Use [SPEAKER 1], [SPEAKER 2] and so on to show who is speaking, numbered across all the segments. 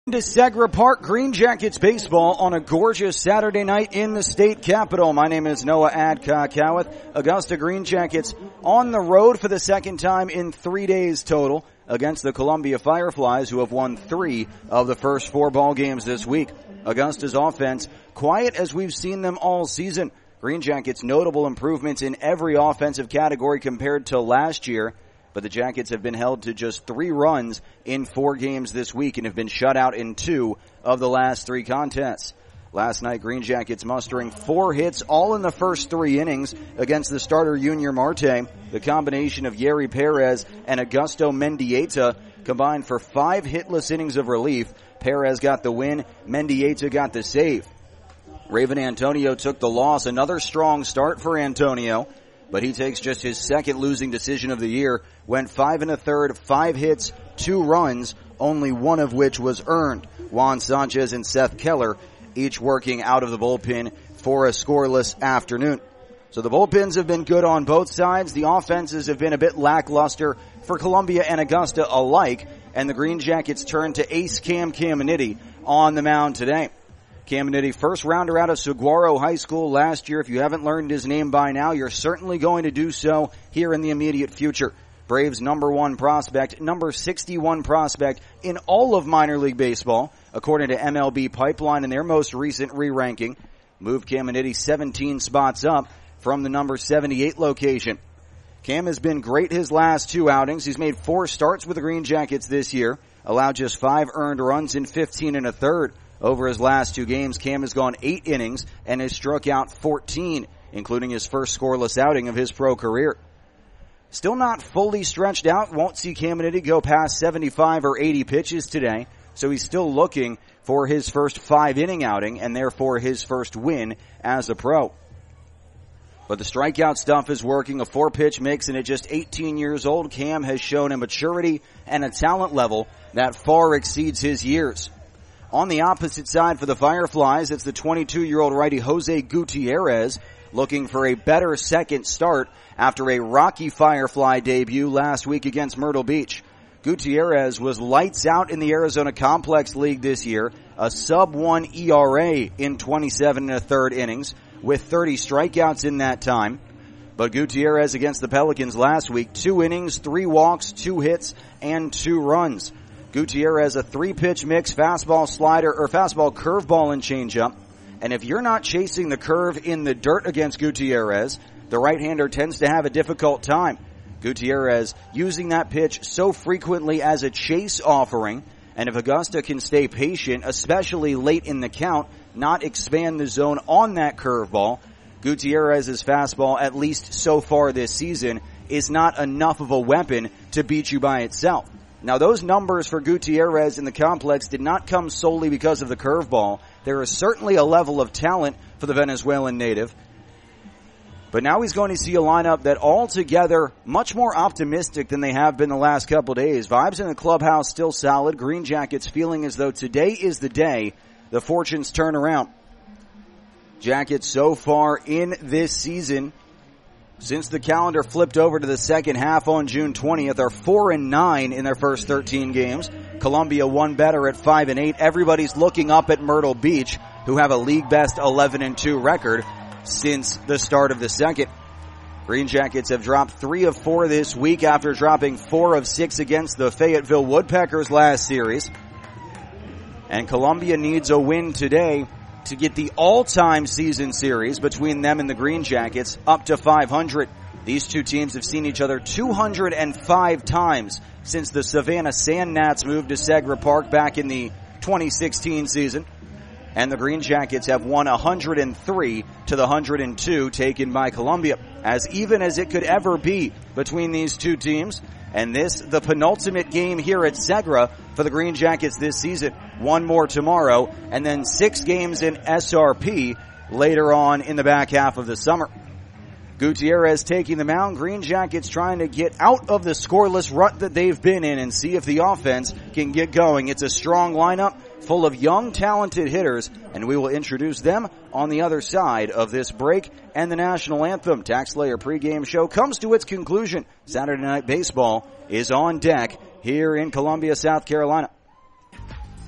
[SPEAKER 1] To Segra Park, Green Jackets baseball on a gorgeous Saturday night in the state capitol. My name is Noah Adcock-Cowith. Augusta Green Jackets on the road for the second time in 3 days total against the Columbia Fireflies, who have won 3 of the first 4 ball games this week. Augusta's offense, quiet as we've seen them all season. Green Jackets notable improvements in every offensive category compared to last year. But the Jackets have been held to just 3 runs in 4 games this week and have been shut out in 2 of the last 3 contests. Last night, Green Jackets mustering 4 hits, all in the first 3 innings against the starter Junior Marte. The combination of Yeri Perez and Augusto Mendieta combined for 5 hitless innings of relief. Perez got the win, Mendieta got the save. Raven Antonio took the loss, another strong start for Antonio. But he takes just his second losing decision of the year, went 5 1/3, 5 hits, 2 runs, only one of which was earned. Juan Sanchez and Seth Keller each working out of the bullpen for a scoreless afternoon. So the bullpens have been good on both sides. The offenses have been a bit lackluster for Columbia and Augusta alike, and the Green Jackets turn to ace Cam Caminiti on the mound today. Caminiti, first rounder out of Saguaro High School last year. If you haven't learned his name by now, you're certainly going to do so here in the immediate future. Braves number 1 prospect, number 61 prospect in all of minor league baseball, according to MLB Pipeline in their most recent re-ranking. Moved Caminiti 17 spots up from the number 78 location. Cam has been great his last 2 outings. He's made 4 starts with the Green Jackets this year, allowed just 5 earned runs in 15 1/3. Over his last 2 games, Cam has gone 8 innings and has struck out 14, including his first scoreless outing of his pro career. Still not fully stretched out, won't see Caminiti go past 75 or 80 pitches today, so he's still looking for his first 5-inning outing and therefore his first win as a pro. But the strikeout stuff is working. A 4-pitch mix, and at just 18 years old, Cam has shown a maturity and a talent level that far exceeds his years. On the opposite side for the Fireflies, it's the 22-year-old righty Jose Gutierrez looking for a better second start after a rocky Firefly debut last week against Myrtle Beach. Gutierrez was lights out in the Arizona Complex League this year, a sub-1 ERA in 27 1/3 innings with 30 strikeouts in that time. But Gutierrez against the Pelicans last week, 2 innings, 3 walks, 2 hits, and 2 runs. Gutierrez, a 3-pitch mix, fastball slider, or fastball curveball and changeup. And if you're not chasing the curve in the dirt against Gutierrez, the right-hander tends to have a difficult time. Gutierrez using that pitch so frequently as a chase offering, and if Augusta can stay patient, especially late in the count, not expand the zone on that curveball, Gutierrez's fastball, at least so far this season, is not enough of a weapon to beat you by itself. Now, those numbers for Gutierrez in the complex did not come solely because of the curveball. There is certainly a level of talent for the Venezuelan native. But now he's going to see a lineup that altogether much more optimistic than they have been the last couple days. Vibes in the clubhouse still solid. Green Jackets feeling as though today is the day the fortunes turn around. Jackets so far in this season, since the calendar flipped over to the second half on June 20th, are 4-9 in their first 13 games. Columbia one better at 5-8. Everybody's looking up at Myrtle Beach, who have a league best 11-2 record since the start of the second. Green Jackets have dropped 3 of 4 this week after dropping 4 of 6 against the Fayetteville Woodpeckers last series. And Columbia needs a win today to get the all-time season series between them and the Green Jackets up to 500. These two teams have seen each other 205 times since the Savannah Sand Gnats moved to Segra Park back in the 2016 season. And the Green Jackets have won 103 to the 102 taken by Columbia. As even as it could ever be between these two teams. And this, the penultimate game here at Segra for the Green Jackets this season. 1 more tomorrow, and then 6 games in SRP later on in the back half of the summer. Gutierrez taking the mound. Green Jackets trying to get out of the scoreless rut that they've been in and see if the offense can get going. It's a strong lineup full of young, talented hitters, and we will introduce them on the other side of this break and the national anthem. TaxSlayer pregame show comes to its conclusion. Saturday Night Baseball is on deck here in Columbia, South Carolina.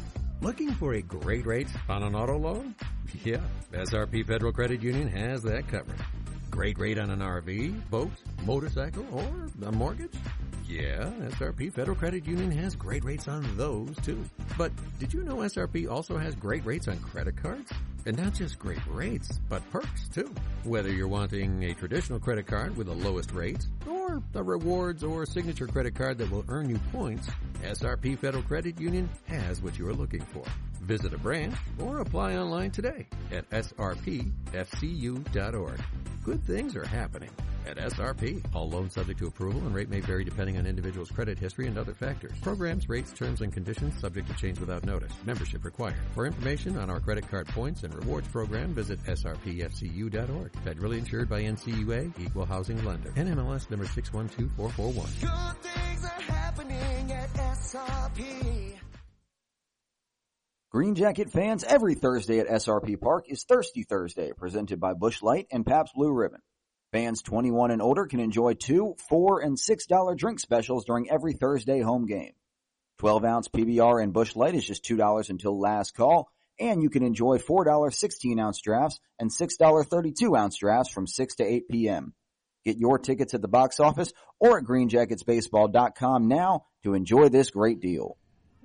[SPEAKER 2] Looking for a great rate on an auto loan? Yeah, SRP Federal Credit Union has that covered. Great rate on an RV, boat, motorcycle, or a mortgage? Yeah, SRP Federal Credit Union has great rates on those too. But did you know SRP also has great rates on credit cards? And not just great rates, but perks too. Whether you're wanting a traditional credit card with the lowest rates, or a rewards or signature credit card that will earn you points, SRP Federal Credit Union has what you are looking for. Visit a branch or apply online today at srpfcu.org. Good things are happening at SRP. All loans subject to approval and rate may vary depending on individual's credit history and other factors. Programs, rates, terms, and conditions subject to change without notice. Membership required. For information on our credit card points and rewards program, visit srpfcu.org. Federally insured by NCUA, Equal Housing Lender. NMLS number 612441.
[SPEAKER 3] Good things are happening at SRP.
[SPEAKER 1] Green Jacket fans, every Thursday at SRP Park is Thirsty Thursday, presented by Busch Light and Pabst Blue Ribbon. Fans 21 and older can enjoy $2, $4, and $6 drink specials during every Thursday home game. 12-ounce PBR and Busch Light is just $2 until last call, and you can enjoy $4 16-ounce drafts and $6 32-ounce drafts from 6 to 8 p.m. Get your tickets at the box office or at greenjacketsbaseball.com now to enjoy this great deal.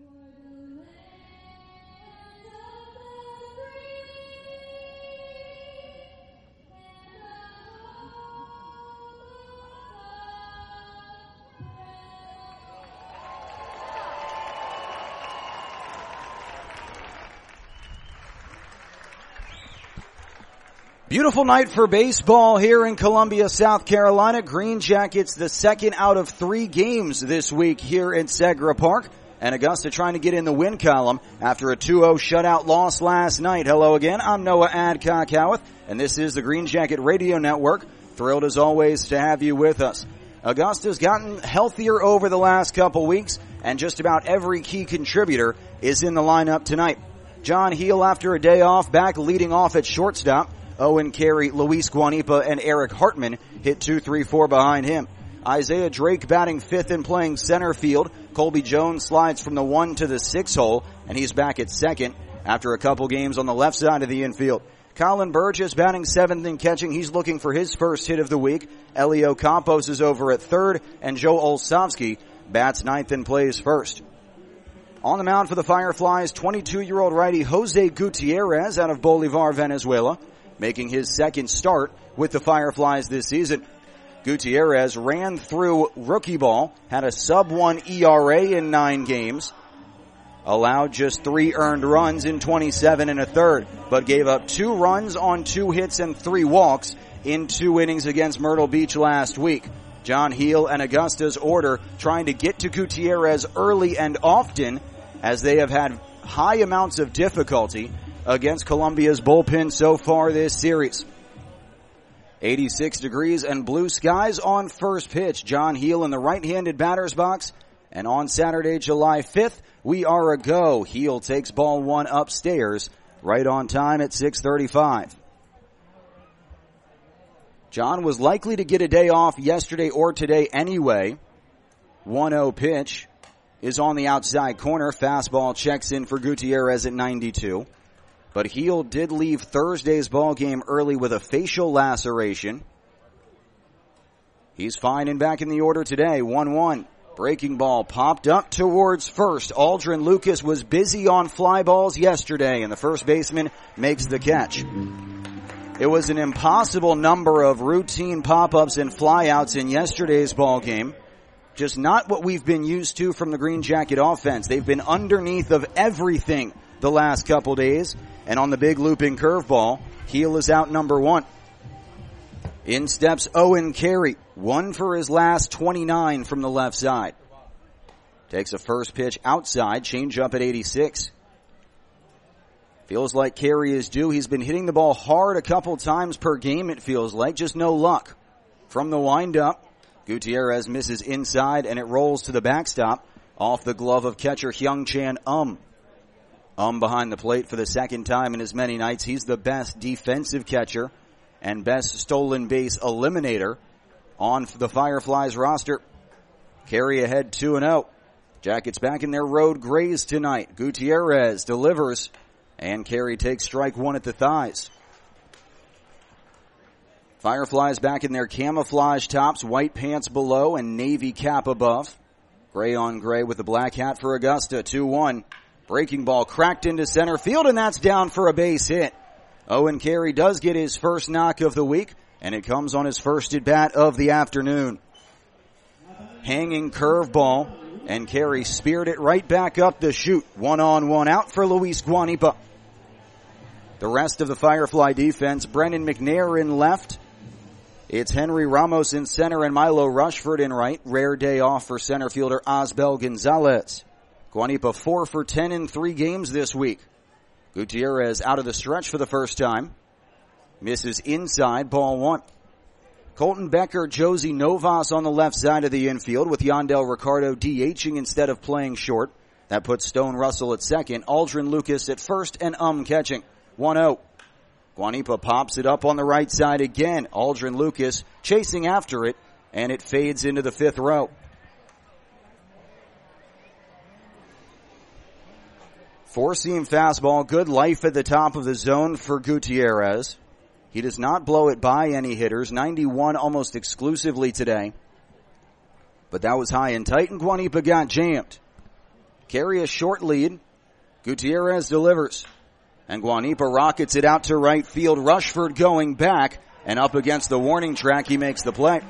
[SPEAKER 1] Beautiful night for baseball here in Columbia, South Carolina. Green Jackets the second out of 3 games this week here at Segra Park. And Augusta trying to get in the win column after a 2-0 shutout loss last night. Hello again, I'm Noah Adcock-Howarth, and this is the Green Jacket Radio Network. Thrilled as always to have you with us. Augusta's gotten healthier over the last couple weeks, and just about every key contributor is in the lineup tonight. John Heel, after a day off, back leading off at shortstop. Owen Carey, Luis Guanipa, and Eric Hartman hit 2, 3, 4 behind him. Isaiah Drake batting 5th and playing center field. Colby Jones slides from the 1 to the 6 hole, and he's back at 2nd after a couple games on the left side of the infield. Colin Burgess batting 7th and catching. He's looking for his first hit of the week. Elio Campos is over at 3rd, and Joe Olszewski bats 9th and plays 1st. On the mound for the Fireflies, 22-year-old righty Jose Gutierrez out of Bolivar, Venezuela, making his second start with the Fireflies this season. Gutierrez ran through rookie ball, had a sub-1 ERA in 9 games, allowed just 3 earned runs in 27 1/3, but gave up 2 runs on 2 hits and 3 walks in 2 innings against Myrtle Beach last week. John Heel and Augusta's order trying to get to Gutierrez early and often, as they have had high amounts of difficulty against Columbia's bullpen so far this series. 86 degrees and blue skies on first pitch. John Heel in the right-handed batter's box. And on Saturday, July 5th, we are a go. Heel takes ball 1 upstairs, right on time at 6:35. John was likely to get a day off yesterday or today anyway. 1-0 pitch is on the outside corner. Fastball checks in for Gutierrez at 92. But Heel did leave Thursday's ball game early with a facial laceration. He's fine and back in the order today. 1-1. Breaking ball popped up towards first. Aldrin Lucas was busy on fly balls yesterday, and the first baseman makes the catch. It was an impossible number of routine pop-ups and flyouts in yesterday's ball game. Just not what we've been used to from the Green Jacket offense. They've been underneath of everything the last couple days. And on the big looping curveball, Heel is out number 1. In steps Owen Carey, 1 for his last 29 from the left side. Takes a first pitch outside, change up at 86. Feels like Carey is due. He's been hitting the ball hard a couple times per game, it feels like. Just no luck. From the windup, Gutierrez misses inside, and it rolls to the backstop off the glove of catcher Hyung-Chan behind the plate for the second time in as many nights. He's the best defensive catcher and best stolen base eliminator on the Fireflies roster. Carey ahead 2-0. Jackets back in their road grays tonight. Gutierrez delivers, and Carey takes strike one at the thighs. Fireflies back in their camouflage tops, white pants below, and navy cap above. Gray on gray with the black hat for Augusta. 2-1. Breaking ball cracked into center field, and that's down for a base hit. Owen Carey does get his first knock of the week, and it comes on his first at-bat of the afternoon. Hanging curveball, and Carey speared it right back up the chute. 1-on-1 out for Luis Guanipa. The rest of the Firefly defense, Brendan McNair in left. It's Henry Ramos in center and Milo Rushford in right. Rare day off for center fielder Osbel Gonzalez. Guanipa 4 for 10 in 3 games this week. Gutierrez out of the stretch for the first time. Misses inside, ball 1. Colton Becker, Josie Novas on the left side of the infield with Yandel Ricardo DHing instead of playing short. That puts Stone Russell at second, Aldrin Lucas at first, and catching. 1-0. Guanipa pops it up on the right side again. Aldrin Lucas chasing after it, and it fades into the 5th row. Four-seam fastball, good life at the top of the zone for Gutierrez. He does not blow it by any hitters. 91 almost exclusively today. But that was high and tight, and Guanipa got jammed. Carey a short lead. Gutierrez delivers. And Guanipa rockets it out to right field. Rushford going back, and up against the warning track, he makes the play.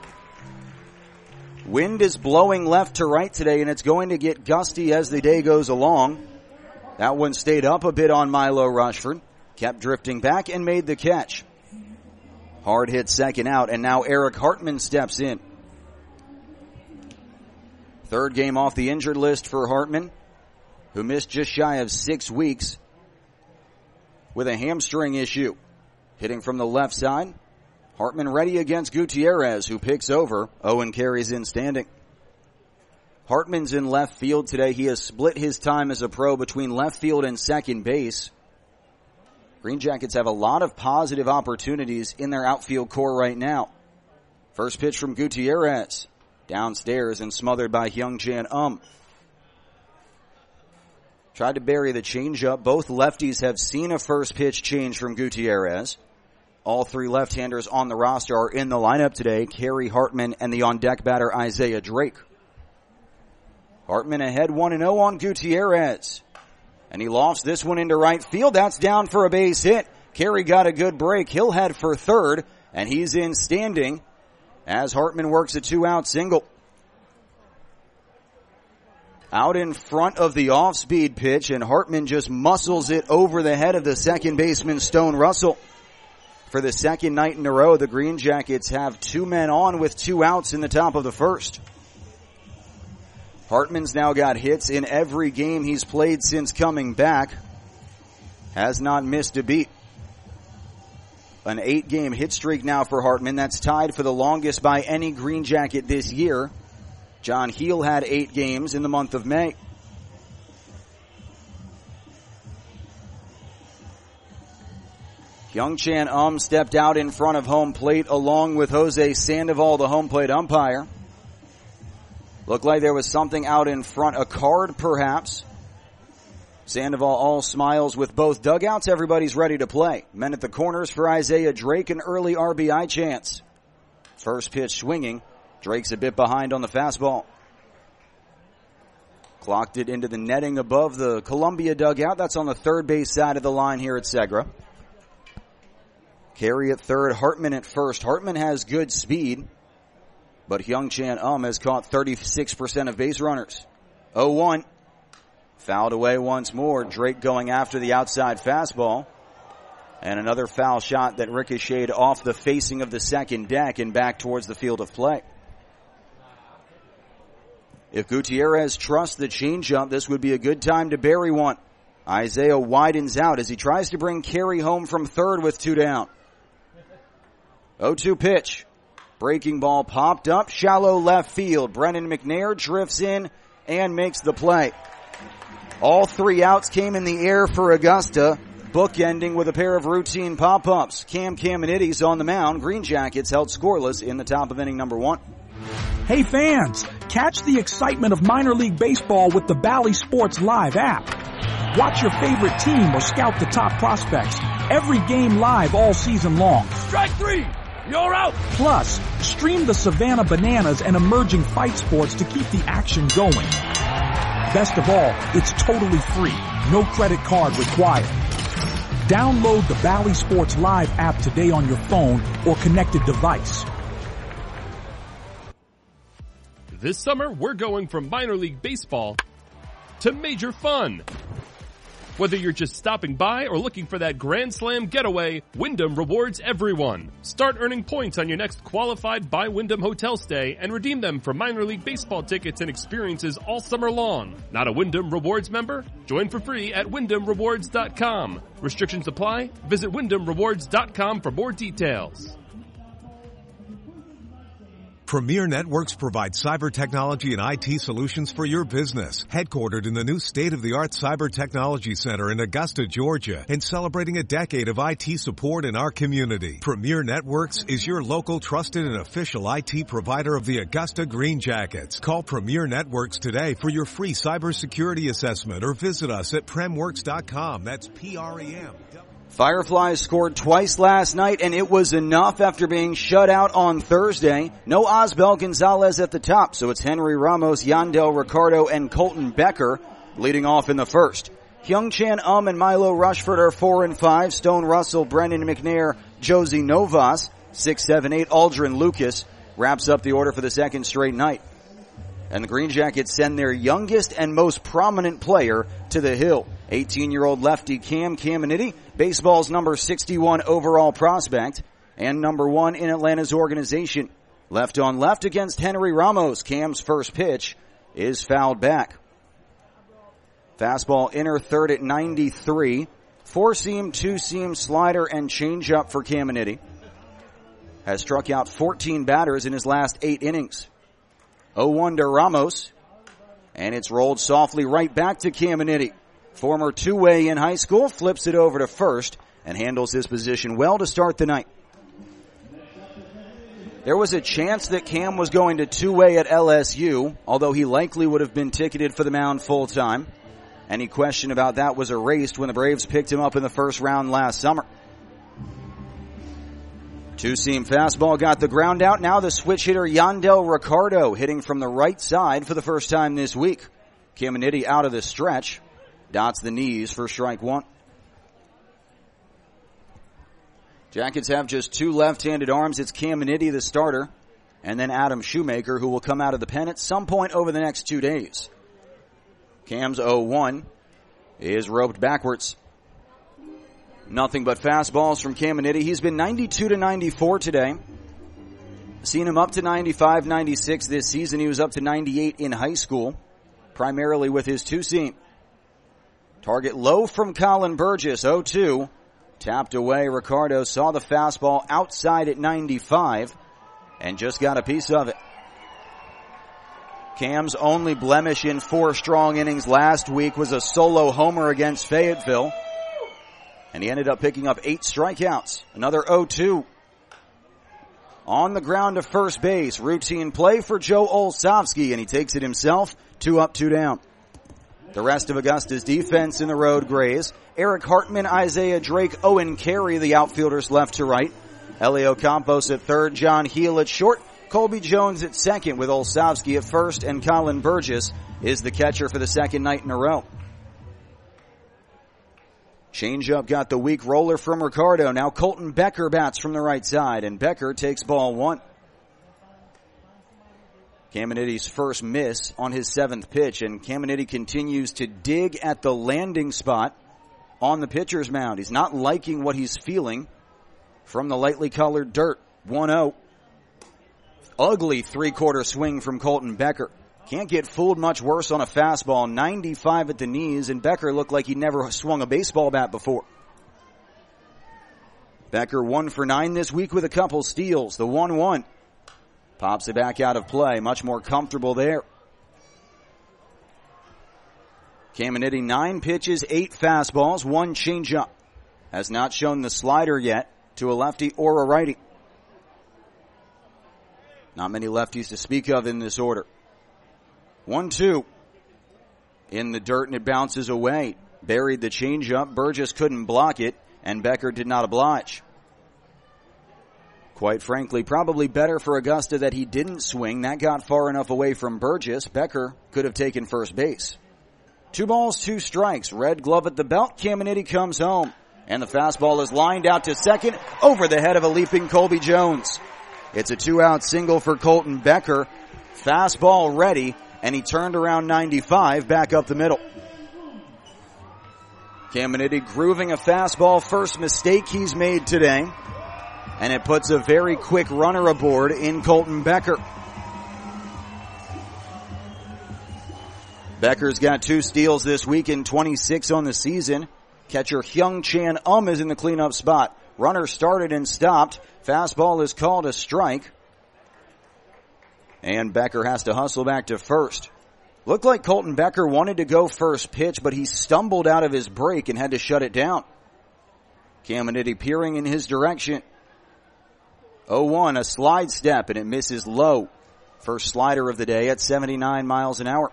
[SPEAKER 1] Wind is blowing left to right today, and it's going to get gusty as the day goes along. That one stayed up a bit on Milo Rushford. Kept drifting back and made the catch. Hard hit second out, and now Eric Hartman steps in. Third game off the injured list for Hartman, who missed just shy of 6 weeks with a hamstring issue. Hitting from the left side, Hartman ready against Gutierrez, who picks over. Owen Carey's in standing. Hartman's in left field today. He has split his time as a pro between left field and second base. Green Jackets have a lot of positive opportunities in their outfield core right now. First pitch from Gutierrez. Downstairs and smothered by Hyung-Chan Tried to bury the changeup. Both lefties have seen a first pitch change from Gutierrez. All 3 left-handers on the roster are in the lineup today. Carey, Hartman, and the on-deck batter Isaiah Drake. Hartman ahead 1-0 on Gutierrez. And he lofts this one into right field. That's down for a base hit. Carey got a good break. He'll head for third, and he's in standing as Hartman works a 2-out single. Out in front of the off-speed pitch, and Hartman just muscles it over the head of the second baseman, Stone Russell. For the second night in a row, the Green Jackets have 2 men on with 2 outs in the top of the first. Hartman's now got hits in every game he's played since coming back. Has not missed a beat. An 8-game hit streak now for Hartman. That's tied for the longest by any Green Jacket this year. John Heel had 8 games in the month of May. Hyung-Chan stepped out in front of home plate along with Jose Sandoval, the home plate umpire. Looked like there was something out in front, a card perhaps. Sandoval all smiles with both dugouts. Everybody's ready to play. Men at the corners for Isaiah Drake, an early RBI chance. First pitch swinging. Drake's a bit behind on the fastball. Clocked it into the netting above the Columbia dugout. That's on the third base side of the line here at Segra. Carey at third, Hartman at first. Hartman has good speed, but Hyung-Chan has caught 36% of base runners. 0-1. Fouled away once more. Drake going after the outside fastball. And another foul shot that ricocheted off the facing of the second deck and back towards the field of play. If Gutierrez trusts the changeup, this would be a good time to bury one. Isaiah widens out as he tries to bring Carey home from third with 2 down. 0-2 pitch. Breaking ball popped up, shallow left field. Brendan McNair drifts in and makes the play. All 3 outs came in the air for Augusta, bookending with a pair of routine pop-ups. Cam Caminiti's on the mound. Green Jackets held scoreless in the top of inning number 1.
[SPEAKER 4] Hey fans, catch the excitement of minor league baseball with the Bally Sports Live app. Watch your favorite team or scout the top prospects. Every game live all season long.
[SPEAKER 5] Strike three! You're out!
[SPEAKER 4] Plus, stream the Savannah Bananas and emerging fight sports to keep the action going. Best of all, it's totally free. No credit card required. Download the Bally Sports Live app today on your phone or connected device.
[SPEAKER 5] This summer, we're going from minor league baseball to major fun. Whether you're just stopping by or looking for that Grand Slam getaway, Wyndham rewards everyone. Start earning points on your next qualified by Wyndham hotel stay and redeem them for minor league baseball tickets and experiences all summer long. Not a Wyndham Rewards member? Join for free at WyndhamRewards.com. Restrictions apply. Visit WyndhamRewards.com for more details.
[SPEAKER 6] Premier Networks provides cyber technology and IT solutions for your business. Headquartered in the new state-of-the-art Cyber Technology Center in Augusta, Georgia, and celebrating a decade of IT support in our community. Premier Networks is your local trusted and official IT provider of the Augusta Green Jackets. Call Premier Networks today for your free cybersecurity assessment or visit us at premworks.com. That's PREM.
[SPEAKER 1] Fireflies scored twice last night, and it was enough after being shut out on Thursday. No Osbel Gonzalez at the top, so it's Henry Ramos, Yandel Ricardo, and Colton Becker leading off in the first. Hyung-Chan and Milo Rushford are 4 and 5. Stone Russell, Brendan McNair, Josie Novas, 6, 7, 8. Aldrin Lucas wraps up the order for the second straight night. And the Green Jackets send their youngest and most prominent player to the hill. 18-year-old lefty Cam Caminiti, baseball's number 61 overall prospect and number 1 in Atlanta's organization. Left on left against Henry Ramos. Cam's first pitch is fouled back. Fastball inner third at 93. 4-seam, 2-seam, slider, and changeup for Caminiti. Has struck out 14 batters in his last 8 innings. 0-1 to Ramos. And it's rolled softly right back to Caminiti. Former two-way in high school, flips it over to first and handles his position well to start the night. There was a chance that Cam was going to two-way at LSU, although he likely would have been ticketed for the mound full-time. Any question about that was erased when the Braves picked him up in the first round last summer. Two-seam fastball got the ground out. Now the switch hitter Yandel Ricardo hitting from the right side for the first time this week. Caminiti out of the stretch. Dots the knees for strike one. Jackets have just 2 left-handed arms. It's Caminiti, the starter, and then Adam Shoemaker, who will come out of the pen at some point over the next 2 days. Cam's 0-1 is roped backwards. Nothing but fastballs from Caminiti. He's been 92 to 94 today. Seen him up to 95, 96 this season. He was up to 98 in high school, primarily with his two-seam. Target low from Colin Burgess, 0-2. Tapped away. Ricardo saw the fastball outside at 95 and just got a piece of it. Cam's only blemish in 4 strong innings last week was a solo homer against Fayetteville. And he ended up picking up 8 strikeouts. Another 0-2. On the ground to first base. Routine play for Joe Olszewski, and he takes it himself. 2 up, 2 down. The rest of Augusta's defense in the road Grays. Eric Hartman, Isaiah Drake, Owen Carey, the outfielders left to right. Elio Campos at third, John Heel at short. Colby Jones at second with Olszewski at first, and Colin Burgess is the catcher for the second night in a row. Changeup got the weak roller from Ricardo. Now Colton Becker bats from the right side, and Becker takes ball 1. Caminiti's first miss on his 7th pitch, and Caminiti continues to dig at the landing spot on the pitcher's mound. He's not liking what he's feeling from the lightly colored dirt. 1-0. Ugly 3/4 swing from Colton Becker. Can't get fooled much worse on a fastball. 95 at the knees, and Becker looked like he never swung a baseball bat before. Becker 1 for 9 this week with a couple steals. The 1-1. Pops it back out of play. Much more comfortable there. Caminiti 9 pitches, 8 fastballs, 1 changeup. Has not shown the slider yet to a lefty or a righty. Not many lefties to speak of in this order. 1-2. In the dirt, and it bounces away. Buried the changeup. Burgess couldn't block it, and Becker did not oblige. Quite frankly, probably better for Augusta that he didn't swing. That got far enough away from Burgess. Becker could have taken first base. 2 balls, 2 strikes. Red glove at the belt. Caminiti comes home. And the fastball is lined out to second over the head of a leaping Colby Jones. It's a 2-out single for Colton Becker. Fastball ready, and he turned around 95 back up the middle. Caminiti grooving a fastball, first mistake he's made today. And it puts a very quick runner aboard in Colton Becker. Becker's got 2 steals this week and 26 on the season. Catcher Hyung-Chan is in the cleanup spot. Runner started and stopped. Fastball is called a strike. And Becker has to hustle back to first. Looked like Colton Becker wanted to go first pitch, but he stumbled out of his break and had to shut it down. Caminiti peering in his direction. 0-1, a slide step, and it misses low. First slider of the day at 79 miles an hour.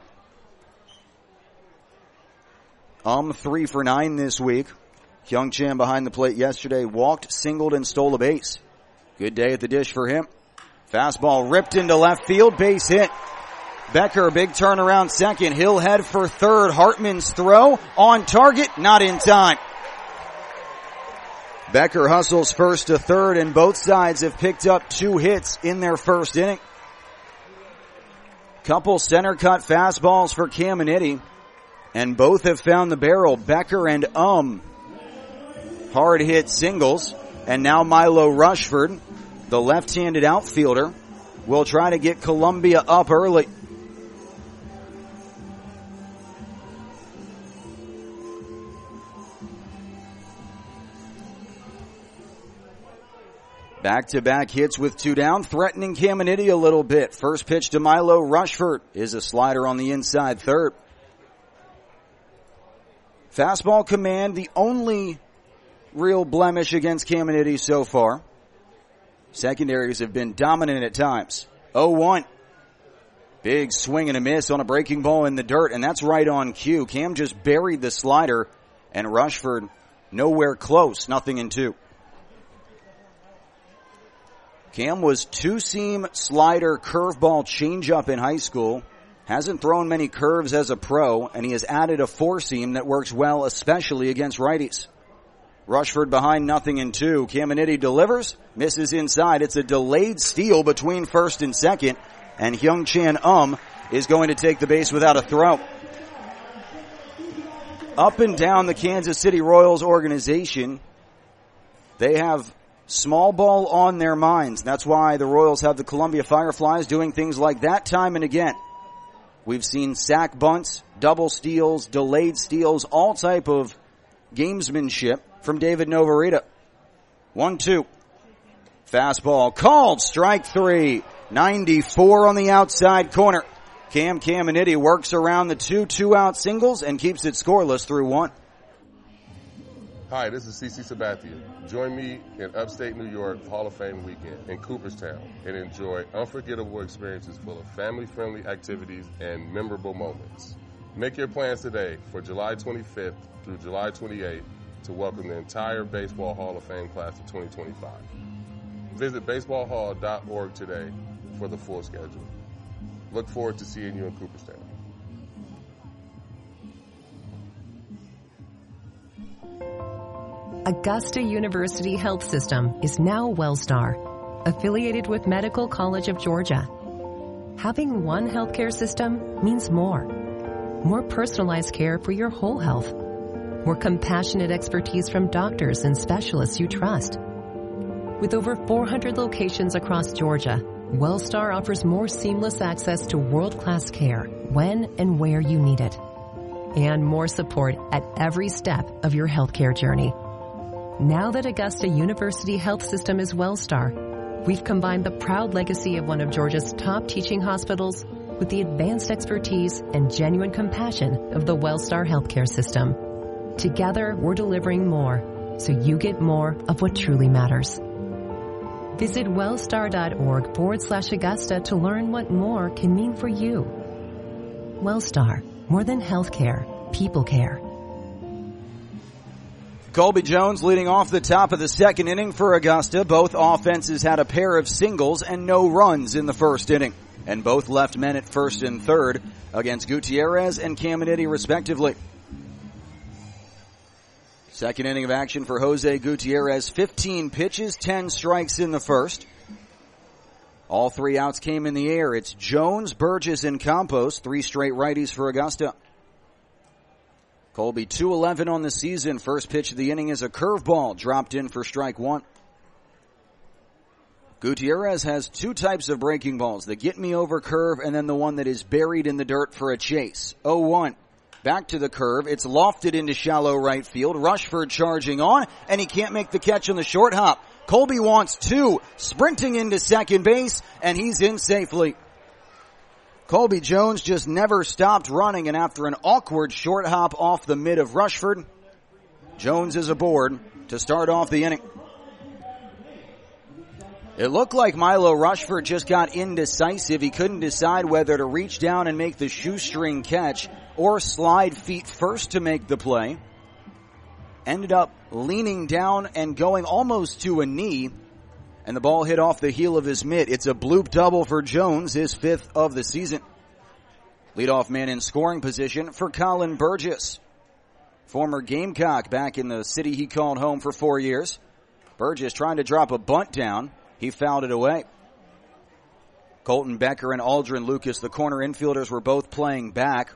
[SPEAKER 1] 3 for 9 this week. Hyung-Chan behind the plate yesterday walked, singled, and stole a base. Good day at the dish for him. Fastball ripped into left field, base hit. Becker, big turnaround second. He'll head for third. Hartman's throw on target, not in time. Becker hustles first to third, and both sides have picked up 2 hits in their first inning. Couple center cut fastballs for Caminiti, and both have found the barrel. Becker and hard hit singles, and now Milo Rushford, the left-handed outfielder, will try to get Columbia up early. Back-to-back hits with 2 down, threatening Caminiti a little bit. First pitch to Milo Rushford is a slider on the inside third. Fastball command, the only real blemish against Caminiti so far. Secondaries have been dominant at times. 0-1. Big swing and a miss on a breaking ball in the dirt, and that's right on cue. Cam just buried the slider, and Rushford nowhere close, 0-2. Cam was 2-seam slider, curveball, changeup in high school. Hasn't thrown many curves as a pro, and he has added a 4-seam that works well, especially against righties. Rushford behind 0-2. Caminiti delivers, misses inside. It's a delayed steal between first and second, and Hyung-Chan is going to take the base without a throw. Up and down the Kansas City Royals organization, they have small ball on their minds. That's why the Royals have the Columbia Fireflies doing things like that time and again. We've seen sack bunts, double steals, delayed steals, all type of gamesmanship from David Novarita. 1-2. Fastball called, strike 3. 94 on the outside corner. Caminiti works around the 2-out singles and keeps it scoreless through 1.
[SPEAKER 7] Hi, this is CC Sabathia. Join me in upstate New York Hall of Fame weekend in Cooperstown and enjoy unforgettable experiences full of family-friendly activities and memorable moments. Make your plans today for July 25th through July 28th to welcome the entire Baseball Hall of Fame class of 2025. Visit baseballhall.org today for the full schedule. Look forward to seeing you in Cooperstown.
[SPEAKER 8] Augusta University Health System is now WellStar, affiliated with Medical College of Georgia. Having one healthcare system means more. More personalized care for your whole health. More compassionate expertise from doctors and specialists you trust. With over 400 locations across Georgia, WellStar offers more seamless access to world-class care when and where you need it. And more support at every step of your healthcare journey. Now that Augusta University Health System is WellStar, we've combined the proud legacy of one of Georgia's top teaching hospitals with the advanced expertise and genuine compassion of the WellStar healthcare system. Together, we're delivering more, so you get more of what truly matters. Visit wellstar.org/Augusta to learn what more can mean for you. Wellstar, more than healthcare, people care.
[SPEAKER 1] Colby Jones leading off the top of the second inning for Augusta. Both offenses had a pair of singles and no runs in the first inning. And both left men at first and third against Gutierrez and Caminiti respectively. Second inning of action for Jose Gutierrez. 15 pitches, 10 strikes in the first. All 3 outs came in the air. It's Jones, Burgess, and Campos. 3 straight righties for Augusta. Colby 2-11 on the season. First pitch of the inning is a curveball dropped in for strike 1. Gutierrez has 2 types of breaking balls. The get me over curve and then the one that is buried in the dirt for a chase. 0-1. Back to the curve. It's lofted into shallow right field. Rushford charging on and he can't make the catch on the short hop. Colby wants 2. Sprinting into second base and he's in safely. Colby Jones just never stopped running, and after an awkward short hop off the mid of Rushford, Jones is aboard to start off the inning. It looked like Milo Rushford just got indecisive. He couldn't decide whether to reach down and make the shoestring catch or slide feet first to make the play. Ended up leaning down and going almost to a knee, and the ball hit off the heel of his mitt. It's a bloop double for Jones, his 5th of the season. Leadoff man in scoring position for Colin Burgess. Former Gamecock back in the city he called home for 4 years. Burgess trying to drop a bunt down. He fouled it away. Colton Becker and Aldrin Lucas, the corner infielders, were both playing back.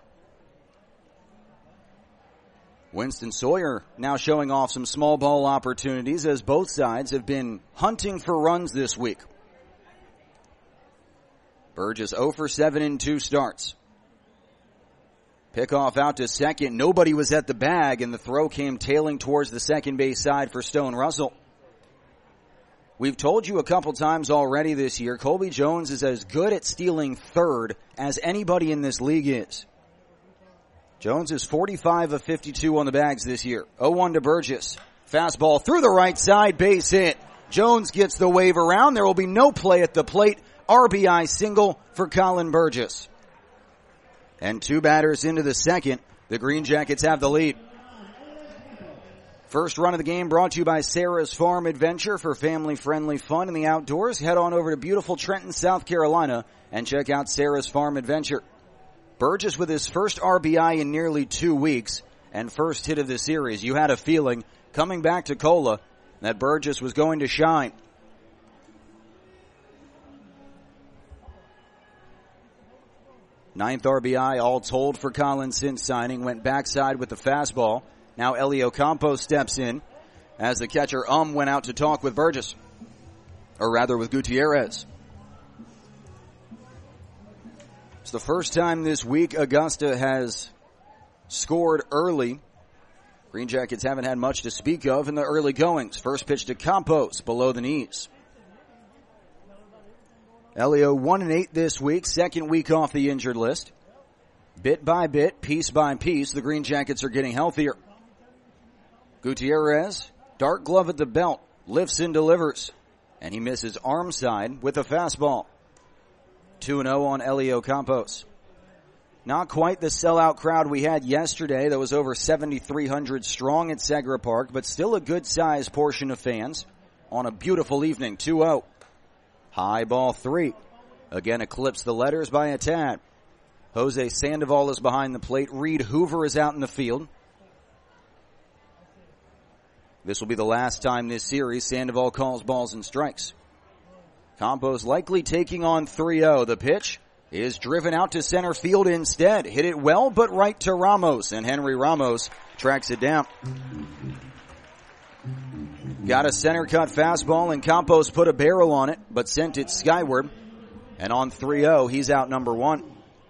[SPEAKER 1] Winston Sawyer now showing off some small ball opportunities as both sides have been hunting for runs this week. Burgess 0 for 7 in 2 starts. Pickoff out to second. Nobody was at the bag and the throw came tailing towards the second base side for Stone Russell. We've told you a couple times already this year, Colby Jones is as good at stealing third as anybody in this league is. Jones is 45 of 52 on the bags this year. 0-1 to Burgess. Fastball through the right side, base hit. Jones gets the wave around. There will be no play at the plate. RBI single for Colin Burgess. And 2 batters into the second. The Green Jackets have the lead. First run of the game brought to you by Sarah's Farm Adventure. For family-friendly fun in the outdoors, head on over to beautiful Trenton, South Carolina, and check out Sarah's Farm Adventure. Burgess with his first RBI in nearly 2 weeks and first hit of the series. You had a feeling coming back to Cola that Burgess was going to shine. Ninth RBI all told for Collins since signing. Went backside with the fastball. Now Elio Campos steps in as the catcher went out to talk with Burgess. Or rather with Gutierrez. It's the first time this week Augusta has scored early. Green Jackets haven't had much to speak of in the early goings. First pitch to Campos, below the knees. Elio 1-8 this week, second week off the injured list. Bit by bit, piece by piece, the Green Jackets are getting healthier. Gutierrez, dark glove at the belt, lifts and delivers. And he misses arm side with a fastball. 2-0 on Elio Campos. Not quite the sellout crowd we had yesterday that was over 7,300 strong at Segra Park, but still a good-sized portion of fans on a beautiful evening. 2-0. High ball 3. Again eclipsed the letters by a tad. Jose Sandoval is behind the plate. Reed Hoover is out in the field. This will be the last time this series Sandoval calls balls and strikes. Campos likely taking on 3-0. The pitch is driven out to center field instead. Hit it well, but right to Ramos, and Henry Ramos tracks it down. Got a center cut fastball, and Campos put a barrel on it, but sent it skyward. And on 3-0, he's out number 1.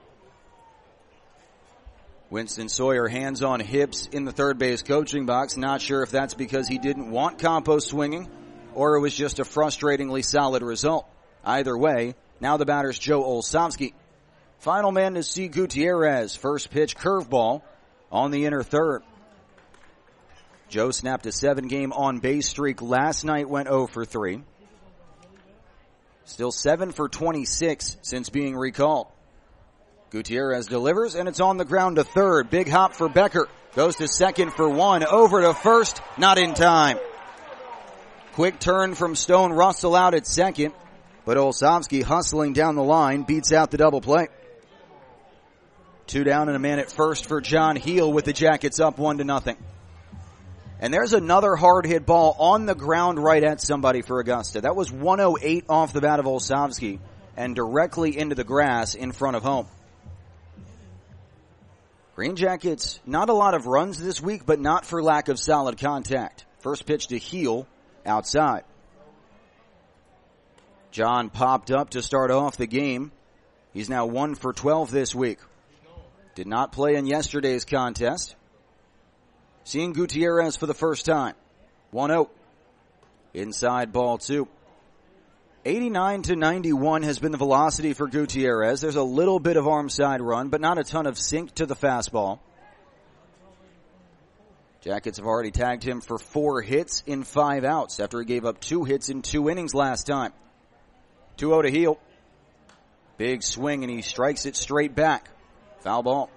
[SPEAKER 1] Winston Sawyer hands on hips in the third base coaching box. Not sure if that's because he didn't want Campos swinging or it was just a frustratingly solid result. Either way, now the batter's Joe Olsavsky. Final man to see Gutierrez. First pitch curveball on the inner third. Joe snapped a 7-game on-base streak last night, went 0 for 3. Still 7 for 26 since being recalled. Gutierrez delivers, and it's on the ground to third. Big hop for Becker. Goes to second for one. Over to first. Not in time. Quick turn from Stone Russell out at second. But Olszewski hustling down the line beats out the double play. 2 down and a man at first for John Heel with the Jackets up 1-0. And there's another hard hit ball on the ground right at somebody for Augusta. That was 108 off the bat of Olszewski and directly into the grass in front of home. Green Jackets, not a lot of runs this week, but not for lack of solid contact. First pitch to Heel, outside. John popped up to start off the game. He's now 1 for 12 this week. Did not play in yesterday's contest. Seeing Gutierrez for the first time. 1-0. Inside ball 2. 89-91 has been the velocity for Gutierrez. There's a little bit of arm side run, but not a ton of sink to the fastball. Jackets have already tagged him for 4 hits in 5 outs after he gave up 2 hits in 2 innings last time. 2-0 to Heel. Big swing, and he strikes it straight back. Foul ball.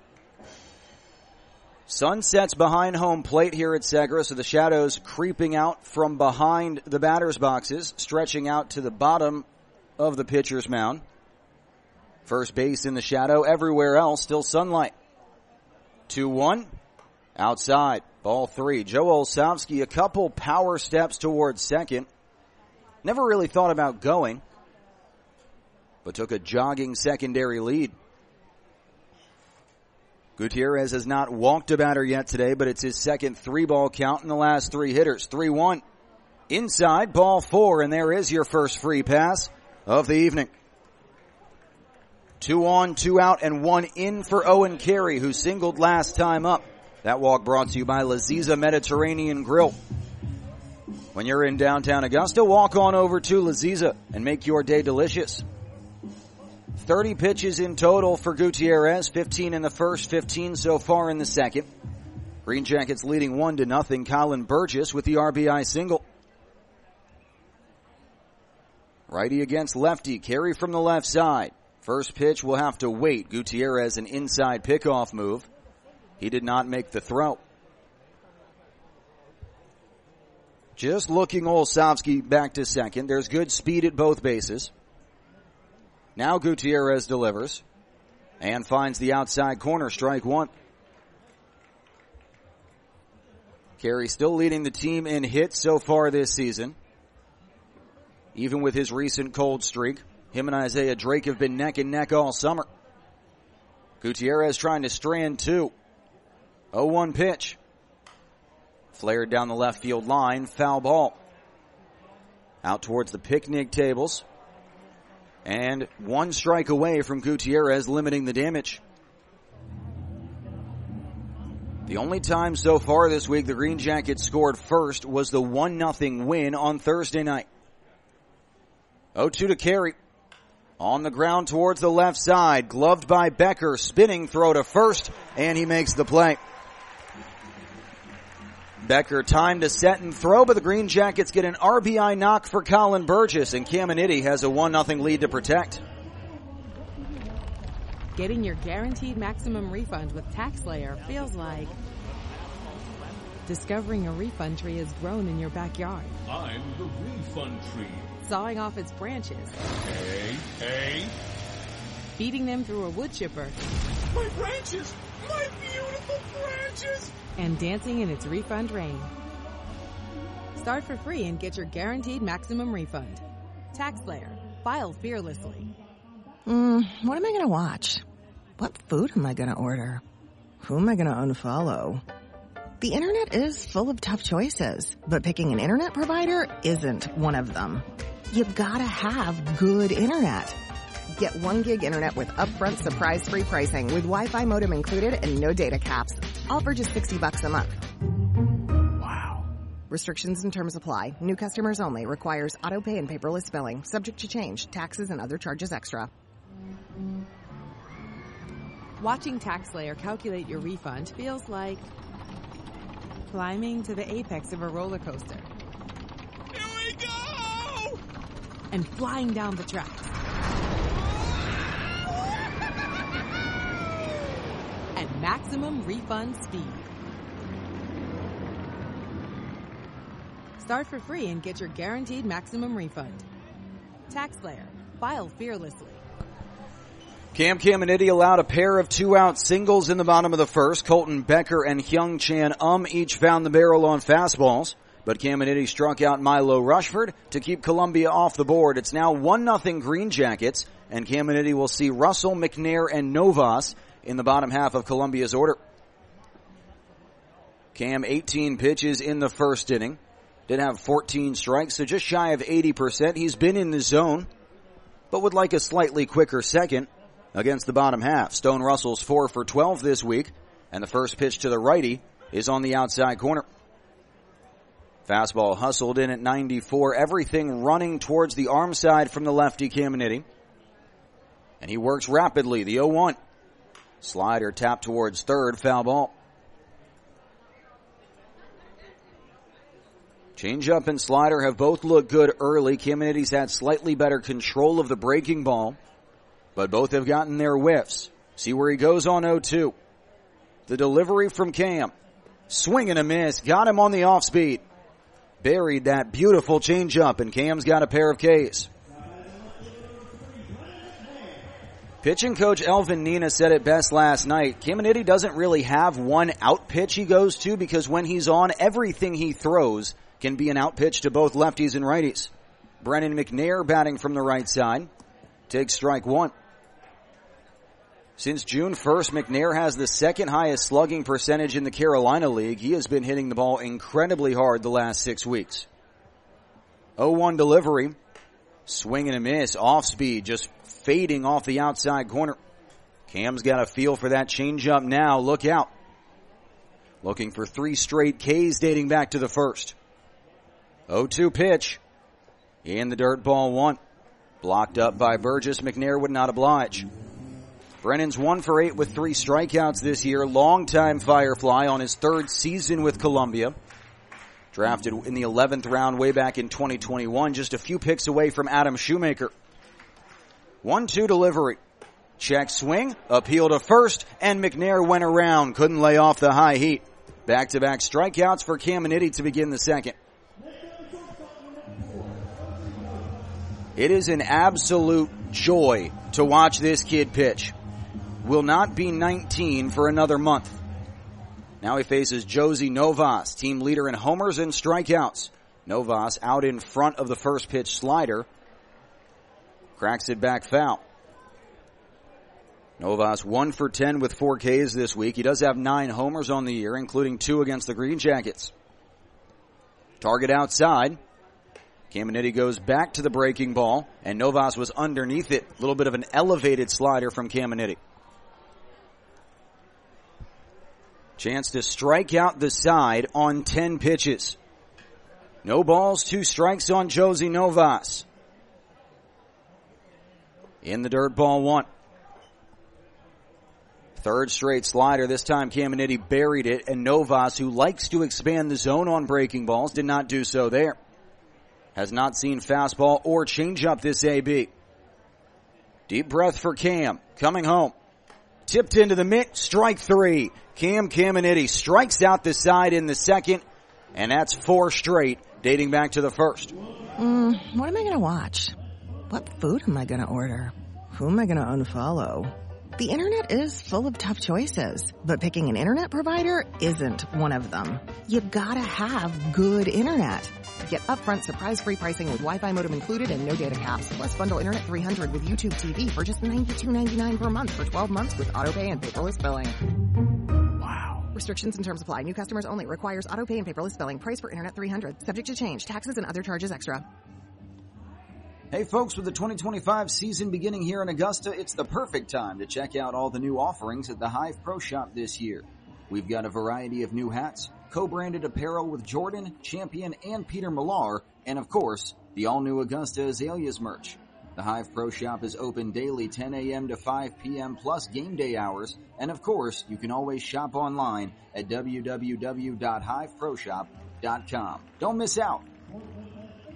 [SPEAKER 1] Sun sets behind home plate here at Segra, so the shadows creeping out from behind the batter's boxes, stretching out to the bottom of the pitcher's mound. First base in the shadow, everywhere else still sunlight. 2-1, outside, ball 3. Joe Olszewski, a couple power steps towards second. Never really thought about going, but took a jogging secondary lead. Gutierrez has not walked a batter yet today, but it's his second 3-ball count in the last 3 hitters. 3-1. Inside, ball 4, and there is your first free pass of the evening. 2 on, 2 out, and 1 in for Owen Carey, who singled last time up. That walk brought to you by Laziza Mediterranean Grill. When you're in downtown Augusta, walk on over to Laziza and make your day delicious. 30 pitches in total for Gutierrez, 15 in the first, 15 so far in the second. Green Jackets leading 1-0. Colin Burgess with the RBI single. Righty against lefty, Carey from the left side. First pitch will have to wait. Gutierrez an inside pickoff move. He did not make the throw. Just looking Olszewski back to second. There's good speed at both bases. Now Gutierrez delivers and finds the outside corner, strike 1. Carey still leading the team in hits so far this season. Even with his recent cold streak, him and Isaiah Drake have been neck and neck all summer. Gutierrez trying to strand 2. 0-1 pitch. Flared down the left field line, foul ball. Out towards the picnic tables. And 1 strike away from Gutierrez limiting the damage. The only time so far this week the Green Jackets scored first was the 1-0 win on Thursday night. 0-2 to Carey. On the ground towards the left side. Gloved by Becker. Spinning throw to first. And he makes the play. Becker time to set and throw, but the Green Jackets get an RBI knock for Colin Burgess, and Caminiti has a 1-0 lead to protect.
[SPEAKER 9] Getting your guaranteed maximum refund with TaxSlayer feels like discovering a refund tree has grown in your backyard.
[SPEAKER 10] I'm the refund tree.
[SPEAKER 9] Sawing off its branches.
[SPEAKER 10] Hey.
[SPEAKER 9] Feeding them through a wood chipper.
[SPEAKER 10] My branches! My beautiful branches!
[SPEAKER 9] And dancing in its refund rain. Start for free and get your guaranteed maximum refund. TaxSlayer. File fearlessly.
[SPEAKER 11] What am I going to watch? What food am I going to order? Who am I going to unfollow? The internet is full of tough choices, but picking an internet provider isn't one of them. You've got to have good internet. Get 1 gig internet with upfront surprise-free pricing with Wi-Fi modem included and no data caps. All for just $60 a month. Wow. Restrictions and terms apply. New customers only. Requires auto-pay and paperless billing. Subject to change. Taxes and other charges extra.
[SPEAKER 9] Watching TaxSlayer calculate your refund feels like climbing to the apex of a roller coaster.
[SPEAKER 10] Here we go!
[SPEAKER 9] and flying down the tracks. At maximum refund speed. Start for free and get your guaranteed maximum refund. TaxSlayer. File fearlessly.
[SPEAKER 1] Cam Caminiti allowed a pair of 2-out singles in the bottom of the first. Colton Becker and Hyung Chan each found the barrel on fastballs. But Caminiti struck out Milo Rushford to keep Columbia off the board. It's now 1-0 Green Jackets, and Caminiti will see Russell, McNair, and Novas in the bottom half of Columbia's order. Cam 18 pitches in the first inning. Did have 14 strikes, so just shy of 80%. He's been in the zone, but would like a slightly quicker second against the bottom half. Stone Russell's 4 for 12 this week, and the first pitch to the righty is on the outside corner. Fastball hustled in at 94, everything running towards the arm side from the lefty Caminiti. And he works rapidly, the 0-1. Slider tapped towards third, foul ball. Changeup and slider have both looked good early. Caminiti's had slightly better control of the breaking ball, but both have gotten their whiffs. See where he goes on 0-2. The delivery from Cam. Swing and a miss. Got him on the off speed. Buried that beautiful changeup, and Cam's got a pair of Ks. Pitching coach Elvin Nina said it best last night. Caminiti doesn't really have one out pitch he goes to because when he's on, everything he throws can be an out pitch to both lefties and righties. Brennan McNair batting from the right side. Takes strike one. Since June 1st, McNair has the second highest slugging percentage in the Carolina League. He has been hitting the ball incredibly hard the last 6 weeks. 0-1 delivery. Swing and a miss. Off speed. Just fading off the outside corner. Cam's got a feel for that changeup now. Look out. Looking for 3 straight Ks dating back to the first. 0-2 pitch. In the dirt, ball 1. Blocked up by Burgess. McNair would not oblige. Brennan's 1 for 8 with 3 strikeouts this year. Longtime Firefly on his 3rd season with Columbia. Drafted in the 11th round way back in 2021. Just a few picks away from Adam Shoemaker. 1-2 delivery. Check swing. Appeal to first. And McNair went around. Couldn't lay off the high heat. Back-to-back strikeouts for Caminiti to begin the second. It is an absolute joy to watch this kid pitch. Will not be 19 for another month. Now he faces Josie Novas, team leader in homers and strikeouts. Novas out in front of the first pitch slider. Cracks it back foul. Novas 1 for 10 with 4 Ks this week. He does have 9 homers on the year, including 2 against the Green Jackets. Target outside. Caminiti goes back to the breaking ball, and Novas was underneath it. A little bit of an elevated slider from Caminiti. Chance to strike out the side on 10 pitches. No balls, 2 strikes on Josie Novas. In the dirt, ball 1. 3rd straight slider. This time Caminiti buried it, and Novas, who likes to expand the zone on breaking balls, did not do so there. Has not seen fastball or changeup this AB. Deep breath for Cam. Coming home. Tipped into the mitt. Strike 3. Cam Caminiti strikes out the side in the second. And that's 4 straight dating back to the first.
[SPEAKER 11] What am I going to watch? What food am I going to order? Who am I going to unfollow? The internet is full of tough choices, but picking an internet provider isn't one of them. You gotta have good internet. Get upfront surprise-free pricing with Wi-Fi modem included and no data caps. Plus bundle Internet 300 with YouTube TV for just $92.99 per month for 12 months with autopay and paperless billing. Wow. Restrictions and terms apply. New customers only. Requires autopay and paperless billing. Price for Internet 300. Subject to change. Taxes and other charges extra.
[SPEAKER 1] Hey folks, with the 2025 season beginning here in Augusta, it's the perfect time to check out all the new offerings at the Hive Pro Shop this year. We've got a variety of new hats, co-branded apparel with Jordan, Champion, and Peter Millar, and of course, the all-new Augusta Azaleas merch. The Hive Pro Shop is open daily 10 a.m. to 5 p.m. plus game day hours, and of course, you can always shop online at www.hiveproshop.com. Don't miss out.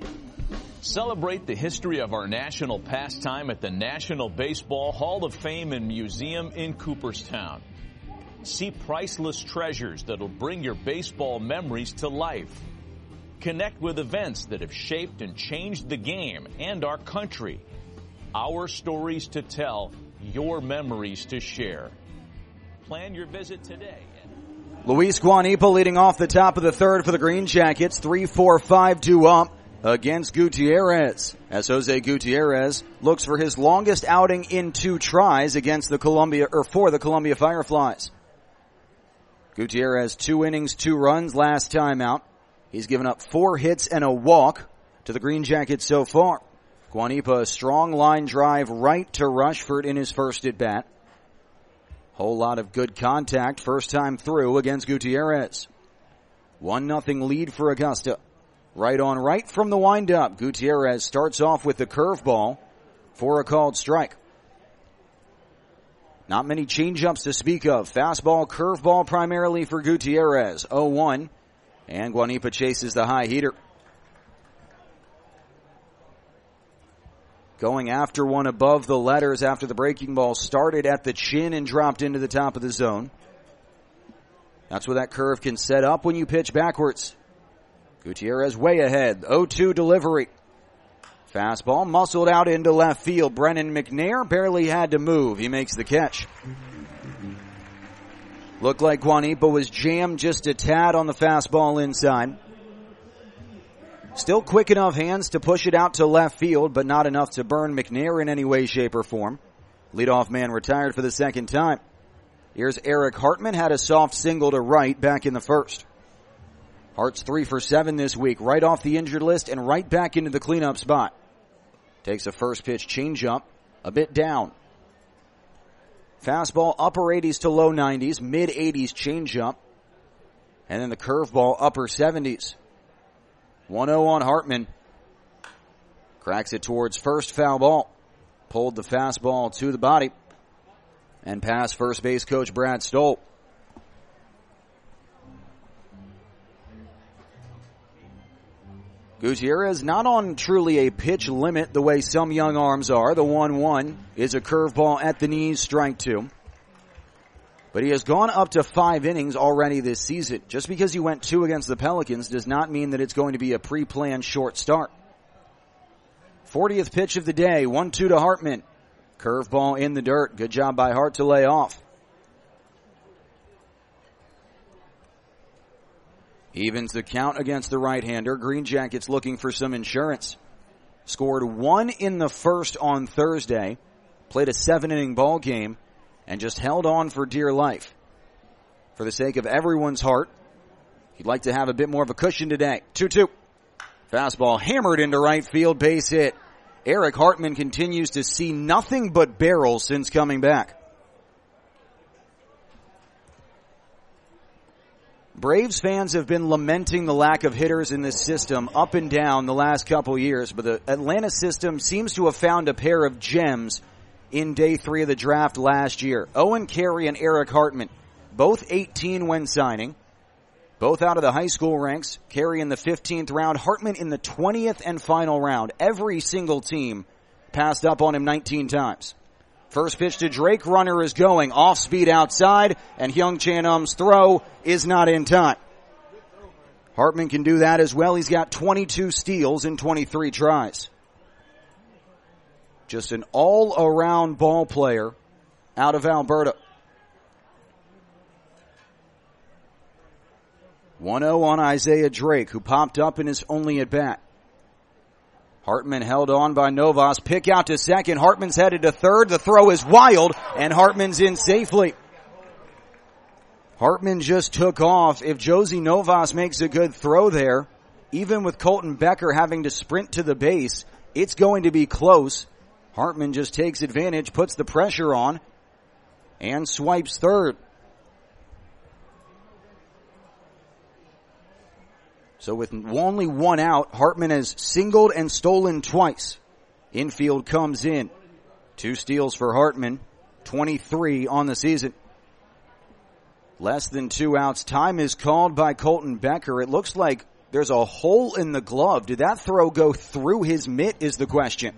[SPEAKER 12] Celebrate the history of our national pastime at the National Baseball Hall of Fame and Museum in Cooperstown. See priceless treasures that'll bring your baseball memories to life. Connect with events that have shaped and changed the game and our country. Our stories to tell, your memories to share. Plan your visit today.
[SPEAKER 1] Luis Guanipa leading off the top of the third for the Green Jackets. 3-4-5-2 up against Gutierrez, as Jose Gutierrez looks for his longest outing in 2 tries against the for the Columbia Fireflies. Gutierrez 2 innings, 2 runs last time out. He's given up 4 hits and a walk to the Green Jackets so far. Guanipa, a strong line drive right to Rushford in his first at bat. Whole lot of good contact first time through against Gutierrez. 1-0 lead for Augusta. Right on right from the windup. Gutierrez starts off with the curveball for a called strike. Not many changeups to speak of. Fastball, curveball primarily for Gutierrez. 0-1. And Guanipa chases the high heater. Going after one above the letters after the breaking ball started at the chin and dropped into the top of the zone. That's where that curve can set up when you pitch backwards. Gutierrez way ahead. 0-2 delivery. Fastball muscled out into left field. Brennan McNair barely had to move. He makes the catch. Looked like Guanipa was jammed just a tad on the fastball inside. Still quick enough hands to push it out to left field, but not enough to burn McNair in any way, shape, or form. Leadoff man retired for the second time. Here's Eric Hartman, had a soft single to right back in the first. Hart's 3 for 7 this week, right off the injured list and right back into the cleanup spot. Takes a first pitch changeup, a bit down. Fastball upper 80s to low 90s, mid 80s changeup. And then the curveball upper 70s. 1-0 on Hartman. Cracks it towards first, foul ball. Pulled the fastball to the body. And past first base coach Brad Stoll. Gutierrez not on truly a pitch limit the way some young arms are. The 1-1 is a curveball at the knees, strike 2. But he has gone up to 5 innings already this season. Just because he went 2 against the Pelicans does not mean that it's going to be a pre-planned short start. 40th pitch of the day, 1-2 to Hartman. Curveball in the dirt. Good job by Hart to lay off. Evens the count against the right-hander. Green Jackets looking for some insurance. Scored 1 in the first on Thursday. Played a 7-inning ball game. And just held on for dear life. For the sake of everyone's heart, he'd like to have a bit more of a cushion today. 2-2. Fastball hammered into right field, base hit. Eric Hartman continues to see nothing but barrels since coming back. Braves fans have been lamenting the lack of hitters in this system up and down the last couple years, but the Atlanta system seems to have found a pair of gems in day 3 of the draft last year. Owen Carey and Eric Hartman, both 18 when signing, both out of the high school ranks. Carey in the 15th round, Hartman in the 20th and final round. Every single team passed up on him 19 times. First pitch to Drake, runner is going, off speed outside, and Hyung Chan-Um's throw is not in time. Hartman can do that as well. He's got 22 steals in 23 tries. Just an all-around ball player out of Alberta. 1-0 on Isaiah Drake, who popped up in his only at-bat. Hartman held on by Novas. Pick out to second. Hartman's headed to third. The throw is wild, and Hartman's in safely. Hartman just took off. If Josie Novas makes a good throw there, even with Colton Becker having to sprint to the base, it's going to be close. Hartman just takes advantage, puts the pressure on, and swipes third. So with only 1 out, Hartman has singled and stolen twice. Infield comes in. 2 steals for Hartman, 23 on the season. Less than 2 outs. Time is called by Colton Becker. It looks like There's a hole in the glove. Did that throw go through his mitt is the question.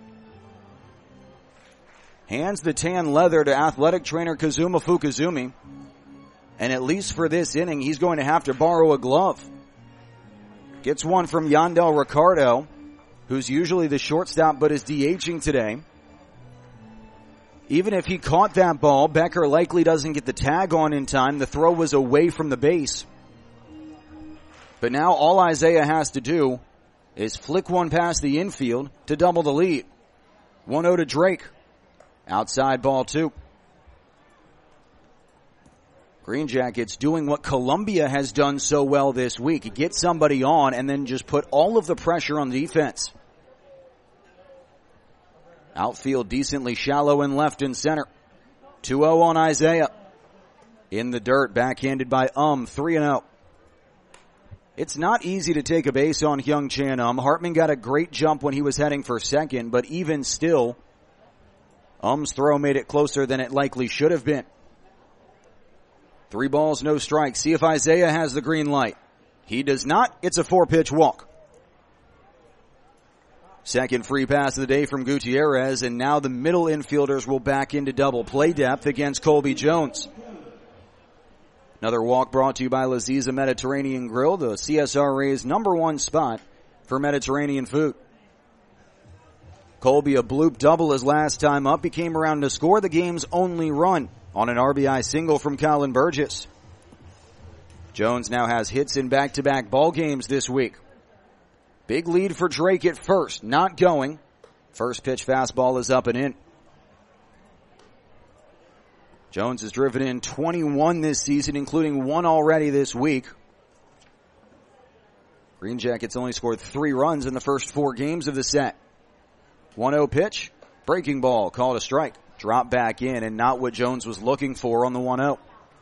[SPEAKER 1] Hands the tan leather to athletic trainer Kazuma Fukuzumi. And at least for this inning, he's going to have to borrow a glove. Gets one from Yandel Ricardo, who's usually the shortstop but is DHing today. Even if he caught that ball, Becker likely doesn't get the tag on in time. The throw was away from the base. But now all Isaiah has to do is flick one past the infield to double the lead. 1-0 to Drake. Outside ball 2. Green Jackets doing what Columbia has done so well this week. Get somebody on and then just put all of the pressure on the defense. Outfield decently shallow in left and center. 2-0 on Isaiah. In the dirt, backhanded by 3-0. It's not easy to take a base on Hyung Chan Hartman got a great jump when he was heading for second, but even still, throw made it closer than it likely should have been. 3 balls, no strikes. See if Isaiah has the green light. He does not. It's a 4-pitch walk. Second free pass of the day from Gutierrez, and now the middle infielders will back into double play depth against Colby Jones. Another walk brought to you by Laziza Mediterranean Grill, the CSRA's #1 spot for Mediterranean food. Colby, a bloop double his last time up. He came around to score the game's only run on an RBI single from Colin Burgess. Jones now has hits in back-to-back ball games this week. Big lead for Drake at first, not going. First pitch fastball is up and in. Jones has driven in 21 this season, including 1 already this week. Green Jackets only scored 3 runs in the first 4 games of the set. 1-0 pitch, breaking ball, called a strike. Drop back in, and not what Jones was looking for on the 1-0.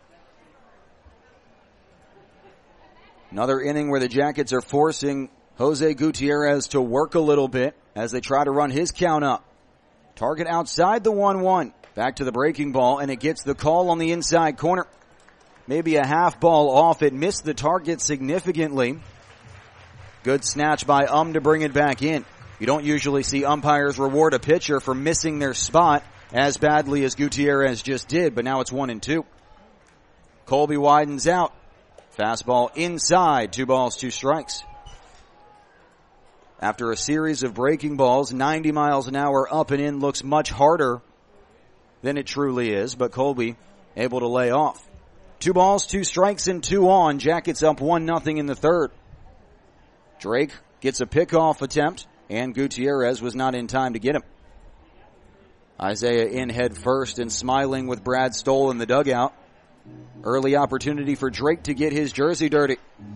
[SPEAKER 1] Another inning where the Jackets are forcing Jose Gutierrez to work a little bit as they try to run his count up. Target outside the 1-1. Back to the breaking ball, and it gets the call on the inside corner. Maybe a half ball off. It missed the target significantly. Good snatch by to bring it back in. You don't usually see umpires reward a pitcher for missing their spot as badly as Gutierrez just did, but now it's 1-2. Colby widens out. Fastball inside. 2 balls, 2 strikes. After a series of breaking balls, 90 miles an hour up and in looks much harder than it truly is, but Colby able to lay off. 2 balls, 2 strikes, and 2 on. Jackets up 1-0 in the third. Drake gets a pickoff attempt, and Gutierrez was not in time to get him. Isaiah in head first and smiling with Brad Stoll in the dugout. Early opportunity for Drake to get his jersey dirty.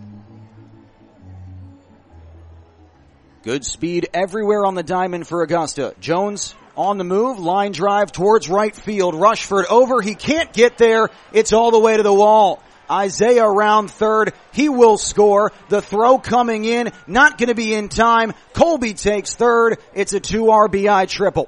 [SPEAKER 1] Good speed everywhere on the diamond for Augusta. Jones on the move, line drive towards right field. Rushford over, he can't get there. It's all the way to the wall. Isaiah around third, he will score. The throw coming in, not going to be in time. Colby takes third. It's a 2 RBI triple.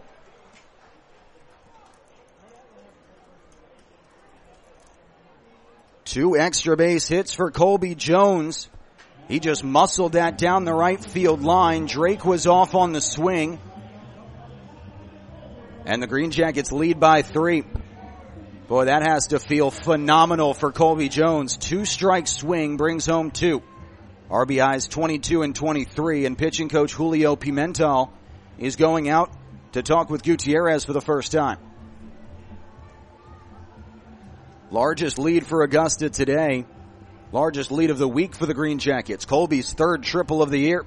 [SPEAKER 1] Two extra base hits for Colby Jones. He just muscled that down the right field line. Drake was off on the swing. And the Green Jackets lead by 3. Boy, that has to feel phenomenal for Colby Jones. 2-strike swing brings home 2. RBIs 22 and 23, and pitching coach Julio Pimentel is going out to talk with Gutierrez for the first time. Largest lead for Augusta today. Largest lead of the week for the Green Jackets. Colby's 3rd triple of the year.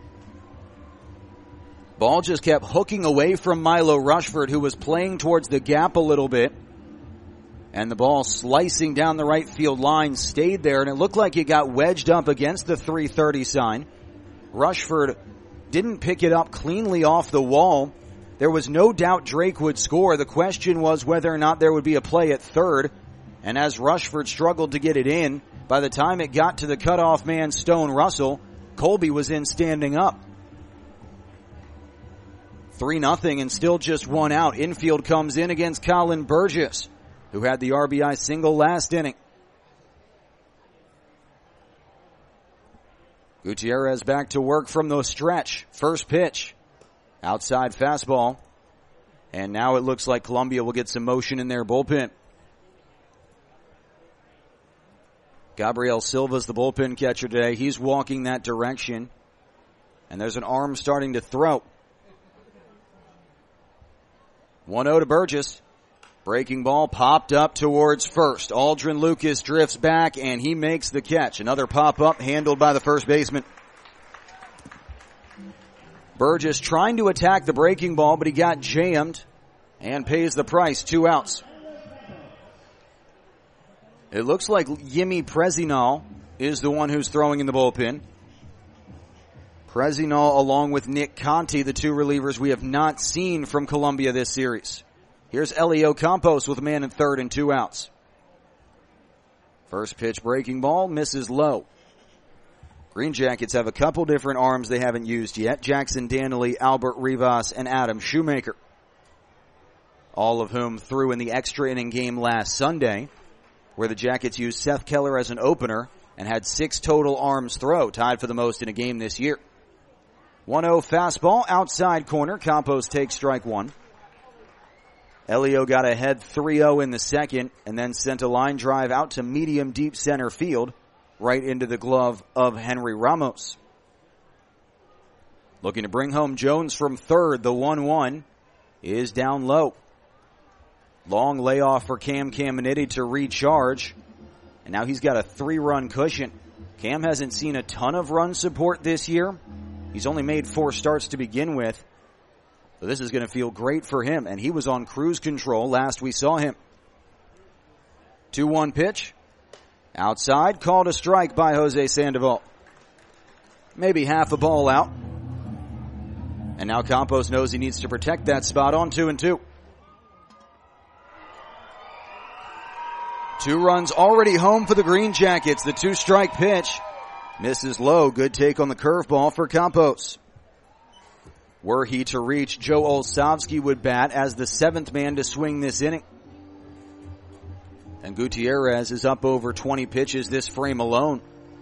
[SPEAKER 1] Ball just kept hooking away from Milo Rushford, who was playing towards the gap a little bit. And the ball slicing down the right field line stayed there, and it looked like it got wedged up against the 330 sign. Rushford didn't pick it up cleanly off the wall. There was no doubt Drake would score. The question was whether or not there would be a play at third. And as Rushford struggled to get it in, by the time it got to the cutoff man Stone Russell, Colby was in standing up. 3-0 and still just 1 out. Infield comes in against Colin Burgess, who had the RBI single last inning. Gutierrez back to work from the stretch. First pitch. Outside fastball. And now it looks like Columbia will get some motion in their bullpen. Gabriel Silva's the bullpen catcher today. He's walking that direction. And there's an arm starting to throw. 1-0 to Burgess. Breaking ball popped up towards first. Aldrin Lucas drifts back and he makes the catch. Another pop up handled by the first baseman. Burgess trying to attack the breaking ball, but he got jammed and pays the price. 2 outs. It looks like Yimi Prezinal is the one who's throwing in the bullpen. Prezinal along with Nick Conti, the 2 relievers we have not seen from Columbia this series. Here's Elio Campos with a man in third and 2 outs. First pitch breaking ball misses low. Green Jackets have a couple different arms they haven't used yet. Jackson Danley, Albert Rivas, and Adam Shoemaker. All of whom threw in the extra inning game last Sunday, where the Jackets used Seth Keller as an opener and had 6 total arms throw, tied for the most in a game this year. 1-0 fastball, outside corner. Campos takes strike 1. Elio got ahead 3-0 in the second and then sent a line drive out to medium deep center field, right into the glove of Henry Ramos. Looking to bring home Jones from third. The 1-1 is down low. Long layoff for Cam Caminiti to recharge. And now he's got a 3-run cushion. Cam hasn't seen a ton of run support this year. He's only made 4 starts to begin with. So this is going to feel great for him. And he was on cruise control last we saw him. 2-1 pitch. Outside, called a strike by Jose Sandoval. Maybe half a ball out. And now Campos knows he needs to protect that spot on 2-2. 2 runs already home for the Green Jackets. The 2-strike pitch misses low. Good take on the curveball for Campos. Were he to reach, Joe Olszewski would bat as the 7th man to swing this inning. And Gutierrez is up over 20 pitches this frame alone.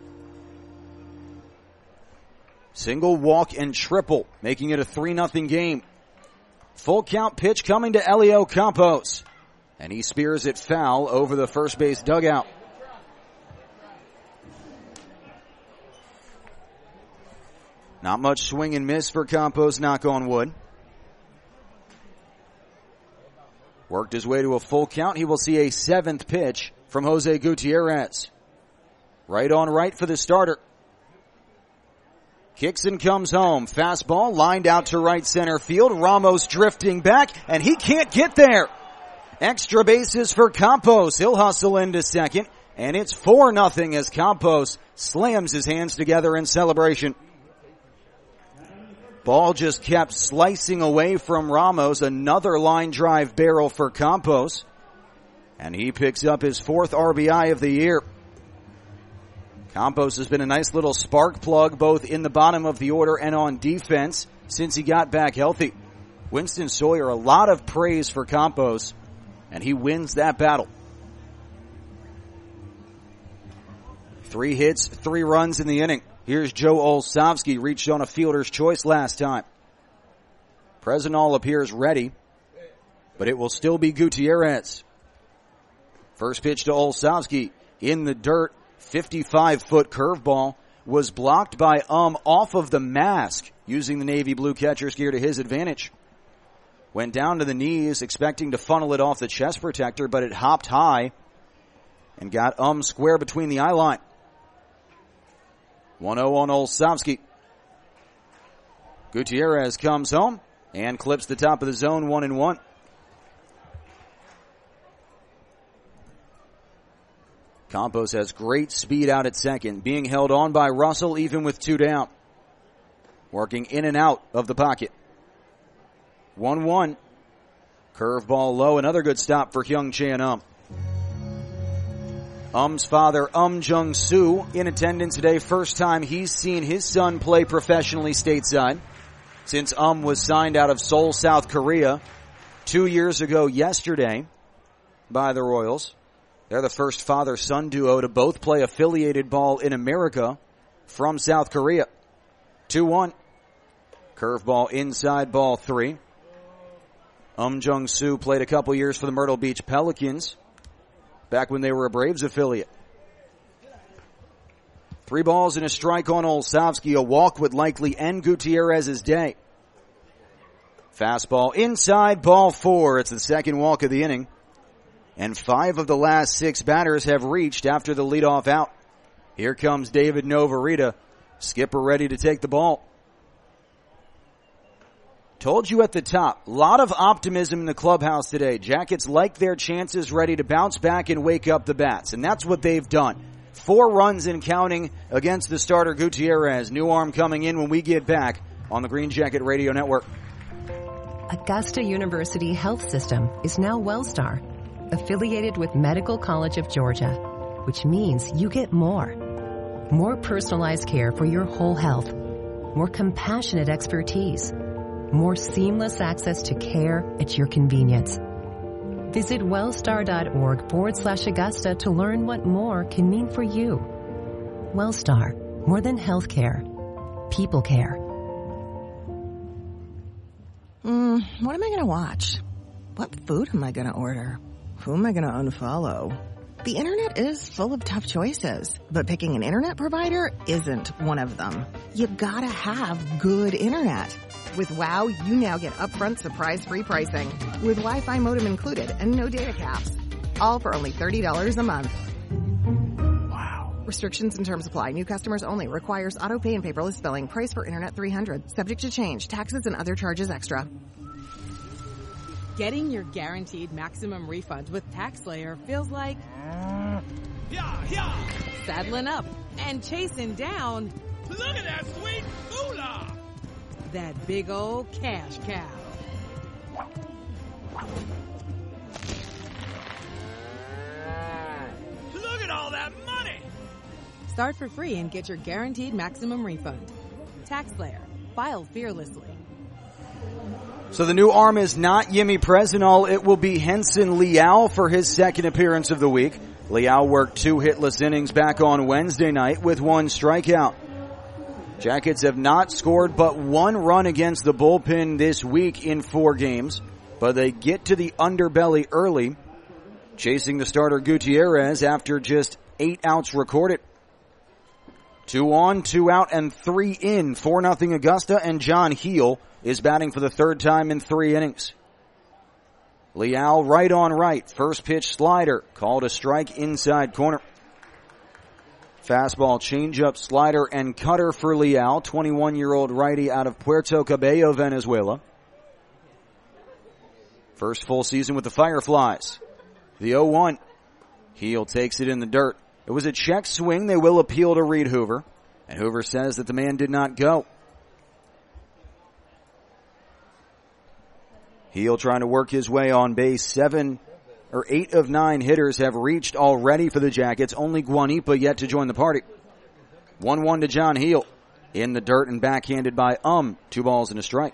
[SPEAKER 1] Single, walk, and triple, making it a 3-0 game. Full count pitch coming to Elio Campos. And he spears it foul over the first base dugout. Not much swing and miss for Campos, knock on wood. Worked his way to a full count. He will see a 7th pitch from Jose Gutierrez. Right on right for the starter. Kicks and comes home. Fastball lined out to right center field. Ramos drifting back, and he can't get there. Extra bases for Campos. He'll hustle into second, and it's 4-0 as Campos slams his hands together in celebration. Ball just kept slicing away from Ramos. Another line drive barrel for Campos. And he picks up his 4th RBI of the year. Campos has been a nice little spark plug both in the bottom of the order and on defense since he got back healthy. Winston Sawyer, a lot of praise for Campos, and he wins that battle. 3 hits, 3 runs in the inning. Here's Joe Olszewski, reached on a fielder's choice last time. Prezinal appears ready, but it will still be Gutierrez. First pitch to Olszewski in the dirt. 55-foot curveball was blocked by off of the mask, using the navy blue catcher's gear to his advantage. Went down to the knees, expecting to funnel it off the chest protector, but it hopped high and got square between the eye line. 1-0 on Olszewski. Gutierrez comes home and clips the top of the zone 1-1. Campos has great speed out at second, being held on by Russell even with 2 down. Working in and out of the pocket. 1-1. Curveball low, another good stop for Hyung Chan Um's father, Jung-soo, in attendance today. First time he's seen his son play professionally stateside since was signed out of Seoul, South Korea 2 years ago yesterday by the Royals. They're the first father-son duo to both play affiliated ball in America from South Korea. 2-1. Curveball inside, ball 3. Jung-soo played a couple years for the Myrtle Beach Pelicans back when they were a Braves affiliate. 3 balls and a strike on Olszewski. A walk would likely end Gutierrez's day. Fastball inside, ball 4. It's the second walk of the inning. And 5 of the last 6 batters have reached after the leadoff out. Here comes David Novarita. Skipper ready to take the ball. Told you at the top, a lot of optimism in the clubhouse today. Jackets like their chances, ready to bounce back and wake up the bats. And that's what they've done. 4 runs and counting against the starter Gutierrez. New arm coming in when we get back on the Green Jacket Radio Network.
[SPEAKER 8] Augusta University Health System is now Wellstar, affiliated with Medical College of Georgia, which means you get more. More personalized care for your whole health, more compassionate expertise, more seamless access to care at your convenience. Visit wellstar.org/Augusta to learn what more can mean for you. Wellstar, more than healthcare, people care.
[SPEAKER 11] What am I going to watch? What food am I going to order? Who am I going to unfollow? The internet is full of tough choices, but picking an internet provider isn't one of them. You gotta have good internet.
[SPEAKER 9] With WOW, you now get upfront surprise-free pricing with Wi-Fi modem included and no data caps. All for only $30 a month. Wow. Restrictions and terms apply. New customers only. Requires auto pay and paperless billing. Price for internet $300. Subject to change. Taxes and other charges extra. Getting your guaranteed maximum refund with TaxSlayer feels like saddling up and chasing down.
[SPEAKER 10] Look at that sweet moolah!
[SPEAKER 9] That big old cash cow.
[SPEAKER 10] Look at all that money!
[SPEAKER 9] Start for free and get your guaranteed maximum refund. TaxSlayer. File fearlessly.
[SPEAKER 1] So the new arm is not Yimi Presinol. It will be Henson Liao for his second appearance of the week. Liao worked 2 hitless innings back on Wednesday night with 1 strikeout. Jackets have not scored but 1 run against the bullpen this week in 4 games, but they get to the underbelly early, chasing the starter Gutierrez after just 8 outs recorded. 2 on, 2 out, and 3 in. 4-0 Augusta, and John Heel is batting for the 3rd time in 3 innings. Liao right on right. First pitch slider. Called a strike inside corner. Fastball, changeup, slider, and cutter for Liao. 21-year-old righty out of Puerto Cabello, Venezuela. First full season with the Fireflies. The 0-1. Heel takes it in the dirt. It was a check swing. They will appeal to Reed Hoover. And Hoover says that the man did not go. Heel trying to work his way on base. 8 of 9 hitters have reached already for the Jackets. Only Guanipa yet to join the party. 1-1 to John Heel. In the dirt and backhanded by 2 balls and a strike.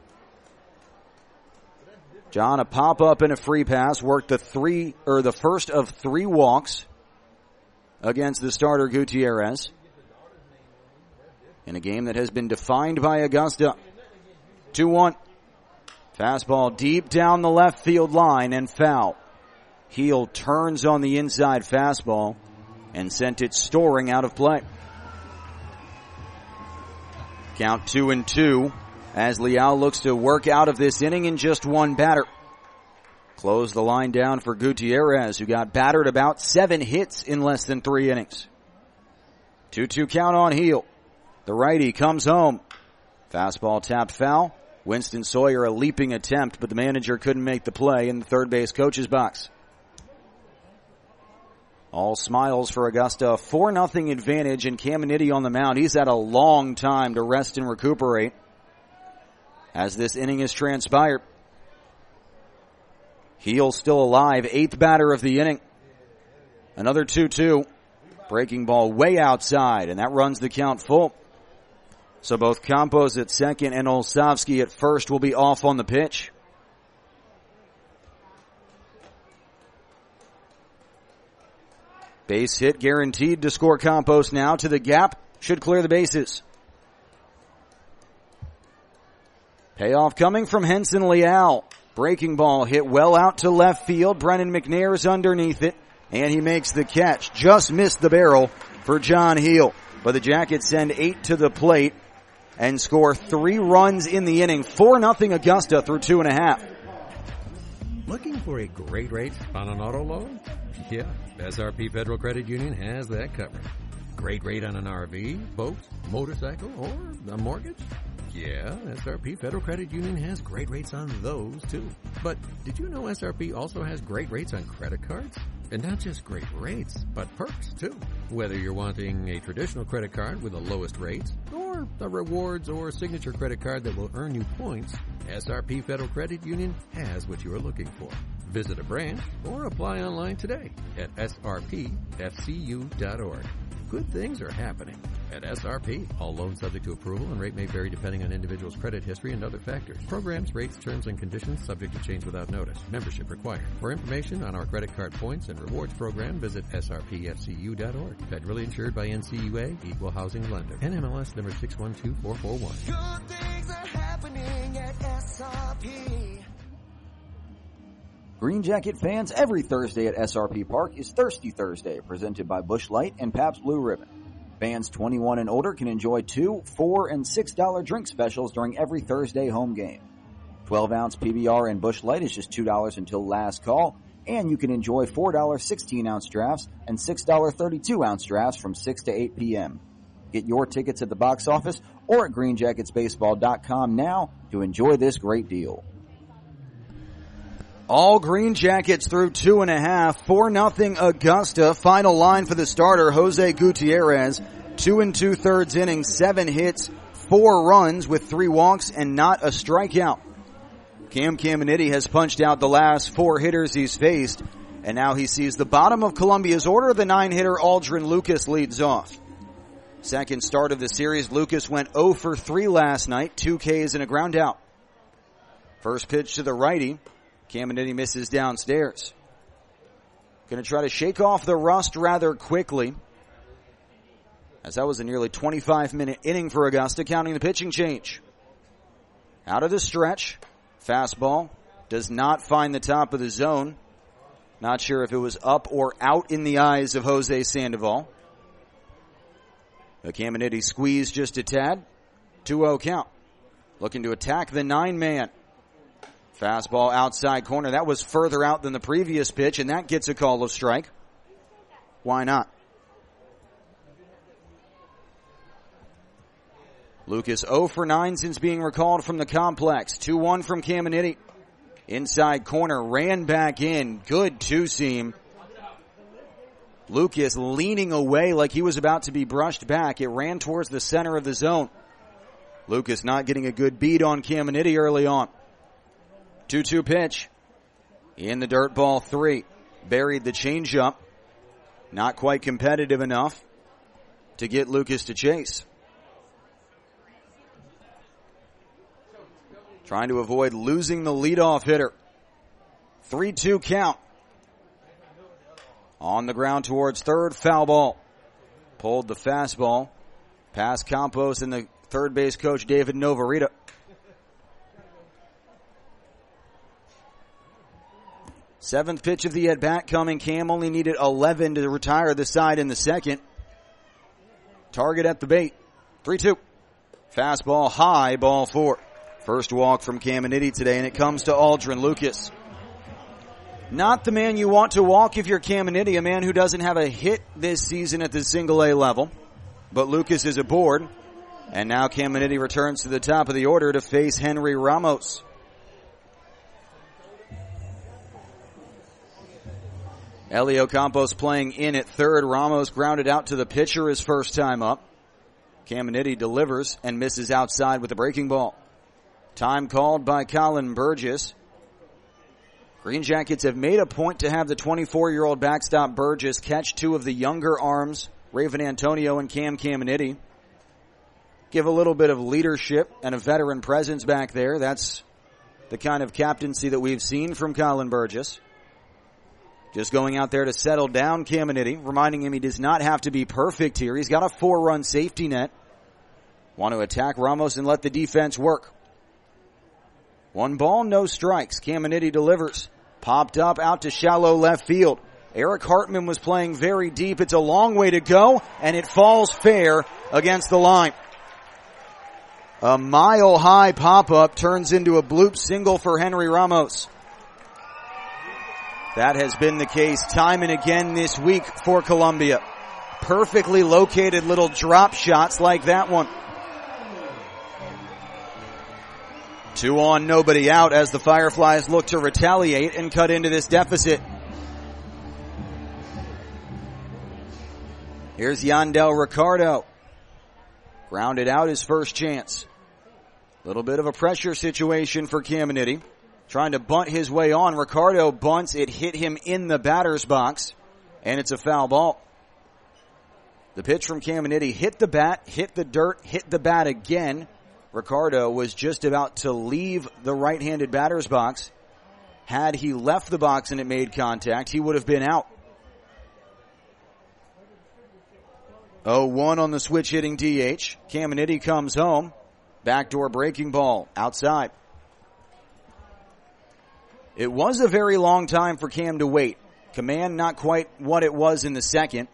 [SPEAKER 1] John, a pop-up and a free pass. Worked the first of 3 walks against the starter Gutierrez. In a game that has been defined by Augusta. 2-1. Fastball deep down the left field line and foul. Heel turns on the inside fastball and sent it soaring out of play. Count 2-2 as Liao looks to work out of this inning in just 1 batter. Close the line down for Gutierrez, who got battered about 7 hits in less than 3 innings. 2-2 count on Heel. The righty comes home. Fastball tapped foul. Winston Sawyer a leaping attempt, but the manager couldn't make the play in the third base coach's box. All smiles for Augusta. 4-0 advantage, and Caminiti on the mound. He's had a long time to rest and recuperate as this inning has transpired. Heel still alive. 8th batter of the inning. Another 2-2. Breaking ball way outside, and that runs the count full. So both Campos at second and Olszewski at first will be off on the pitch. Base hit guaranteed to score Campos now to the gap. should clear the bases. Payoff coming from Henson Leal. Breaking ball hit well out to left field. Brennan McNair's underneath it, and he makes the catch. Just missed the barrel for John Heel. But the Jackets send 8 to the plate and score 3 runs in the inning. 4-0 Augusta through 2.5.
[SPEAKER 2] Looking for a great rate on an auto loan? Yeah, SRP Federal Credit Union has that covered. Great rate on an RV, boat, motorcycle, or a mortgage? Yeah, SRP Federal Credit Union has great rates on those too. But did you know SRP also has great rates on credit cards? And not just great rates, but perks too. Whether you're wanting a traditional credit card with the lowest rates, or a rewards or signature credit card that will earn you points, SRP Federal Credit Union has what you are looking for. Visit a branch or apply online today at srpfcu.org. Good things are happening at SRP. All loans subject to approval and rate may vary depending on individual's credit history and other factors. Programs, rates, terms, and conditions subject to change without notice. Membership required. For information on our credit card points and rewards program, visit srpfcu.org. Federally insured by NCUA, Equal Housing Lender. NMLS number 612441.
[SPEAKER 3] Good things are happening at SRP.
[SPEAKER 1] Green Jacket fans, every Thursday at SRP Park is Thirsty Thursday, presented by Busch Light and Pabst Blue Ribbon. Fans 21 and older can enjoy $2, $4, and $6 drink specials during every Thursday home game. 12-ounce PBR and Busch Light is just $2 until last call, and you can enjoy $4 16-ounce drafts and $6 32-ounce drafts from 6 to 8 p.m. Get your tickets at the box office or at greenjacketsbaseball.com now to enjoy this great deal. All Green Jackets through 2.5, 4-0 Augusta. Final line for the starter, Jose Gutierrez. 2 2/3 innings, 7 hits, 4 runs with 3 walks and not a strikeout. Cam Caminiti has punched out the last 4 hitters he's faced, and now he sees the bottom of Columbia's order. The 9-hitter Aldrin Lucas leads off. Second start of the series, Lucas went 0 for 3 last night, 2 Ks and a ground out. First pitch to the righty. Caminiti misses downstairs. Going to try to shake off the rust rather quickly, as that was a nearly 25-minute inning for Augusta, counting the pitching change. Out of the stretch, fastball does not find the top of the zone. Not sure if it was up or out in the eyes of Jose Sandoval. The Caminiti squeezed just a tad. 2-0 count. Looking to attack the 9-man. Fastball outside corner. That was further out than the previous pitch, and that gets a call of strike. Why not? Lucas 0 for 9 since being recalled from the complex. 2-1 from Caminiti. Inside corner, ran back in. Good two-seam. Lucas leaning away like he was about to be brushed back. It ran towards the center of the zone. Lucas not getting a good beat on Caminiti early on. 2-2 pitch. In the dirt, ball 3. Buried the changeup. Not quite competitive enough to get Lucas to chase. Trying to avoid losing the leadoff hitter. 3-2 count. On the ground towards third, foul ball. Pulled the fastball. Past Campos and the third base coach David Novarita. Seventh pitch of the at-bat coming. Cam only needed 11 to retire the side in the second. Target at the bait. 3-2. Fastball high, ball 4. First walk from Caminiti today, and it comes to Aldrin Lucas. Not the man you want to walk if you're Caminiti, a man who doesn't have a hit this season at the single-A level. But Lucas is aboard, and now Caminiti returns to the top of the order to face Henry Ramos. Elio Campos playing in at third. Ramos grounded out to the pitcher his first time up. Caminiti delivers and misses outside with a breaking ball. Time called by Colin Burgess. Green Jackets have made a point to have the 24-year-old backstop Burgess catch 2 of the younger arms, Raven Antonio and Cam Caminiti. Give a little bit of leadership and a veteran presence back there. That's the kind of captaincy that we've seen from Colin Burgess. Just going out there to settle down Caminiti, reminding him he does not have to be perfect here. He's got a 4-run safety net. Want to attack Ramos and let the defense work. 1 ball, no strikes. Caminiti delivers. Popped up out to shallow left field. Eric Hartman was playing very deep. It's a long way to go, and it falls fair against the line. A mile-high pop-up turns into a bloop single for Henry Ramos. That has been the case time and again this week for Columbia. Perfectly located little drop shots like that one. 2 on, nobody out as the Fireflies look to retaliate and cut into this deficit. Here's Yandel Ricardo. Grounded out his first chance. Little bit of a pressure situation for Caminiti. Trying to bunt his way on. Ricardo bunts. It hit him in the batter's box. And it's a foul ball. The pitch from Caminiti hit the bat, hit the dirt, hit the bat again. Ricardo was just about to leave the right-handed batter's box. Had he left the box and it made contact, he would have been out. 0-1 on the switch hitting DH. Caminiti comes home. Backdoor breaking ball outside. It was a very long time for Cam to wait. Command not quite what it was in the second.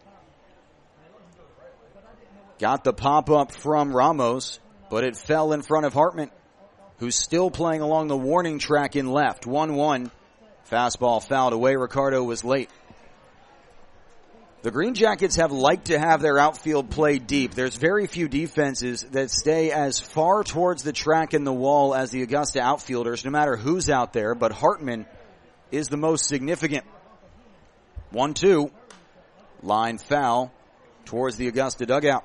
[SPEAKER 1] Got the pop-up from Ramos, but it fell in front of Hartman, who's still playing along the warning track in left. 1-1. Fastball fouled away. Ricardo was late. The Green Jackets have liked to have their outfield play deep. There's very few defenses that stay as far towards the track and the wall as the Augusta outfielders, no matter who's out there, but Hartman is the most significant. 1-2. Line foul towards the Augusta dugout.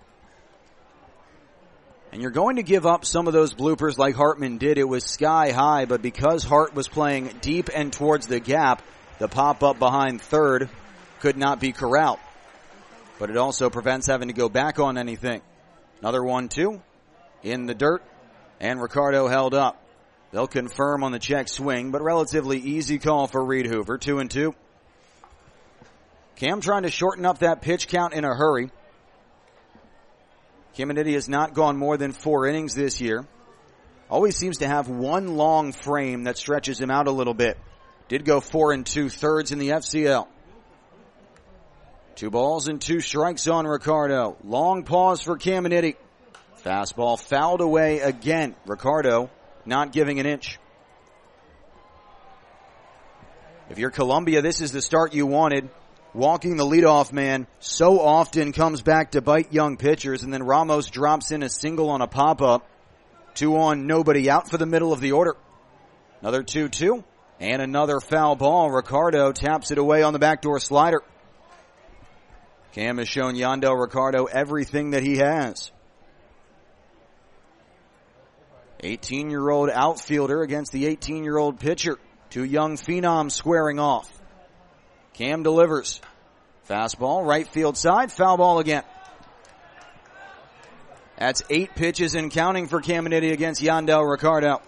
[SPEAKER 1] And you're going to give up some of those bloopers like Hartman did. It was sky high, but because Hart was playing deep and towards the gap, the pop-up behind third could not be corralled. But it also prevents having to go back on anything. Another 1-2 in the dirt, and Ricardo held up. They'll confirm on the check swing, but relatively easy call for Reed Hoover. 2-2. Cam trying to shorten up that pitch count in a hurry. Caminiti has not gone more than 4 innings this year. Always seems to have one long frame that stretches him out a little bit. Did go 4 2/3 in the FCL. 2 balls and 2 strikes on Ricardo. Long pause for Caminiti. Fastball fouled away again. Ricardo not giving an inch. If you're Columbia, this is the start you wanted. Walking the leadoff man so often comes back to bite young pitchers, and then Ramos drops in a single on a pop-up. 2 on, nobody out for the middle of the order. Another 2-2, and another foul ball. Ricardo taps it away on the backdoor slider. Cam has shown Yandel Ricardo everything that he has. 18-year-old outfielder against the 18-year-old pitcher. 2 young phenoms squaring off. Cam delivers. Fastball, right field side, foul ball again. That's 8 pitches and counting for Caminiti against Yandel Ricardo.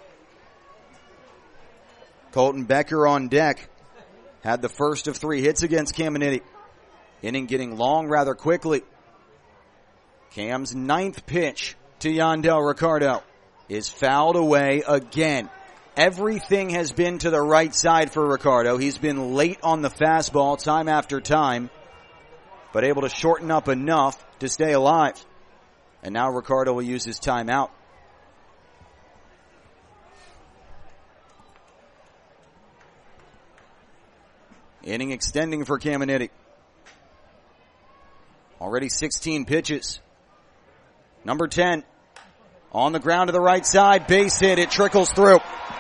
[SPEAKER 1] Colton Becker on deck. Had the first of 3 hits against Caminiti. Inning getting long rather quickly. Cam's 9th pitch to Yandel Ricardo is fouled away again. Everything has been to the right side for Ricardo. He's been late on the fastball time after time, but able to shorten up enough to stay alive. And now Ricardo will use his timeout. Inning extending for Caminiti. Already 16 pitches. Number 10. On the ground to the right side. Base hit. It trickles through.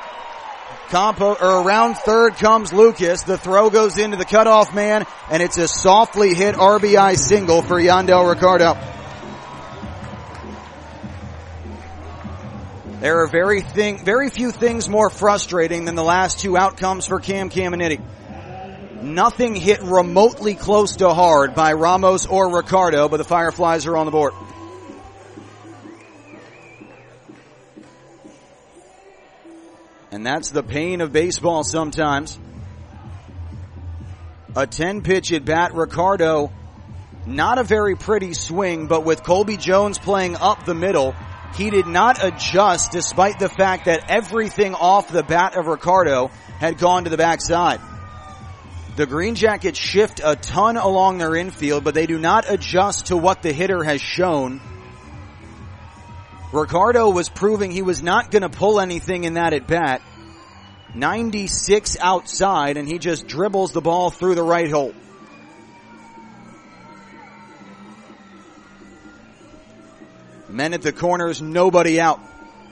[SPEAKER 1] Around third comes Lucas. The throw goes into the cutoff man, and it's a softly hit RBI single for Yandel Ricardo. There are very few things more frustrating than the last 2 outcomes for Cam Caminiti. Nothing hit remotely close to hard by Ramos or Ricardo, but the Fireflies are on the board. And that's the pain of baseball sometimes. A 10-pitch at bat. Ricardo, not a very pretty swing, but with Colby Jones playing up the middle, he did not adjust despite the fact that everything off the bat of Ricardo had gone to the backside. The Green Jackets shift a ton along their infield, but they do not adjust to what the hitter has shown. Ricardo was proving he was not going to pull anything in that at bat. 96 outside, and he just dribbles the ball through the right hole. Men at the corners, nobody out.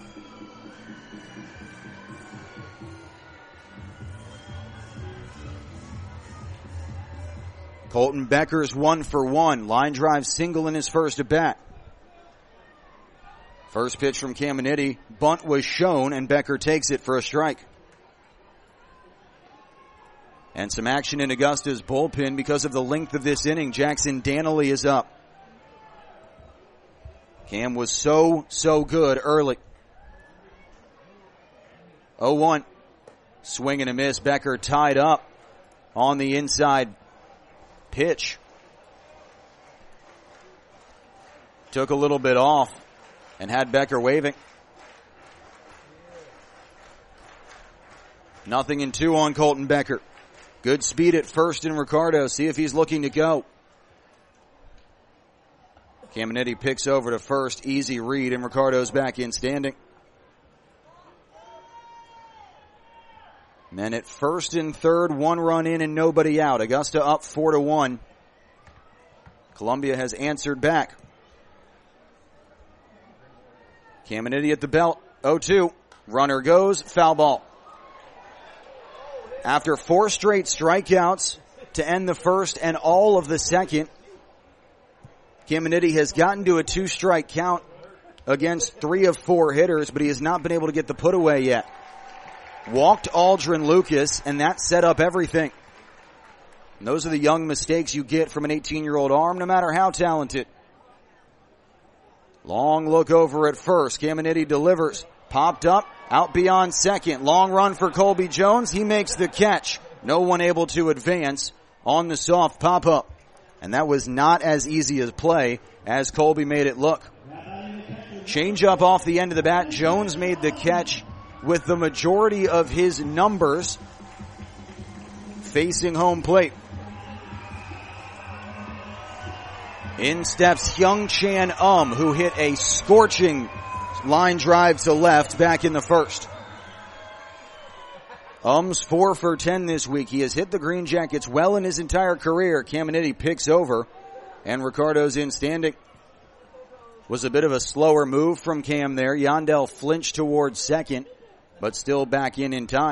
[SPEAKER 1] Colton Becker's 1 for 1. Line drive single in his first at bat. First pitch from Caminiti. Bunt was shown, and Becker takes it for a strike. And some action in Augusta's bullpen because of the length of this inning. Jackson Danley is up. Cam was so good early. 0-1. Swing and a miss. Becker tied up on the inside pitch. Took a little bit off and had Becker waving. 0-2 on Colton Becker. Good speed at first in Ricardo. See if he's looking to go. Caminiti picks over to first. Easy read, and Ricardo's back in standing. Men at first and third, 1 run in and nobody out. Augusta up 4-1. Columbia has answered back. Caminiti at the belt. 0-2. Runner goes. Foul ball. After 4 straight strikeouts to end the first and all of the second, Caminiti has gotten to a 2-strike count against 3 of 4 hitters, but he has not been able to get the put away yet. Walked Aldrin Lucas, and that set up everything. And those are the young mistakes you get from an 18-year-old arm, no matter how talented. Long look over at first. Caminiti delivers. Popped up, out beyond second. Long run for Colby Jones. He makes the catch. No one able to advance on the soft pop-up. And that was not as easy a play as Colby made it look. Change up off the end of the bat. Jones made the catch with the majority of his numbers facing home plate. In steps Hyung-Chan who hit a scorching line drive to left back in the first. 4 for 10 this week. He has hit the Green Jackets well in his entire career. Caminiti picks over, and Ricardo's in standing. Was a bit of a slower move from Cam there. Yandel flinched towards second, but still back in time.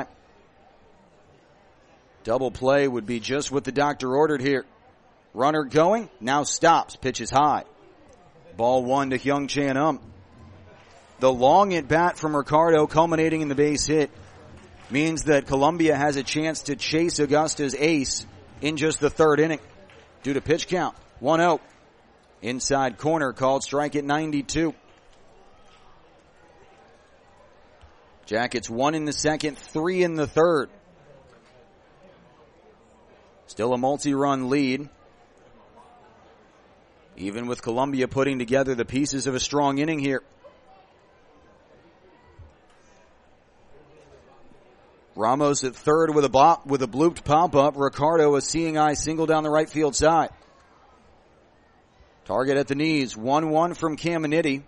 [SPEAKER 1] Double play would be just what the doctor ordered here. Runner going, now stops, pitches high. Ball 1 to Hyung-Chan The long at bat from Ricardo culminating in the base hit means that Columbia has a chance to chase Augusta's ace in just the third inning due to pitch count. 1-0. Inside corner called strike at 92. Jackets 1 in the second, 3 in the third. Still a multi-run lead. Even with Columbia putting together the pieces of a strong inning here. Ramos at third with a blooped pop-up. Ricardo a seeing eye single down the right field side. Target at the knees. 1-1 from Caminiti.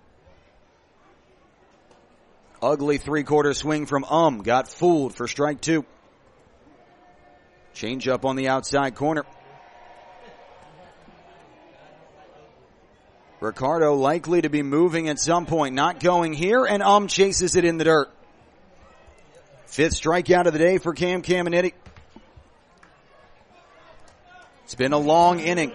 [SPEAKER 1] Ugly 3/4 swing from got fooled for strike 2. Change up on the outside corner. Ricardo likely to be moving at some point. Not going here, and chases it in the dirt. 5th strikeout of the day for Cam Caminiti. It's been a long inning.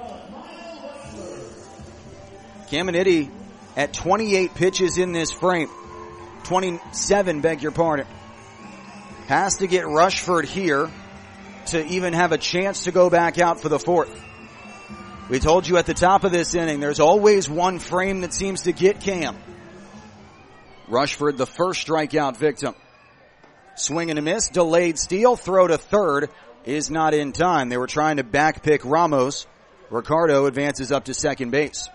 [SPEAKER 1] Caminiti at 28 pitches in this frame. 27, beg your pardon. Has to get Rushford here to even have a chance to go back out for the 4th. We told you at the top of this inning, there's always one frame that seems to get Cam. Rushford, the first strikeout victim. Swing and a miss, delayed steal, throw to third, is not in time. They were trying to backpick Ramos. Ricardo advances up to second base.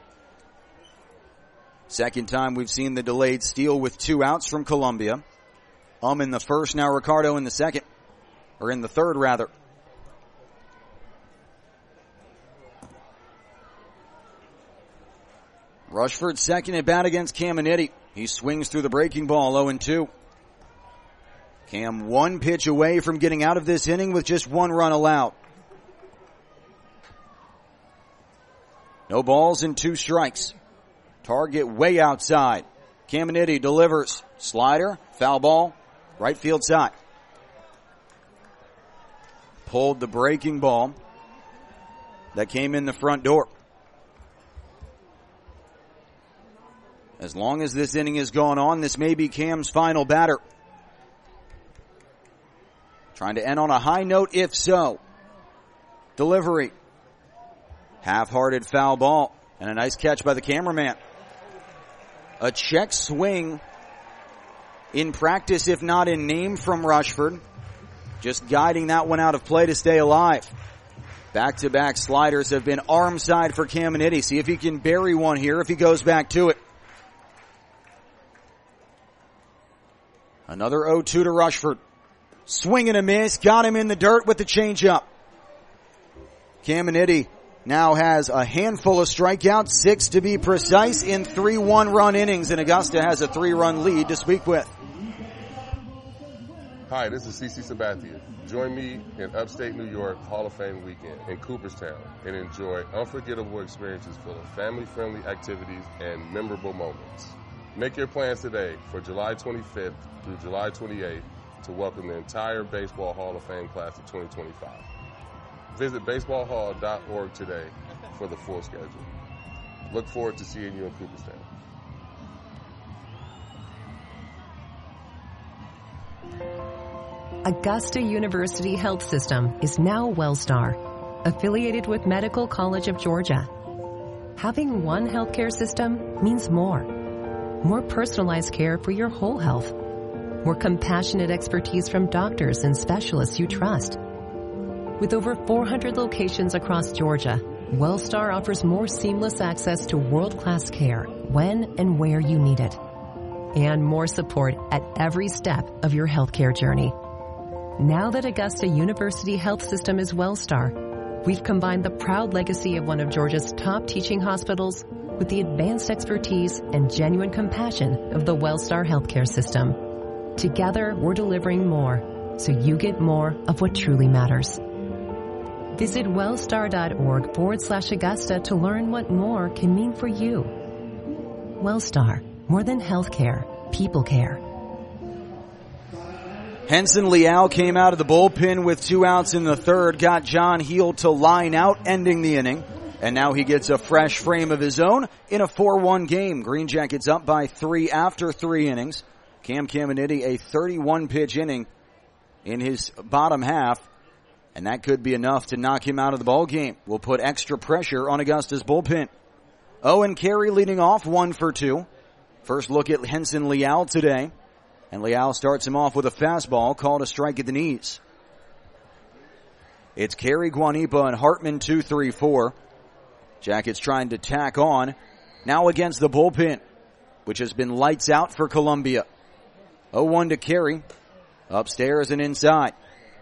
[SPEAKER 1] Second time we've seen the delayed steal with 2 outs from Columbia. In the first, now Ricardo in the second. Or in the third, rather. Rushford second at bat against Caminiti. He swings through the breaking ball, 0-2. Cam 1 pitch away from getting out of this inning with just 1 run allowed. No balls and 2 strikes. Target way outside. Caminiti delivers. Slider, foul ball, right field side. Pulled the breaking ball that came in the front door. As long as this inning is going on, this may be Cam's final batter. Trying to end on a high note, if so. Delivery. Half-hearted foul ball. And a nice catch by the cameraman. A check swing in practice, if not in name, from Rushford. Just guiding that one out of play to stay alive. Back-to-back sliders have been arm side for Caminiti. See if he can bury one here if he goes back to it. Another 0-2 to Rushford. Swing and a miss. Got him in the dirt with the changeup. Caminiti now has a handful of strikeouts, 6 to be precise, in 3 one-run innings, and Augusta has a 3-run lead to speak with.
[SPEAKER 7] Hi, this is CC Sabathia. Join me in upstate New York Hall of Fame weekend in Cooperstown and enjoy unforgettable experiences full of family-friendly activities and memorable moments. Make your plans today for July 25th through July 28th to welcome the entire Baseball Hall of Fame class of 2025. Visit baseballhall.org today for the full schedule. Look forward to seeing you in Cooperstown.
[SPEAKER 8] Augusta University Health System is now Wellstar, affiliated with Medical College of Georgia. Having one healthcare system means more. More personalized care for your whole health. More compassionate expertise from doctors and specialists you trust. With over 400 locations across Georgia, Wellstar offers more seamless access to world-class care when and where you need it. And more support at every step of your healthcare journey. Now that Augusta University Health System is Wellstar, we've combined the proud legacy of one of Georgia's top teaching hospitals with the advanced expertise and genuine compassion of the Wellstar healthcare system. Together, we're delivering more, so you get more of what truly matters. Visit wellstar.org/Augusta to learn what more can mean for you. Wellstar, more than healthcare, people care.
[SPEAKER 1] Henson Leal came out of the bullpen with 2 outs in the third, got John Heel to line out, ending the inning. And now he gets a fresh frame of his own in a 4-1 game. Green Jackets up by 3 after 3 innings. Cam Caminiti, a 31-pitch inning in his bottom half. And that could be enough to knock him out of the ball game. Will put extra pressure on Augusta's bullpen. Owen Carey leading off 1 for 2. First look at Henson Leal today. And Leal starts him off with a fastball called a strike at the knees. It's Carey, Guanipa, and Hartman 2, 3, 4. Jackets trying to tack on. Now against the bullpen, which has been lights out for Columbia. 0-1 to Carey. Upstairs and inside.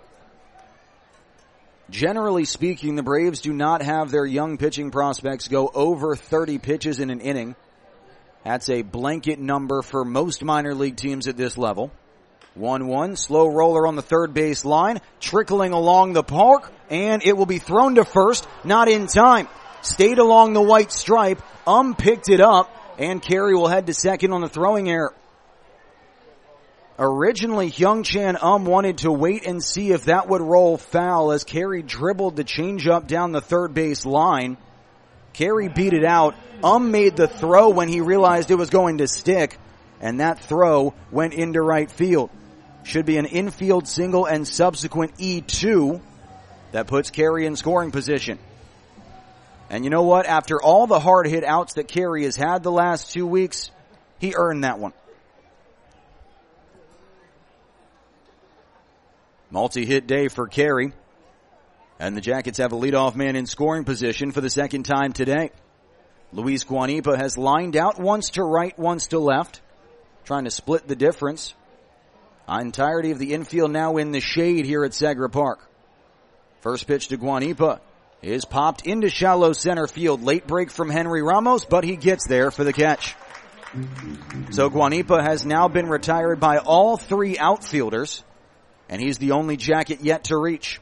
[SPEAKER 1] Generally speaking, the Braves do not have their young pitching prospects go over 30 pitches in an inning. That's a blanket number for most minor league teams at this level. 1-1, slow roller on the third base line, trickling along the park, and it will be thrown to first, not in time. Stayed along the white stripe, picked it up, and Carey will head to second on the throwing error. Originally, Hyung-Chan wanted to wait and see if that would roll foul as Carey dribbled the changeup down the third base line. Carey beat it out. Made the throw when he realized it was going to stick, and that throw went into right field. Should be an infield single and subsequent E2 that puts Carey in scoring position. And you know what? After all the hard hit outs that Carey has had the last 2 weeks, he earned that one. Multi-hit day for Carey. And the Jackets have a leadoff man in scoring position for the second time today. Luis Guanipa has lined out once to right, once to left, trying to split the difference. Entirety of the infield now in the shade here at Segra Park. First pitch to Guanipa is popped into shallow center field. Late break from Henry Ramos, but he gets there for the catch. So Guanipa has now been retired by all three outfielders, and he's the only Jacket yet to reach.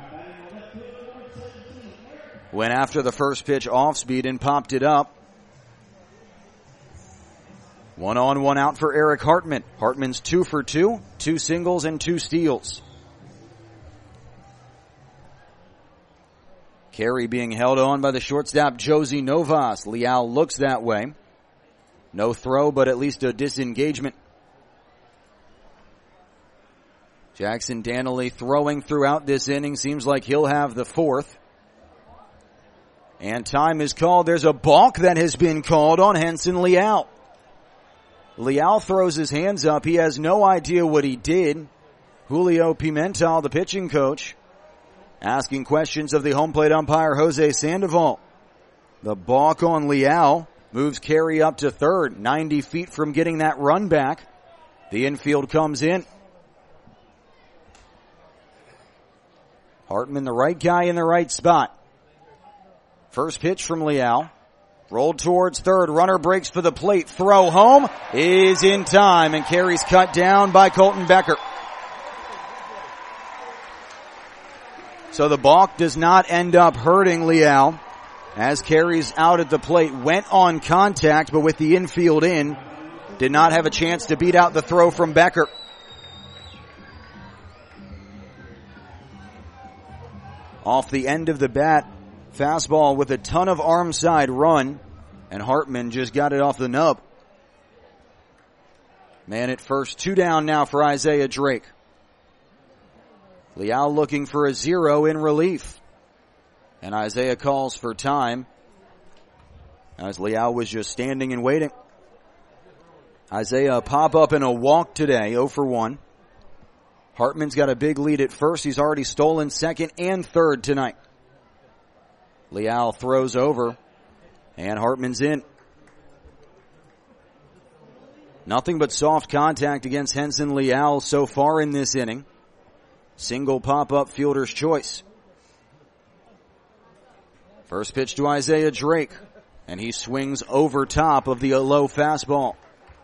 [SPEAKER 1] Went after the first pitch off speed and popped it up. 1 on, 1 out for Eric Hartman. Hartman's 2 for 2, 2 singles and 2 steals. Carey being held on by the shortstop Josie Novas. Leal looks that way. No throw, but at least a disengagement. Jackson Danley throwing throughout this inning. Seems like he'll have the fourth. And time is called. There's a balk that has been called on Henson Leal. Leal throws his hands up. He has no idea what he did. Julio Pimentel, the pitching coach, asking questions of the home plate umpire Jose Sandoval. The balk on Leal moves Carey up to third, 90 feet from getting that run back. The infield comes in. Hartman, the right guy in the right spot. First pitch from Leal. Rolled towards third. Runner breaks for the plate. Throw home is in time, and Carey's cut down by Colton Becker. So the balk does not end up hurting Leal, as Carey's out at the plate. Went on contact, but with the infield in, did not have a chance to beat out the throw from Becker. Off the end of the bat, fastball with a ton of arm side run, and Hartman just got it off the nub. Man at first, 2 down now for Isaiah Drake. Leal looking for a 0 in relief. And Isaiah calls for time, as Leal was just standing and waiting. Isaiah, a pop-up and a walk today, 0 for 1. Hartman's got a big lead at first. He's already stolen second and third tonight. Leal throws over, and Hartman's in. Nothing but soft contact against Henson Leal so far in this inning. Single pop-up fielder's choice. First pitch to Isaiah Drake, and he swings over top of the low fastball.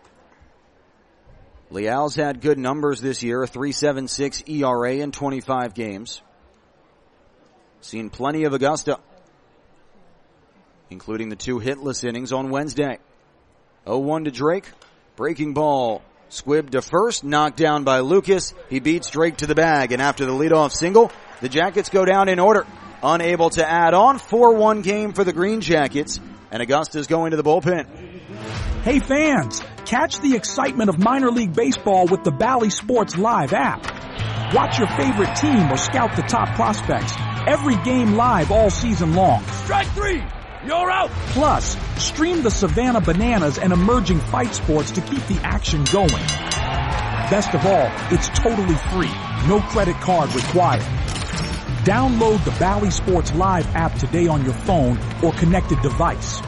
[SPEAKER 1] Leal's had good numbers this year, a 3.76 ERA in 25 games. Seen plenty of Augusta, including the 2 hitless innings on Wednesday. 0-1 to Drake. Breaking ball. Squibbed to first, knocked down by Lucas. He beats Drake to the bag, and after the leadoff single, the Jackets go down in order. Unable to add on. 4-1 game for the Green Jackets, and Augusta's going to the bullpen.
[SPEAKER 4] Hey fans, catch the excitement of minor league baseball with the Bally Sports Live app. Watch your favorite team or scout the top prospects. Every game live all season long.
[SPEAKER 10] Strike 3! You're out!
[SPEAKER 4] Plus, stream the Savannah Bananas and emerging fight sports to keep the action going. Best of all, it's totally free. No credit card required. Download the Bally Sports Live app today on your phone or connected device.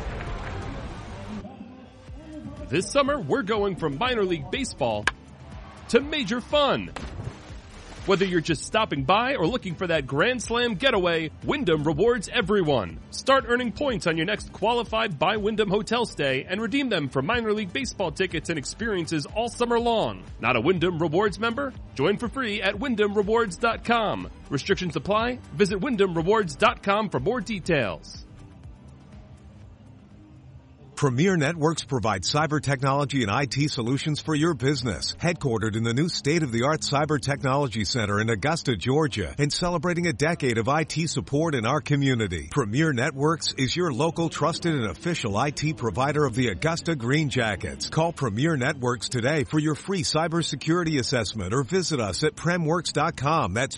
[SPEAKER 5] This summer, we're going from minor league baseball to major fun. Whether you're just stopping by or looking for that Grand Slam getaway, Wyndham rewards everyone. Start earning points on your next qualified by Wyndham hotel stay and redeem them for minor league baseball tickets and experiences all summer long. Not a Wyndham Rewards member? Join for free at WyndhamRewards.com. Restrictions apply. Visit WyndhamRewards.com for more details.
[SPEAKER 6] Premier Networks provides cyber technology and IT solutions for your business. Headquartered in the new state-of-the-art Cyber Technology Center in Augusta, Georgia, and celebrating a decade of IT support in our community. Premier Networks is your local trusted and official IT provider of the Augusta Green Jackets. Call Premier Networks today for your free cybersecurity assessment or visit us at premworks.com. That's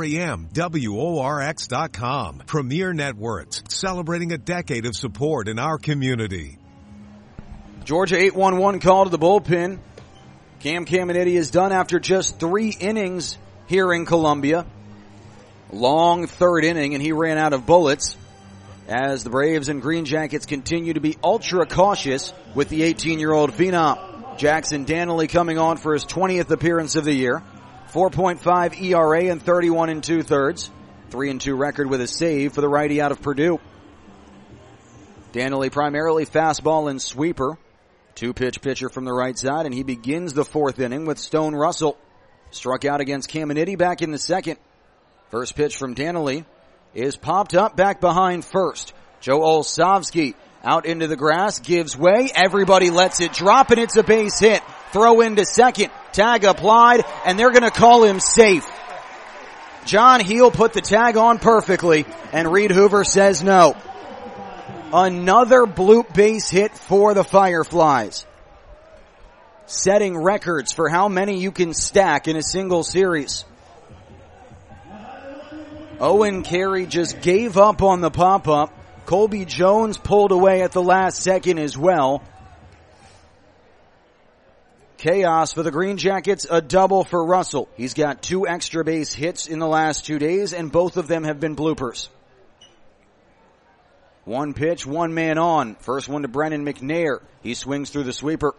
[SPEAKER 6] PREMWORX.com. Premier Networks, celebrating a decade of support in our community.
[SPEAKER 1] Georgia 8-1-1 call to the bullpen. Cam Caminiti is done after just 3 innings here in Columbia. Long third inning, and he ran out of bullets as the Braves and Green Jackets continue to be ultra cautious with the 18-year-old phenom. Jackson Danley coming on for his 20th appearance of the year. 4.5 ERA and 31 2/3. 3-2 record with a save for the righty out of Purdue. Danley primarily fastball and sweeper. 2-pitch pitcher from the right side, and he begins the fourth inning with Stone Russell. Struck out against Caminiti back in the second. First pitch from Danley is popped up back behind first. Joe Olszewski out into the grass, gives way. Everybody lets it drop, and it's a base hit. Throw into second. Tag applied, and they're going to call him safe. John Heel put the tag on perfectly, and Reed Hoover says no. Another bloop base hit for the Fireflies. Setting records for how many you can stack in a single series. Owen Carey just gave up on the pop-up. Colby Jones pulled away at the last second as well. Chaos for the Green Jackets, a double for Russell. He's got 2 extra base hits in the last 2 days, and both of them have been bloopers. 1 pitch, 1 man on. First one to Brennan McNair. He swings through the sweeper.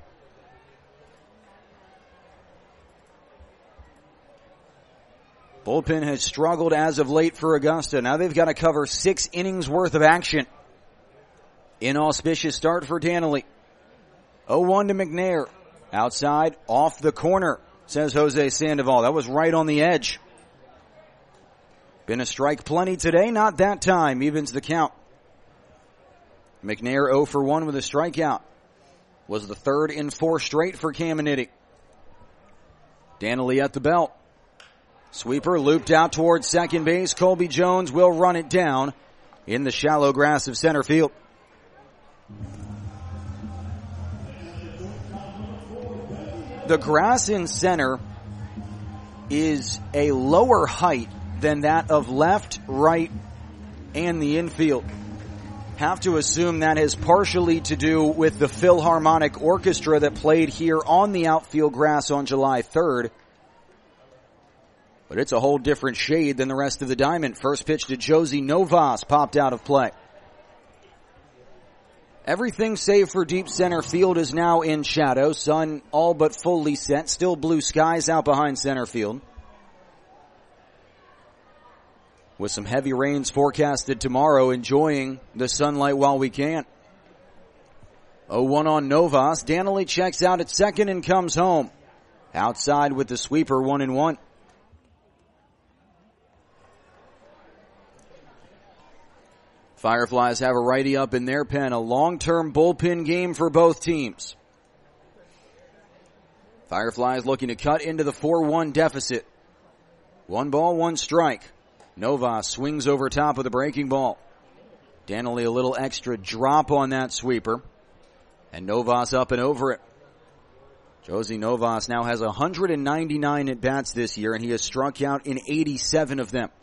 [SPEAKER 1] Bullpen has struggled as of late for Augusta. Now they've got to cover 6 innings worth of action. Inauspicious start for Danley. 0-1 to McNair. Outside, off the corner, says Jose Sandoval. That was right on the edge. Been a strike plenty today, not that time. Evens the count. McNair 0 for 1 with a strikeout. Was the third in 4 straight for Caminiti. Danley at the belt. Sweeper looped out towards second base. Colby Jones will run it down in the shallow grass of center field. The grass in center is a lower height than that of left, right, and the infield. Have to assume that has partially to do with the Philharmonic Orchestra that played here on the outfield grass on July 3rd. But it's a whole different shade than the rest of the diamond. First pitch to Josie Novas popped out of play. Everything save for deep center field is now in shadow. Sun all but fully set. Still blue skies out behind center field. With some heavy rains forecasted tomorrow, enjoying the sunlight while we can. 0-1 on Novas. Danley checks out at second and comes home. Outside with the sweeper, 1-1. Fireflies have a righty up in their pen. A long-term bullpen game for both teams. Fireflies looking to cut into the 4-1 deficit. 1 ball, 1 strike. Novas swings over top of the breaking ball. Danley a little extra drop on that sweeper. And Novas up and over it. Josie Novas now has 199 at-bats this year, and he has struck out in 87 of them.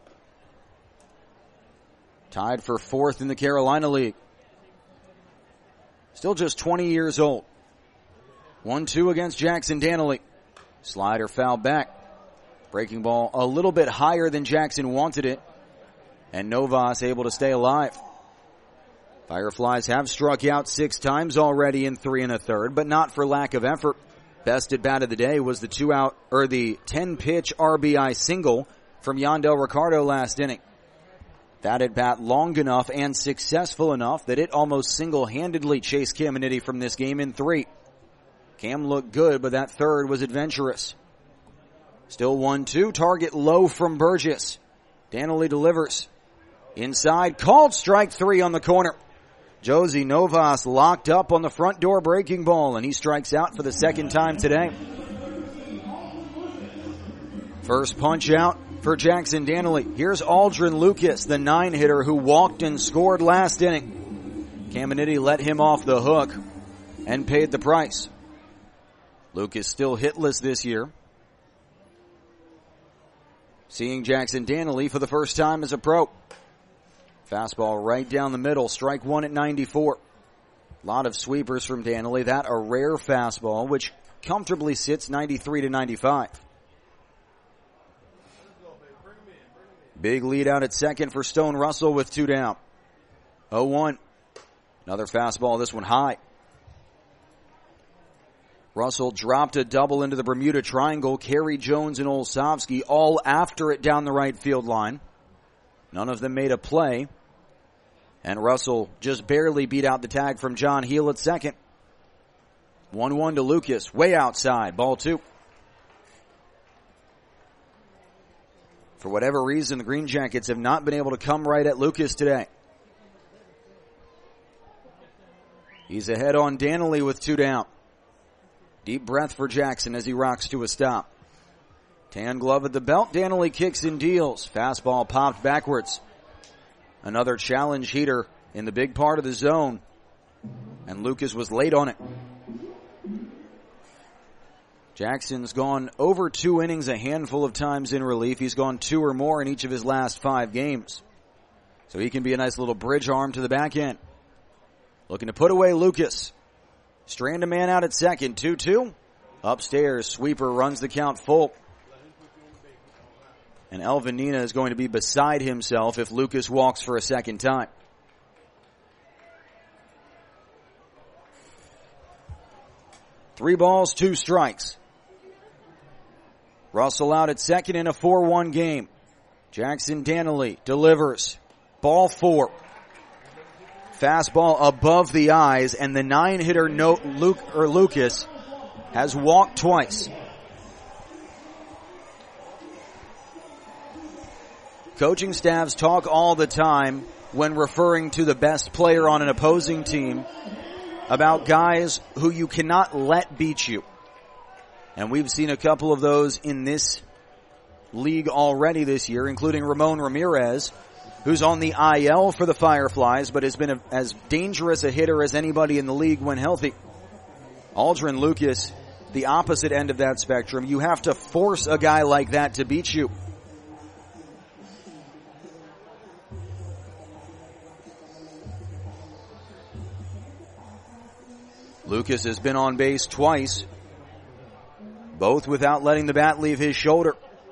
[SPEAKER 1] Tied for 4th in the Carolina League. Still just 20 years old. 1-2 against Jackson Danley. Slider fouled back. Breaking ball a little bit higher than Jackson wanted it. And Novas able to stay alive. Fireflies have struck out 6 times already in 3 1/3, but not for lack of effort. Best at bat of the day was the 10-pitch RBI single from Yandel Ricardo last inning. That at bat long enough and successful enough that it almost single-handedly chased Caminiti from this game in 3. Cam looked good, but that third was adventurous. Still 1-2. Target low from Burgess. Danley delivers. Inside, called strike 3 on the corner. Josie Novas locked up on the front door breaking ball, and he strikes out for the second time today. First punch out for Jackson Danley. Here's Aldrin Lucas, the 9-hitter who walked and scored last inning. Caminiti let him off the hook and paid the price. Lucas still hitless this year. Seeing Jackson Danley for the first time as a pro. Fastball right down the middle, strike 1 at 94. A lot of sweepers from Danley. That a rare fastball, which comfortably sits 93 to 95. Big lead out at second for Stone Russell with 2 down. 0-1. Another fastball, this one high. Russell dropped a double into the Bermuda Triangle. Carey, Jones, and Olszewski all after it down the right field line. None of them made a play. And Russell just barely beat out the tag from John Heel at second. 1-1 to Lucas, way outside, ball 2. For whatever reason, the Green Jackets have not been able to come right at Lucas today. He's ahead on Danley with 2 down. Deep breath for Jackson as he rocks to a stop. Tan glove at the belt, Danley kicks and deals. Fastball popped backwards. Another challenge heater in the big part of the zone. And Lucas was late on it. Jackson's gone over 2 innings a handful of times in relief. He's gone 2 or more in each of his last 5 games. So he can be a nice little bridge arm to the back end. Looking to put away Lucas. Strand a man out at second, 2-2. Upstairs, sweeper runs the count full. And Elvin Nina is going to be beside himself if Lucas walks for a second time. Three balls, 2 strikes. Russell out at second in a 4-1 game. Jackson Danley delivers. Ball 4. Fastball above the eyes, and the 9-hitter Lucas has walked twice. Coaching staffs talk all the time when referring to the best player on an opposing team about guys who you cannot let beat you. And we've seen a couple of those in this league already this year, including Ramon Ramirez, who's on the IL for the Fireflies, but has been as dangerous a hitter as anybody in the league when healthy. Aldrin Lucas, the opposite end of that spectrum. You have to force a guy like that to beat you. Lucas has been on base twice, both without letting the bat leave his shoulder.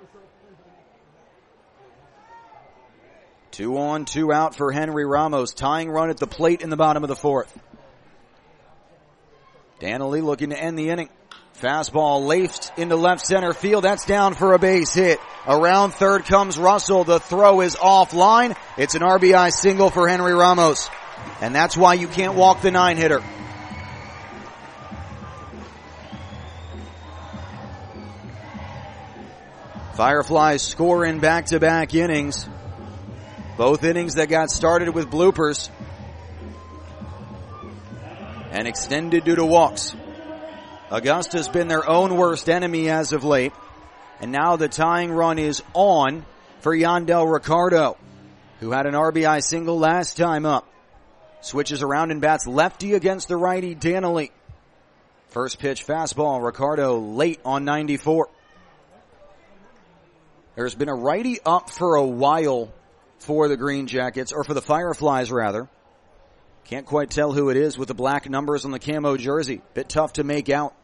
[SPEAKER 1] 2 on, 2 out for Henry Ramos. Tying run at the plate in the bottom of the 4th. Danley looking to end the inning. Fastball laced into left center field. That's down for a base hit. Around third comes Russell. The throw is offline. It's an RBI single for Henry Ramos. And that's why you can't walk the 9-hitter. Fireflies score in back-to-back innings. Both innings that got started with bloopers and extended due to walks. Augusta's been their own worst enemy as of late. And now the tying run is on for Yandel Ricardo, who had an RBI single last time up. Switches around and bats lefty against the righty Danley. First pitch fastball, Ricardo late on 94. There's been a righty up for a while for the Green Jackets, or for the Fireflies rather. Can't quite tell who it is with the black numbers on the camo jersey. Bit tough to make out.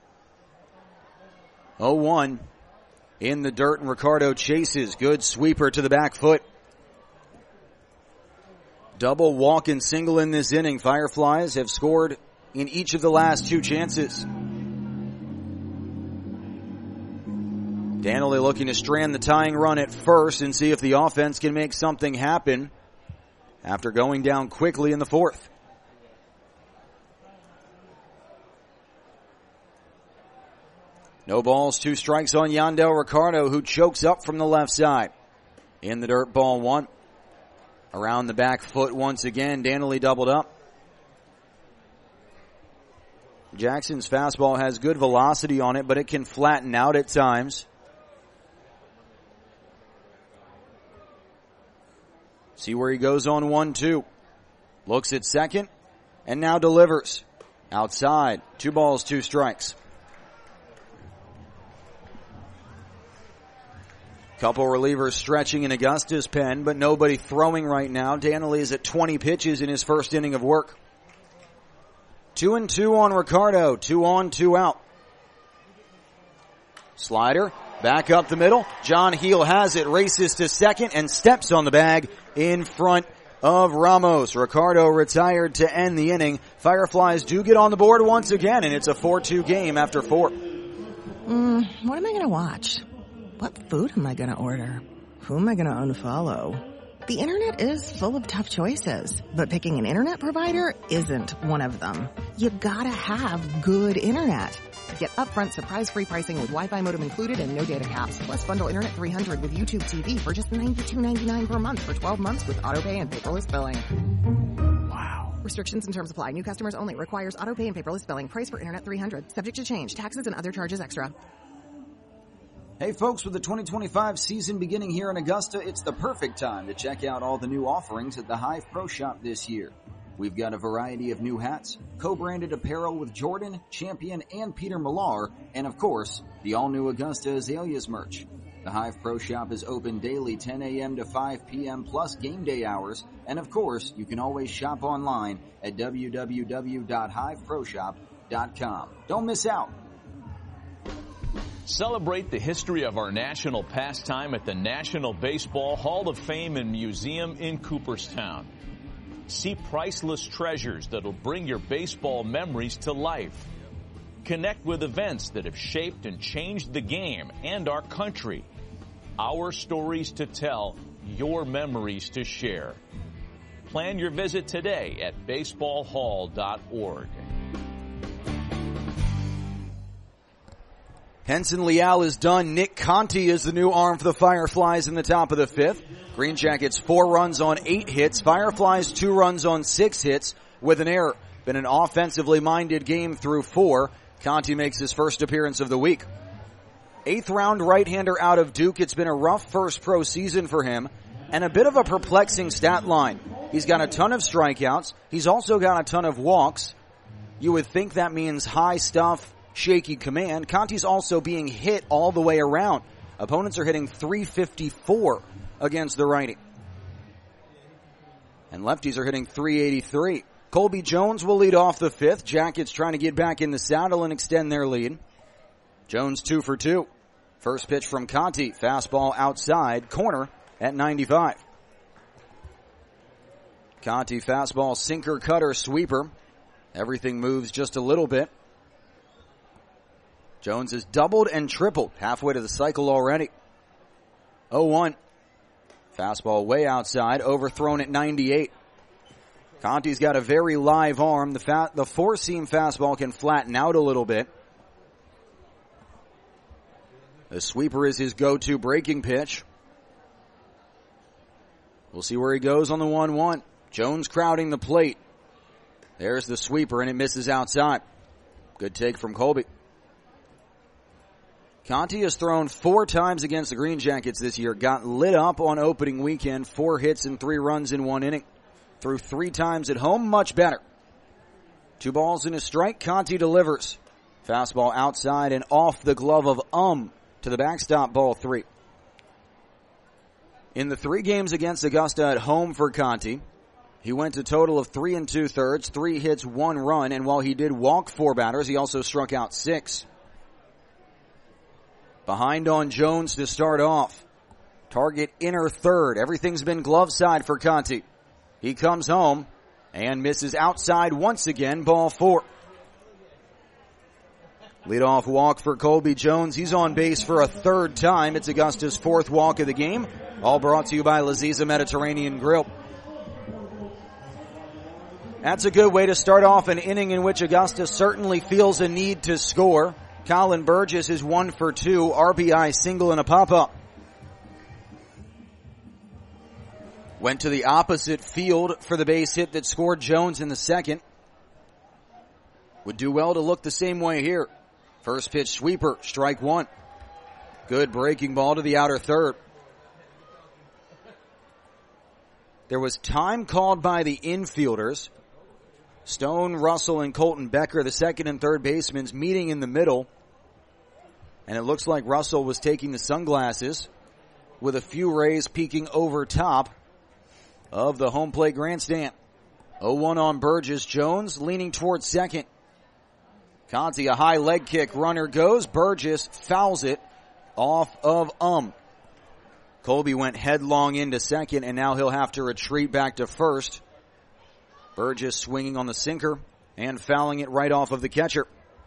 [SPEAKER 1] 0-1 in the dirt, and Ricardo chases. Good sweeper to the back foot. Double, walk, and single in this inning. Fireflies have scored in each of the last 2 chances. Danley looking to strand the tying run at first and see if the offense can make something happen after going down quickly in the 4th. No balls, 2 strikes on Yandel Ricardo, who chokes up from the left side. In the dirt, ball 1. Around the back foot once again, Danley doubled up. Jackson's fastball has good velocity on it, but it can flatten out at times. See where he goes on 1-2. Looks at second, and now delivers. Outside, 2 balls, 2 strikes. Couple relievers stretching in Augusta's pen, but nobody throwing right now. Danley is at 20 pitches in his first inning of work. 2-2 on Ricardo. 2 on, 2 out. Slider Back up the middle. John Heel has it, races to second, and steps on the bag in front of Ramos. Ricardo retired to end the inning. Fireflies do get on the board once again, and it's a 4-2 game after 4.
[SPEAKER 11] What am I going to watch? What food am I going to order? Who am I going to unfollow? The internet is full of tough choices, but picking an internet provider isn't one of them. You gotta have good internet. Get upfront surprise-free pricing with Wi-Fi modem included and no data caps. Plus bundle Internet 300 with YouTube TV for just $92.99 per month for 12 months with autopay and paperless billing. Wow. Restrictions and terms apply. New customers only. Requires autopay and paperless billing. Price for Internet 300. Subject to change. Taxes and other charges extra.
[SPEAKER 1] Hey folks, with the 2025 season beginning here in Augusta, it's the perfect time to check out all the new offerings at the Hive Pro Shop this year. We've got a variety of new hats, co-branded apparel with Jordan, Champion, and Peter Millar, and of course, the all-new Augusta Azaleas merch. The Hive Pro Shop is open daily 10 a.m. to 5 p.m. plus game day hours, and of course, you can always shop online at www.hiveproshop.com. Don't miss out.
[SPEAKER 12] Celebrate the history of our national pastime at the National Baseball Hall of Fame and Museum in Cooperstown. See priceless treasures that'll bring your baseball memories to life. Connect with events that have shaped and changed the game and our country. Our stories to tell, your memories to share. Plan your visit today at baseballhall.org.
[SPEAKER 1] Henson Leal is done. Nick Conti is the new arm for the Fireflies in the top of the 5th. Green Jackets 4 runs on 8 hits. Fireflies 2 runs on 6 hits with an error. Been an offensively minded game through 4. Conti makes his first appearance of the week. 8th round right-hander out of Duke. It's been a rough first pro season for him and a bit of a perplexing stat line. He's got a ton of strikeouts. He's also got a ton of walks. You would think that means high stuff, shaky command. Conti's also being hit all the way around. Opponents are hitting .354 against the righty. And lefties are hitting .383. Colby Jones will lead off the 5th. Jackets trying to get back in the saddle and extend their lead. Jones 2 for 2. First pitch from Conti. Fastball outside. Corner at 95. Conti fastball, sinker, cutter, sweeper. Everything moves just a little bit. Jones has doubled and tripled halfway to the cycle already. 0-1. Fastball way outside, overthrown at 98. Conti's got a very live arm. The four-seam fastball can flatten out a little bit. The sweeper is his go-to breaking pitch. We'll see where he goes on the 1-1. Jones crowding the plate. There's the sweeper, and it misses outside. Good take from Colby. Conti has thrown 4 times against the Green Jackets this year. Got lit up on opening weekend. 4 hits and 3 runs in 1 inning. Threw 3 times at home. Much better. 2 balls and a strike. Conti delivers. Fastball outside and off the glove of to the backstop, ball 3. In the 3 games against Augusta at home for Conti, he went a total of 3 2/3, 3 hits, 1 run, and while he did walk 4 batters, he also struck out 6. Behind on Jones to start off. Target inner third. Everything's been glove side for Conti. He comes home and misses outside once again, ball 4. Leadoff walk for Colby Jones. He's on base for a 3rd time. It's Augusta's 4th walk of the game. All brought to you by Laziza Mediterranean Grill. That's a good way to start off an inning in which Augusta certainly feels a need to score. Colin Burgess is 1 for 2, RBI single and a pop-up. Went to the opposite field for the base hit that scored Jones in the 2nd. Would do well to look the same way here. First pitch sweeper, strike 1. Good breaking ball to the outer third. There was time called by the infielders. Stone, Russell, and Colton Becker, the 2nd and 3rd basemen, meeting in the middle. And it looks like Russell was taking the sunglasses with a few rays peeking over top of the home plate grandstand. 0-1 on Burgess. Jones leaning towards second. Conti, a high leg kick. Runner goes. Burgess fouls it off of Colby went headlong into second, and now he'll have to retreat back to first. Burgess swinging on the sinker and fouling it right off of the catcher.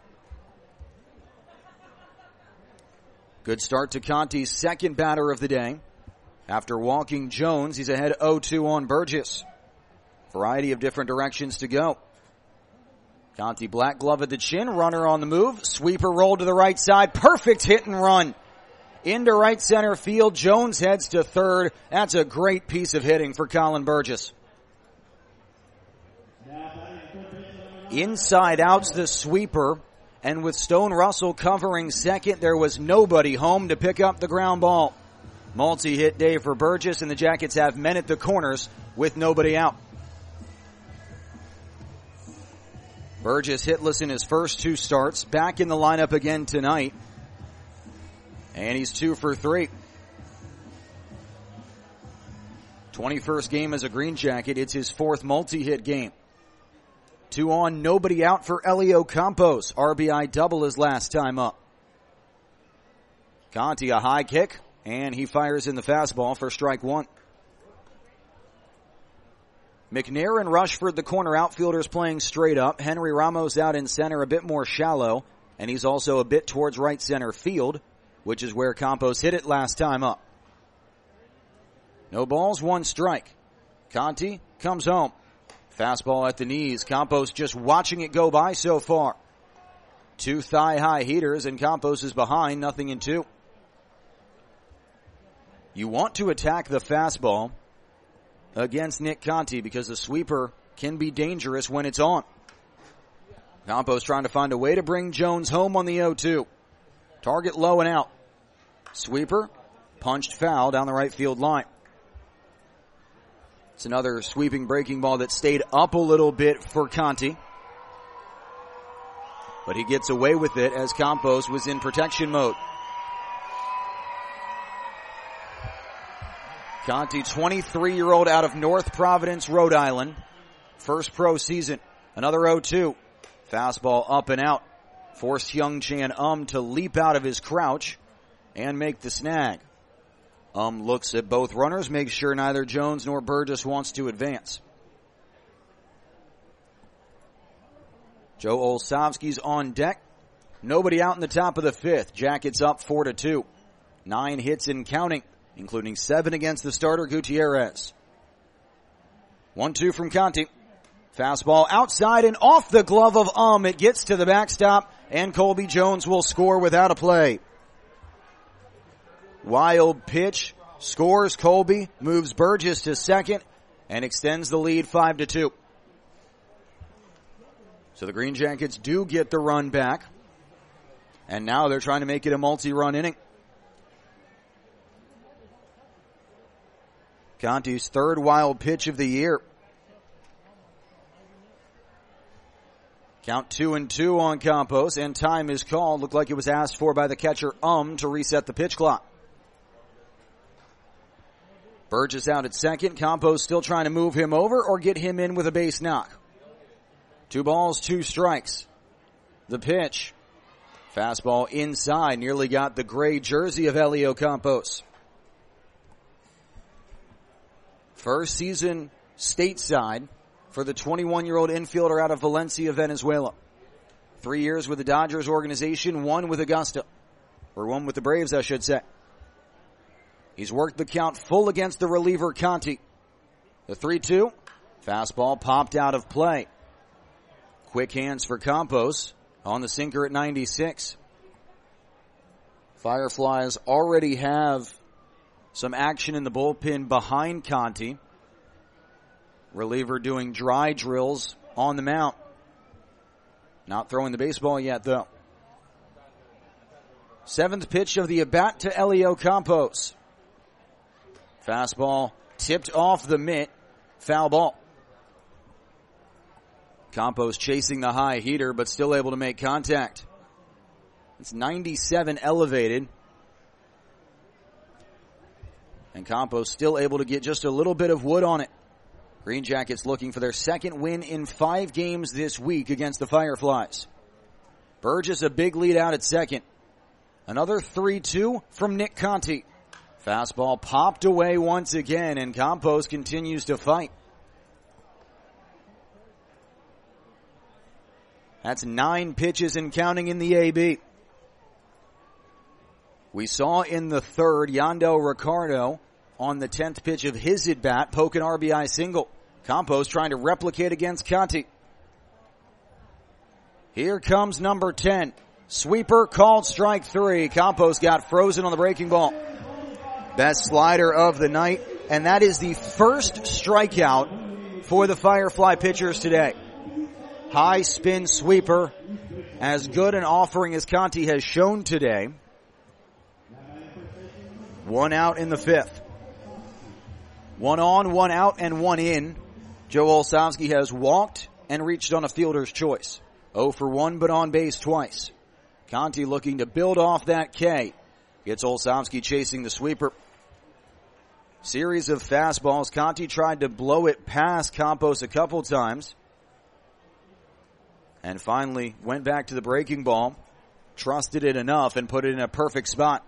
[SPEAKER 1] Good start to Conti's second batter of the day. After walking Jones, he's ahead 0-2 on Burgess. Variety of different directions to go. Conti black glove at the chin, runner on the move, sweeper roll to the right side, perfect hit and run. Into right center field, Jones heads to third. That's a great piece of hitting for Colin Burgess. Inside out's the sweeper, and with Stone Russell covering second, there was nobody home to pick up the ground ball. Multi-hit day for Burgess, and the Jackets have men at the corners with nobody out. Burgess hitless in his first two starts, back in the lineup again tonight. And he's 2 for 3. 21st game as a Green Jacket. It's his fourth multi-hit game. 2 on, nobody out for Elio Campos. RBI double his last time up. Conti a high kick, and he fires in the fastball for strike 1. McNair and Rushford, the corner outfielders, playing straight up. Henry Ramos out in center, a bit more shallow, and he's also a bit towards right center field, which is where Campos hit it last time up. No balls, 1 strike. Conti comes home. Fastball at the knees. Campos just watching it go by so far. 2 thigh-high heaters, and Campos is behind, 0-2. You want to attack the fastball against Nick Conti because the sweeper can be dangerous when it's on. Campos trying to find a way to bring Jones home on the 0-2. Target low and out. Sweeper, punched foul down the right field line. It's another sweeping breaking ball that stayed up a little bit for Conti. But he gets away with it as Campos was in protection mode. Conti, 23-year-old out of North Providence, Rhode Island. First pro season. Another 0-2. Fastball up and out. Forced Young Chan to leap out of his crouch and make the snag. Looks at both runners, makes sure neither Jones nor Burgess wants to advance. Joe Olszewski's on deck. Nobody out in the top of the 5th. Jackets up 4-2. 9 hits and counting, including 7 against the starter Gutierrez. 1-2 from Conti. Fastball outside and off the glove of It gets to the backstop, and Colby Jones will score without a play. Wild pitch, scores Colby, moves Burgess to second, and extends the lead 5-2. So the Green Jackets do get the run back, and now they're trying to make it a multi-run inning. Conti's 3rd wild pitch of the year. Count 2-2 on Campos, and time is called. Looked like it was asked for by the catcher to reset the pitch clock. Burgess out at second. Campos still trying to move him over or get him in with a base knock. 2 balls, 2 strikes. The pitch. Fastball inside. Nearly got the gray jersey of Elio Campos. First season stateside for the 21-year-old infielder out of Valencia, Venezuela. 3 years with the Dodgers organization, 1 with Augusta. Or 1 with the Braves, I should say. He's worked the count full against the reliever Conti. The 3-2. Fastball popped out of play. Quick hands for Campos on the sinker at 96. Fireflies already have some action in the bullpen behind Conti. Reliever doing dry drills on the mound. Not throwing the baseball yet, though. 7th pitch of the at-bat to Elio Campos. Fastball tipped off the mitt. Foul ball. Campos chasing the high heater, but still able to make contact. It's 97 elevated. And Campos still able to get just a little bit of wood on it. Green Jackets looking for their 2nd win in 5 games this week against the Fireflies. Burgess a big lead out at second. Another 3-2 from Nick Conti. Fastball popped away once again, and Campos continues to fight. That's 9 pitches and counting in the AB. We saw in the third Yandel Ricardo on the 10th pitch of his at-bat poke an RBI single. Campos trying to replicate against Conti. Here comes number 10. Sweeper called strike 3. Campos got frozen on the breaking ball. Best slider of the night, and that is the first strikeout for the Firefly pitchers today. High spin sweeper, as good an offering as Conti has shown today. 1 out in the 5th. 1 on, 1 out, and 1 in. Joe Olszewski has walked and reached on a fielder's choice. 0 for 1, but on base twice. Conti looking to build off that K. Gets Olszewski chasing the sweeper. Series of fastballs. Conti tried to blow it past Campos a couple times. And finally went back to the breaking ball. Trusted it enough and put it in a perfect spot.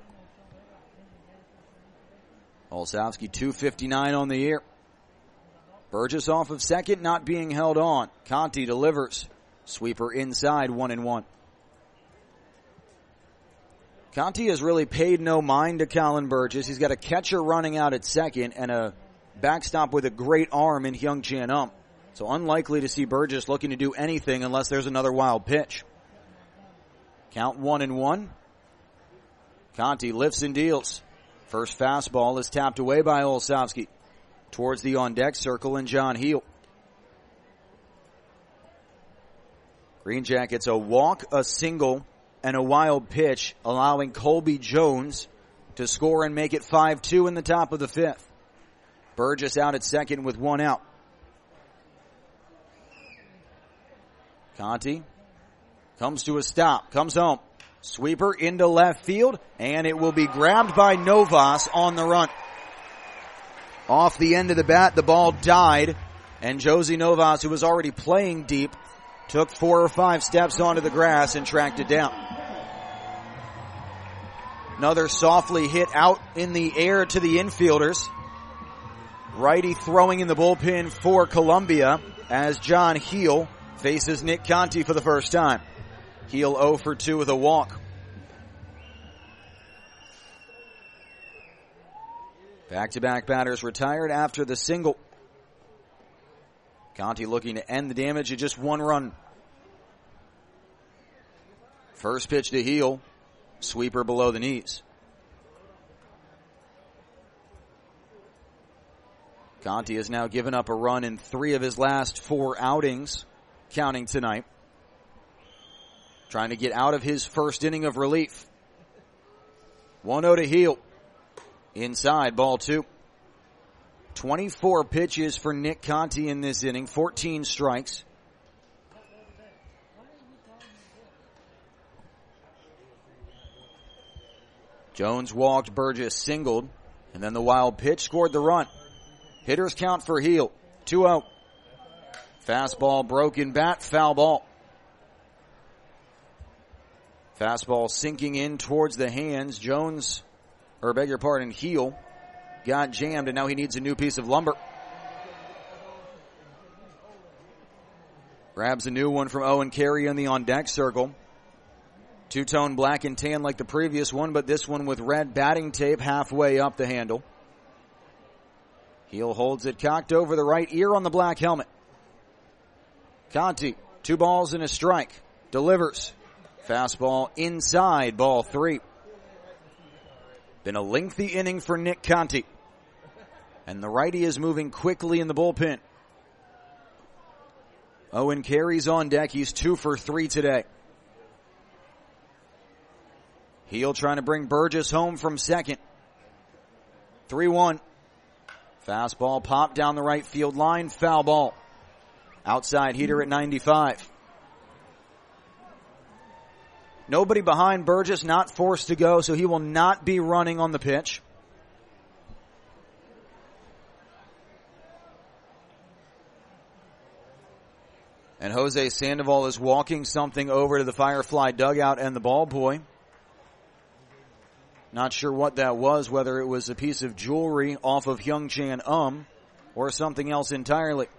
[SPEAKER 1] Olszewski 259 on the year. Burgess off of second, not being held on. Conti delivers. Sweeper inside, 1-1. Conti has really paid no mind to Colin Burgess. He's got a catcher running out at second and a backstop with a great arm in Hyung Chan Um. So unlikely to see Burgess looking to do anything unless there's another wild pitch. Count 1-1. Conti lifts and deals. First fastball is tapped away by Olszewski towards the on-deck circle and John Heel. Green Jackets a walk, a single, and a wild pitch, allowing Colby Jones to score and make it 5-2 in the top of the 5th. Burgess out at second with 1 out. Conti comes to a stop, comes home. Sweeper into left field, and it will be grabbed by Novas on the run. Off the end of the bat, the ball died, and Josie Novas, who was already playing deep, took 4 or 5 steps onto the grass and tracked it down. Another softly hit out in the air to the infielders. Righty throwing in the bullpen for Columbia as John Heel faces Nick Conti for the first time. Heel 0 for 2 with a walk. Back-to-back batters retired after the single. Conti looking to end the damage at just 1 run. First pitch to Heel. Sweeper below the knees. Conti has now given up a run in 3 of his last 4 outings, counting tonight. Trying to get out of his first inning of relief. 1-0 to Heel. Inside, ball 2. 24 pitches for Nick Conti in this inning, 14 strikes. Jones walked, Burgess singled, and then the wild pitch scored the run. Hitters count for Heel, 2-0. Fastball, broken bat, foul ball. Fastball sinking in towards the hands. Jones, or beg your pardon, Heel got jammed, and now he needs a new piece of lumber. Grabs a new one from Owen Carey in the on-deck circle. Two-tone black and tan like the previous one, but this one with red batting tape halfway up the handle. Heel holds it cocked over the right ear on the black helmet. Conti, 2 balls and a strike. Delivers. Fastball inside, ball 3. Been a lengthy inning for Nick Conti. And the righty is moving quickly in the bullpen. Owen Carey's on deck. He's 2 for 3 today. Heel trying to bring Burgess home from second. 3-1. Fastball popped down the right field line. Foul ball. Outside heater at 95. Nobody behind Burgess, not forced to go, so he will not be running on the pitch. And Jose Sandoval is walking something over to the Firefly dugout and the ball boy. Not sure what that was, whether it was a piece of jewelry off of Hyung-Chan or something else entirely.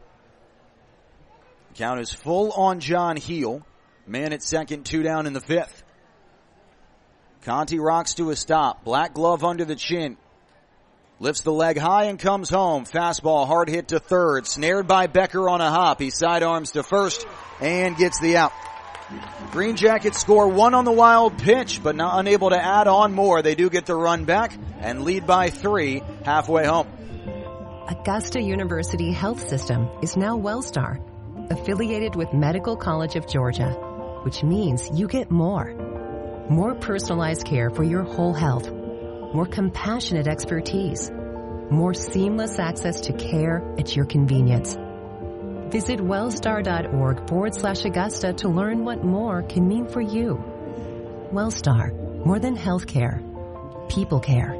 [SPEAKER 1] Count is full on John Heel. Man at second, 2 down in the 5th. Conti rocks to a stop. Black glove under the chin. Lifts the leg high and comes home. Fastball hard hit to third. Snared by Becker on a hop. He sidearms to first and gets the out. Green Jackets score 1 on the wild pitch, but not unable to add on more. They do get the run back and lead by 3 halfway home.
[SPEAKER 8] Augusta University Health System is now Wellstar, affiliated with Medical College of Georgia, which means you get more. More personalized care for your whole health. More compassionate expertise. More seamless access to care at your convenience. Visit wellstar.org/Augusta to learn what more can mean for you. Wellstar, more than healthcare. People care.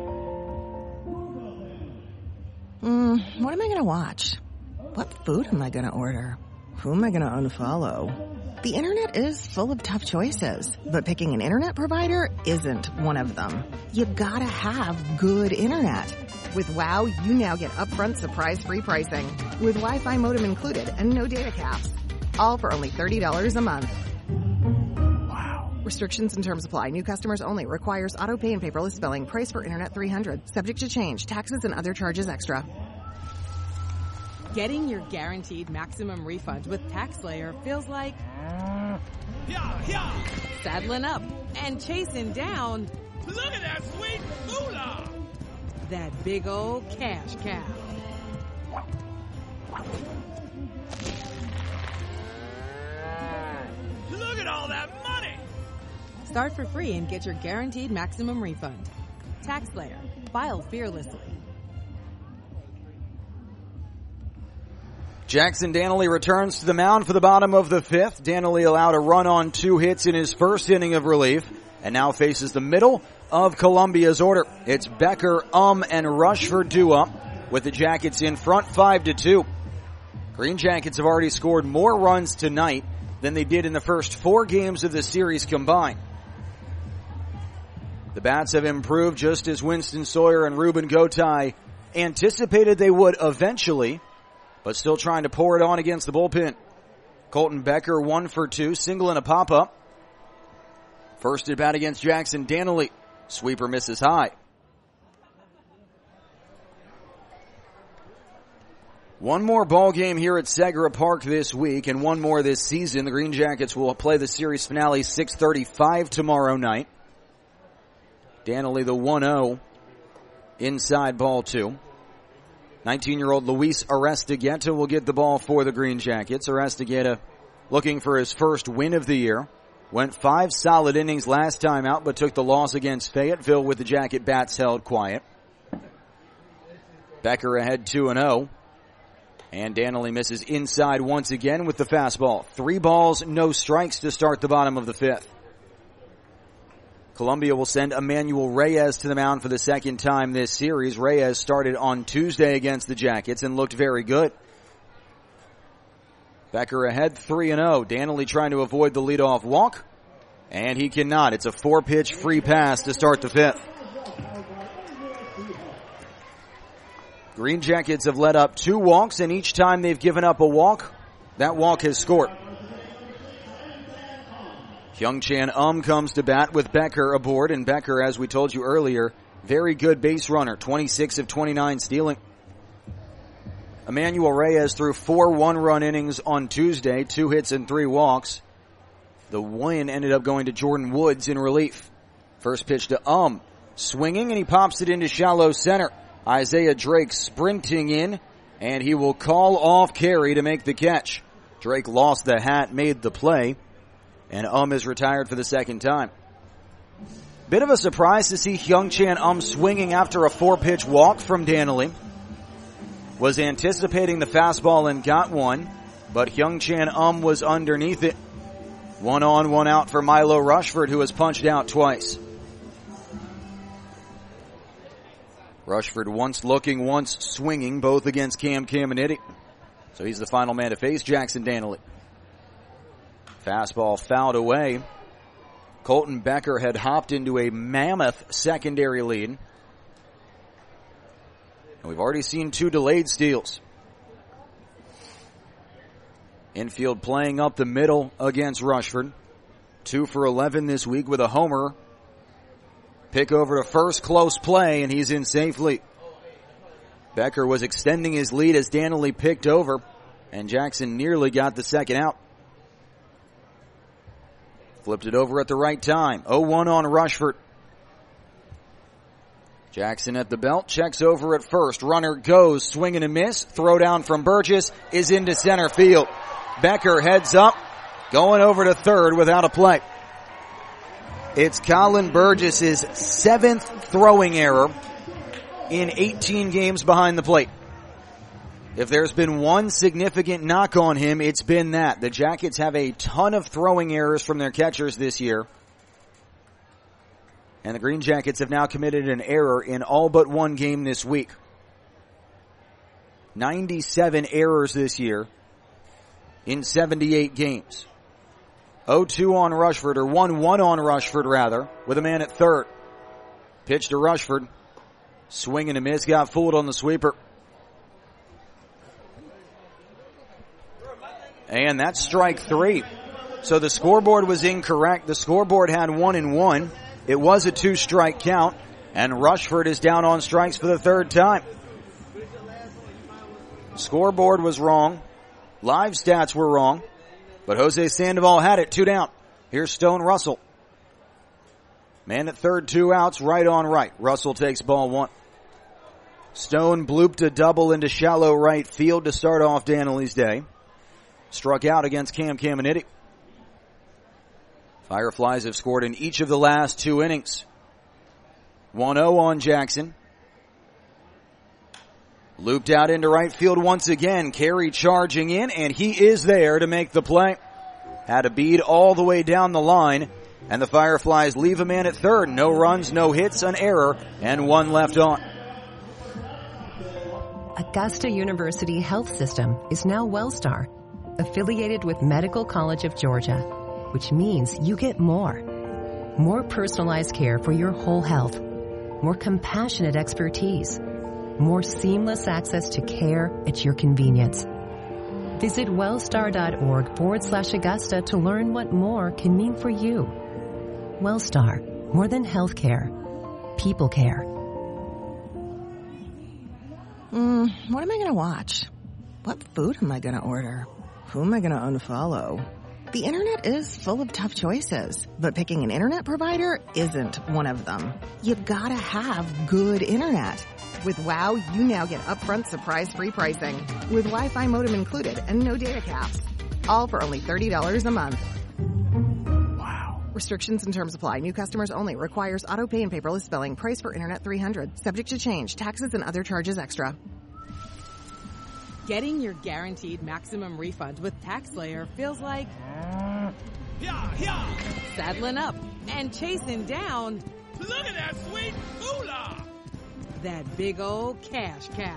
[SPEAKER 11] What am I going to watch? What food am I going to order? Who am I going to unfollow? The internet is full of tough choices, but picking an internet provider isn't one of them. You gotta have good internet.
[SPEAKER 9] With WOW, you now get upfront surprise-free pricing with Wi-Fi modem included and no data caps. All for only $30 a month. Wow. Restrictions and terms apply. New customers only. Requires auto pay and paperless billing. Price for internet $300. Subject to change. Taxes and other charges extra.
[SPEAKER 13] Getting your guaranteed maximum refund with TaxSlayer feels like saddling up and chasing down.
[SPEAKER 10] Look at that sweet moolah!
[SPEAKER 13] That big old cash cow.
[SPEAKER 10] Look at all that money!
[SPEAKER 13] Start for free and get your guaranteed maximum refund. TaxSlayer. File fearlessly.
[SPEAKER 1] Jackson Danley returns to the mound for the bottom of the 5th. Danley allowed a run on 2 hits in his first inning of relief and now faces the middle of Columbia's order. It's Becker, and Rushford due up with the Jackets in front 5-2. Green Jackets have already scored more runs tonight than they did in the first 4 games of the series combined. The bats have improved just as Winston Sawyer and Ruben Gotay anticipated they would eventually, but still trying to pour it on against the bullpen. Colton Becker 1 for 2, single and a pop-up. First at bat against Jackson Danley. Sweeper misses high. One more ball game here at Segra Park this week and one more this season. The Green Jackets will play the series finale 6:35 tomorrow night. Danley the 1-0 inside ball 2. 19-year-old Luis Arestigueta will get the ball for the Green Jackets. Arestigueta looking for his first win of the year. Went 5 solid innings last time out, but took the loss against Fayetteville with the Jacket bats held quiet. Becker ahead 2-0. And Danley misses inside once again with the fastball. 3 balls, no strikes to start the bottom of the 5th. Columbia will send Emmanuel Reyes to the mound for the second time this series. Reyes started on Tuesday against the Jackets and looked very good. Becker ahead 3-0. Danley trying to avoid the leadoff walk, and he cannot. It's a 4-pitch free pass to start the 5th. Green Jackets have let up 2 walks, and each time they've given up a walk, that walk has scored. Hyung-Chan comes to bat with Becker aboard, and Becker, as we told you earlier, very good base runner, 26 of 29 stealing. Emmanuel Reyes threw 4 one-run innings on Tuesday, 2 hits and 3 walks. The win ended up going to Jordan Woods in relief. First pitch to swinging, and he pops it into shallow center. Isaiah Drake sprinting in, and he will call off Carey to make the catch. Drake lost the hat, made the play, and is retired for the second time. Bit of a surprise to see Hyung-Chan swinging after a 4-pitch walk from Danley. Was anticipating the fastball and got one, but Hyung-Chan was underneath it. 1 on, 1 out for Milo Rushford, who has punched out twice. Rushford once looking, once swinging, both against Cam Caminiti. So he's the final man to face Jackson Danley. Fastball fouled away. Colton Becker had hopped into a mammoth secondary lead. And we've already seen 2 delayed steals. Infield playing up the middle against Rushford. 2 for 11 this week with a homer. Pick over to first, close play, and he's in safely. Becker was extending his lead as Danley picked over, and Jackson nearly got the second out. Flipped it over at the right time. 0-1 on Rushford. Jackson at the belt, checks over at first. Runner goes, swing and a miss. Throw down from Burgess is into center field. Becker heads up, going over to third without a play. It's Colin Burgess's 7th throwing error in 18 games behind the plate. If there's been one significant knock on him, it's been that. The Jackets have a ton of throwing errors from their catchers this year. And the Green Jackets have now committed an error in all but one game this week. 97 errors this year in 78 games. 0-2 on Rushford, or 1-1 on Rushford rather, with a man at third. Pitch to Rushford. Swing and a miss, got fooled on the sweeper. And that's strike 3. So the scoreboard was incorrect. The scoreboard had 1-1. It was a 2-strike count, and Rushford is down on strikes for the third time. Scoreboard was wrong. Live stats were wrong. But Jose Sandoval had it, 2 down. Here's Stone Russell. Man at third, 2 outs, right on right. Russell takes ball 1. Stone blooped a double into shallow right field to start off Danley's day. Struck out against Cam Caminiti. Fireflies have scored in each of the last 2 innings. 1-0 on Jackson. Looped out into right field once again. Carey charging in, and he is there to make the play. Had a bead all the way down the line, and the Fireflies leave a man at third. No runs, no hits, an error, and 1 left on.
[SPEAKER 8] Augusta University Health System is now Wellstar, affiliated with Medical College of Georgia, which means you get more. More personalized care for your whole health. More compassionate expertise. More seamless access to care at your convenience. Visit wellstar.org/Augusta to learn what more can mean for you. Wellstar, more than healthcare. People care.
[SPEAKER 11] What am I going to watch? What food am I going to order? Who am I going to unfollow? The internet is full of tough choices, but picking an internet provider isn't one of them. You've got to have good internet. With WOW, you now get upfront surprise-free pricing with Wi-Fi modem included and no data caps. All for only $30 a month. Wow. Restrictions and terms apply. New customers only. Requires auto pay and paperless billing. Price for internet $300. Subject to change. Taxes and other charges extra.
[SPEAKER 13] Getting your guaranteed maximum refund with TaxSlayer feels like saddling up and chasing down.
[SPEAKER 10] Look at that sweet moolah!
[SPEAKER 13] That big old cash cow.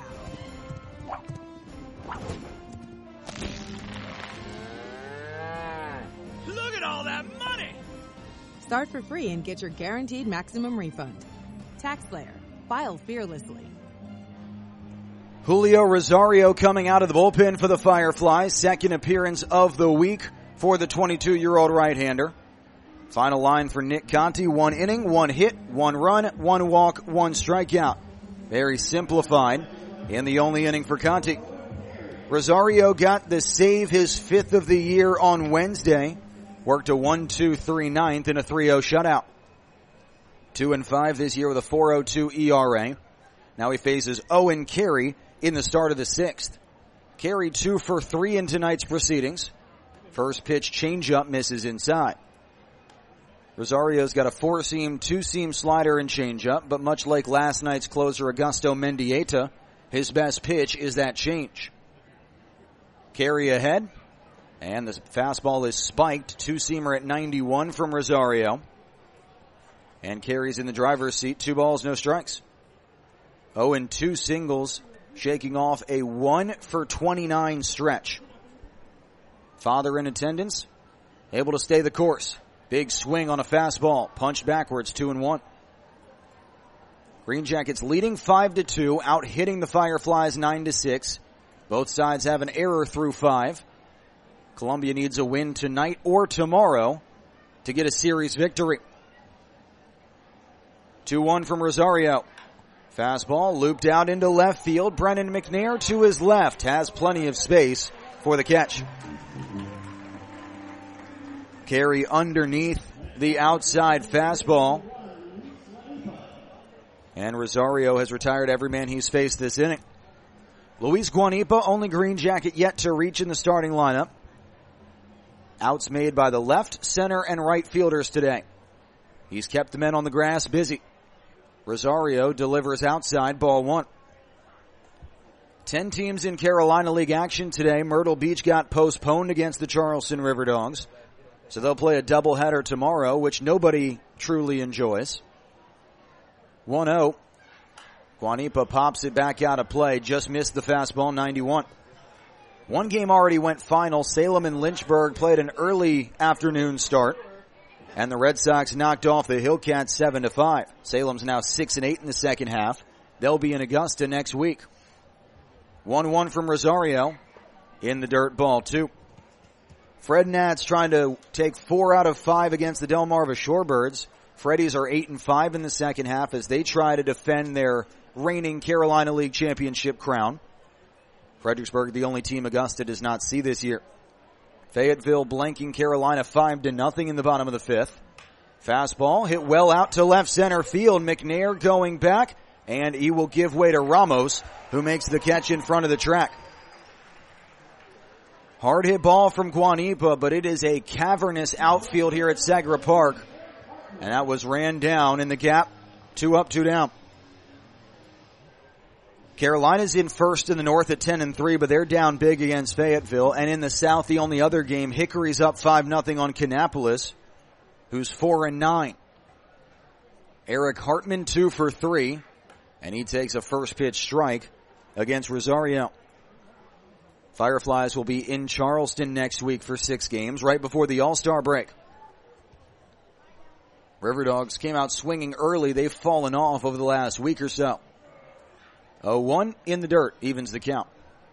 [SPEAKER 10] Look at all that money!
[SPEAKER 13] Start for free and get your guaranteed maximum refund. TaxSlayer. File fearlessly.
[SPEAKER 1] Julio Rosario coming out of the bullpen for the Fireflies. Second appearance of the week for the 22-year-old right-hander. Final line for Nick Conti: 1 inning, 1 hit, 1 run, 1 walk, 1 strikeout. Very simplified in the only inning for Conti. Rosario got the save, his 5th of the year on Wednesday. Worked a 1-2-3 ninth in a 3-0 shutout. 2-5 this year with a 4.02 ERA. Now he faces Owen Carey in the start of the 6th. Carey 2 for 3 in tonight's proceedings. First pitch changeup misses inside. Rosario's got a 4-seam, 2-seam slider and changeup, but much like last night's closer Augusto Mendieta, his best pitch is that change. Carey ahead, and the fastball is spiked. 2-seamer at 91 from Rosario. And Carey's in the driver's seat. 2 balls, no strikes. 0-2 singles, shaking off a 1 for 29 stretch. Father in attendance, able to stay the course. Big swing on a fastball. Punched backwards, 2-1. Green Jackets leading 5-2, out hitting the Fireflies 9-6. Both sides have an error through 5. Columbia needs a win tonight or tomorrow to get a series victory. 2-1 from Rosario. Fastball looped out into left field. Brennan McNair to his left has plenty of space for the catch. Carry underneath the outside fastball. And Rosario has retired every man he's faced this inning. Luis Guanipa, only Green Jacket yet to reach in the starting lineup. Outs made by the left, center, and right fielders today. He's kept the men on the grass busy. Rosario delivers outside, ball 1. 10 teams in Carolina League action today. Myrtle Beach got postponed against the Charleston River Dogs. So they'll play a doubleheader tomorrow, which nobody truly enjoys. 1-0. Guanipa pops it back out of play. Just missed the fastball, 91. One game already went final. Salem and Lynchburg played an early afternoon start. And the Red Sox knocked off the Hillcats 7-5. Salem's now 6-8 in the second half. They'll be in Augusta next week. 1-1 from Rosario. In the dirt, ball 2. Fred Nats trying to take 4 out of 5 against the Delmarva Shorebirds. Freddies are 8-5 in the second half as they try to defend their reigning Carolina League championship crown. Fredericksburg, the only team Augusta does not see this year. Fayetteville blanking Carolina 5-0 in the bottom of the 5th. Fastball hit well out to left center field. McNair going back, and he will give way to Ramos, who makes the catch in front of the track. Hard hit ball from Guanipa, but it is a cavernous outfield here at Segra Park. And that was ran down in the gap. 2 up, 2 down. Carolina's in first in the north at 10-3, but they're down big against Fayetteville. And in the south, the only other game, Hickory's up 5-0 on Kannapolis, who's 4-9. Eric Hartman 2 for 3, and he takes a first pitch strike against Rosario. Fireflies will be in Charleston next week for 6 games, right before the All-Star break. River Dogs came out swinging early. They've fallen off over the last week or so. 0-1 in the dirt, evens the count.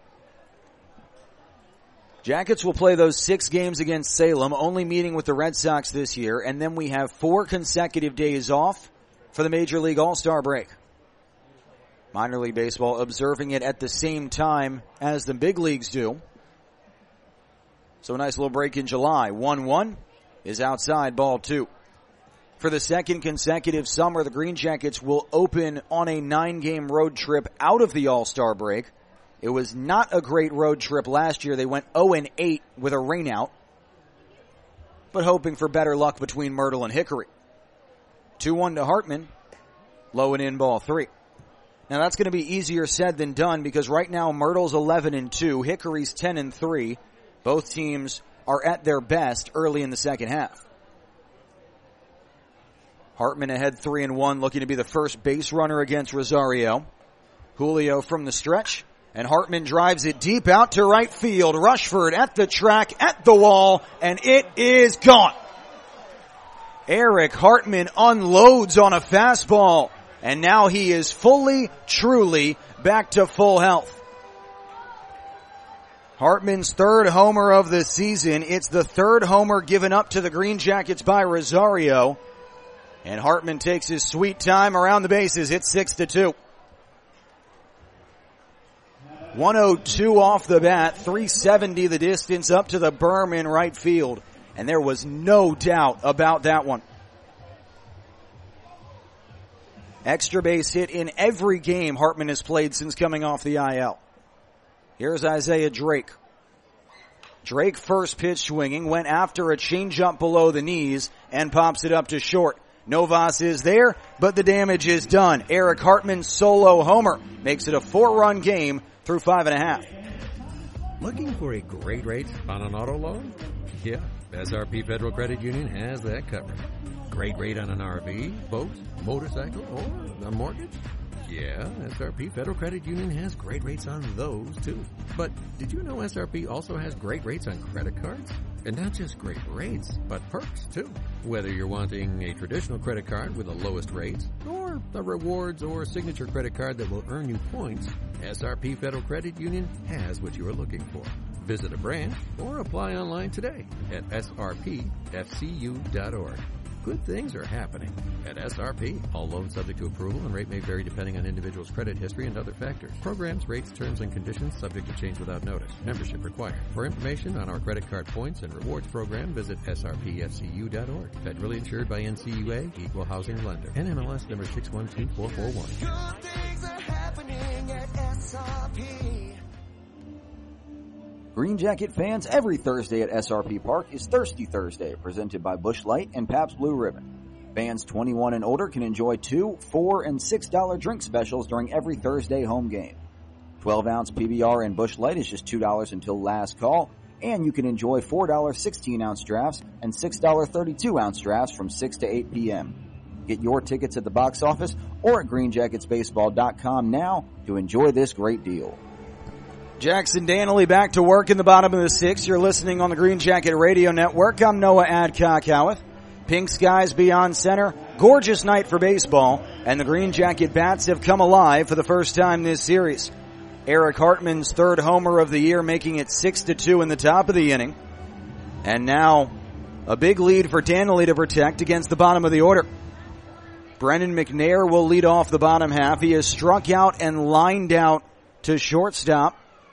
[SPEAKER 1] Jackets will play those 6 games against Salem, only meeting with the Red Sox this year, and then we have 4 consecutive days off for the Major League All-Star break. Minor League Baseball observing it at the same time as the big leagues do. So a nice little break in July. 1-1 is outside, ball 2. For the second consecutive summer, the Green Jackets will open on a 9-game road trip out of the All-Star break. It was not a great road trip last year. They went 0-8 with a rainout, but hoping for better luck between Myrtle and Hickory. 2-1 to Hartman, low and in, ball 3. Now that's going to be easier said than done because right now Myrtle's 11-2, Hickory's 10-3. Both teams are at their best early in the second half. Hartman ahead 3-1, looking to be the first base runner against Rosario. Julio from the stretch, and Hartman drives it deep out to right field. Rushford at the track, at the wall, and it is gone. Eric Hartman unloads on a fastball, and now he is fully, truly back to full health. Hartman's 3rd homer of the season. It's the 3rd homer given up to the Green Jackets by Rosario. And Hartman takes his sweet time around the bases. It's 6-2. 102 off the bat, 370 the distance up to the berm in right field. And there was no doubt about that one. Extra base hit in every game Hartman has played since coming off the IL. Here's Isaiah Drake. Drake first pitch swinging, went after a changeup below the knees and pops it up to short. Novas is there, but the damage is done. Eric Hartman's solo homer makes it a 4-run game through 5.5.
[SPEAKER 2] Looking for a great rate on an auto loan? Yeah, SRP Federal Credit Union has that covered. Great rate on an RV, boat, motorcycle, or a mortgage? Yeah, SRP Federal Credit Union has great rates on those too. But did you know SRP also has great rates on credit cards? And not just great rates, but perks too. Whether you're wanting a traditional credit card with the lowest rates, or a rewards or signature credit card that will earn you points, SRP Federal Credit Union has what you are looking for. Visit a branch or apply online today at srpfcu.org. Good things are happening at SRP. All loans subject to approval and rate may vary depending on individual's credit history and other factors. Programs, rates, terms, and conditions subject to change without notice. Membership required. For information on our credit card points and rewards program, visit srpfcu.org. Federally insured by NCUA, Equal Housing Lender. NMLS number 612441.
[SPEAKER 3] Good things are happening at SRP.
[SPEAKER 1] Green Jacket fans, every Thursday at SRP Park is Thirsty Thursday, presented by Busch Light and Pabst Blue Ribbon. Fans 21 and older can enjoy $2, $4, and $6 drink specials during every Thursday home game. 12-ounce PBR and Busch Light is just $2 until last call, and you can enjoy $4 16-ounce drafts and $6 32-ounce drafts from 6 to 8 p.m. Get your tickets at the box office or at greenjacketsbaseball.com now to enjoy this great deal. Jackson Danley back to work in the bottom of the sixth. You're listening on the Green Jacket Radio Network. I'm Noah Adcock-Howeth. Pink skies beyond center. Gorgeous night for baseball. And the Green Jacket bats have come alive for the first time this series. Eric Hartman's third homer of the year, making it 6-2 in the top of the inning. And now a big lead for Danley to protect against the bottom of the order. Brennan McNair will lead off the bottom half. He has struck out and lined out to shortstop.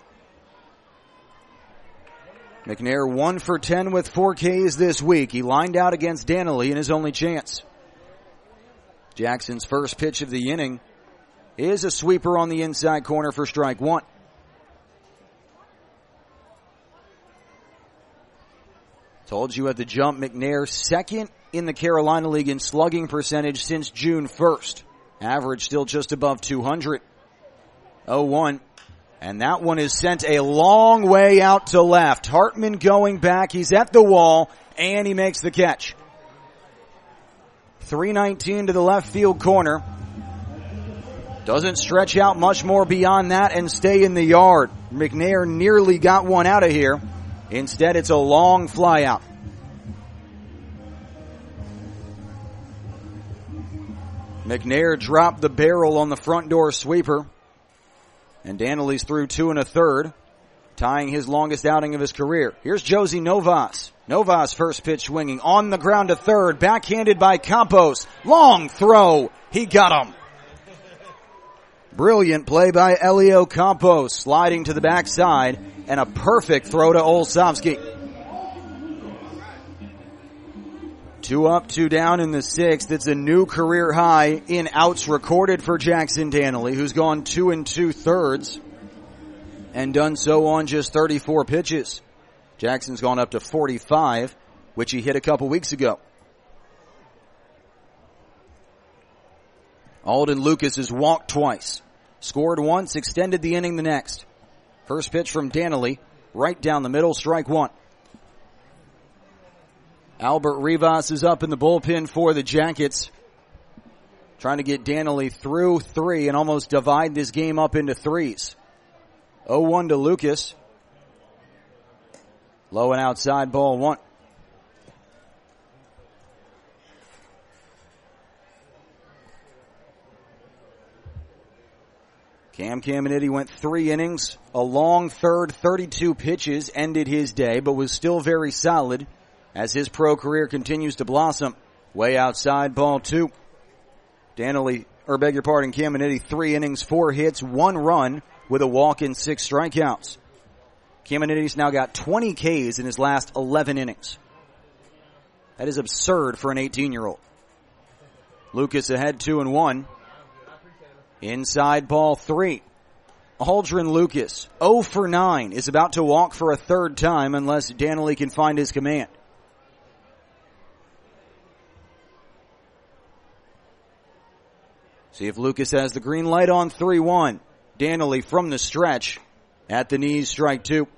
[SPEAKER 1] McNair 1 for 10 with 4 Ks this week. He lined out against Danley in his only chance. Jackson's first pitch of the inning is a sweeper on the inside corner for strike one. Told you at the jump, McNair second in the Carolina League in slugging percentage since June 1st. Average still just above 200. 0-1. And that one is sent a long way out to left. Hartman going back. He's at the wall, and he makes the catch. 319 to the left field corner. Doesn't stretch out much more beyond that and stay in the yard. McNair nearly got one out of here. Instead, it's a long fly out. McNair dropped the barrel on the front door sweeper. And Danley's through 2 1/3, tying his longest outing of his career. Here's Josie Novas. Novas first pitch swinging on the ground to third, backhanded by Campos. Long throw. He got him. Brilliant play by Elio Campos, sliding to the backside, and a perfect throw to Olszewski. 2 up, 2 down in the sixth. It's a new career high in outs recorded for Jackson Danley, who's gone 2 2/3 and done so on just 34 pitches. Jackson's gone up to 45, which he hit a couple weeks ago. Alden Lucas has walked twice, scored once, extended the inning the next. First pitch from Danley, right down the middle, strike one. Albert Rivas is up in the bullpen for the Jackets, trying to get Danley through 3 and almost divide this game up into 3s. 0-1 to Lucas. Low and outside, ball 1. Cam Caminiti went 3 innings, a long third, 32 pitches, ended his day, but was still very solid as his pro career continues to blossom. Way outside, ball 2. Caminiti, 3 innings, 4 hits, 1 run with a walk and 6 strikeouts. Caminiti's now got 20 Ks in his last 11 innings. That is absurd for an 18-year-old. Lucas ahead 2-1. Inside, ball 3. Aldrin Lucas, 0 for 9, is about to walk for a third time unless Danley can find his command. See if Lucas has the green light on 3-1. Danley from the stretch at the knees, strike 2.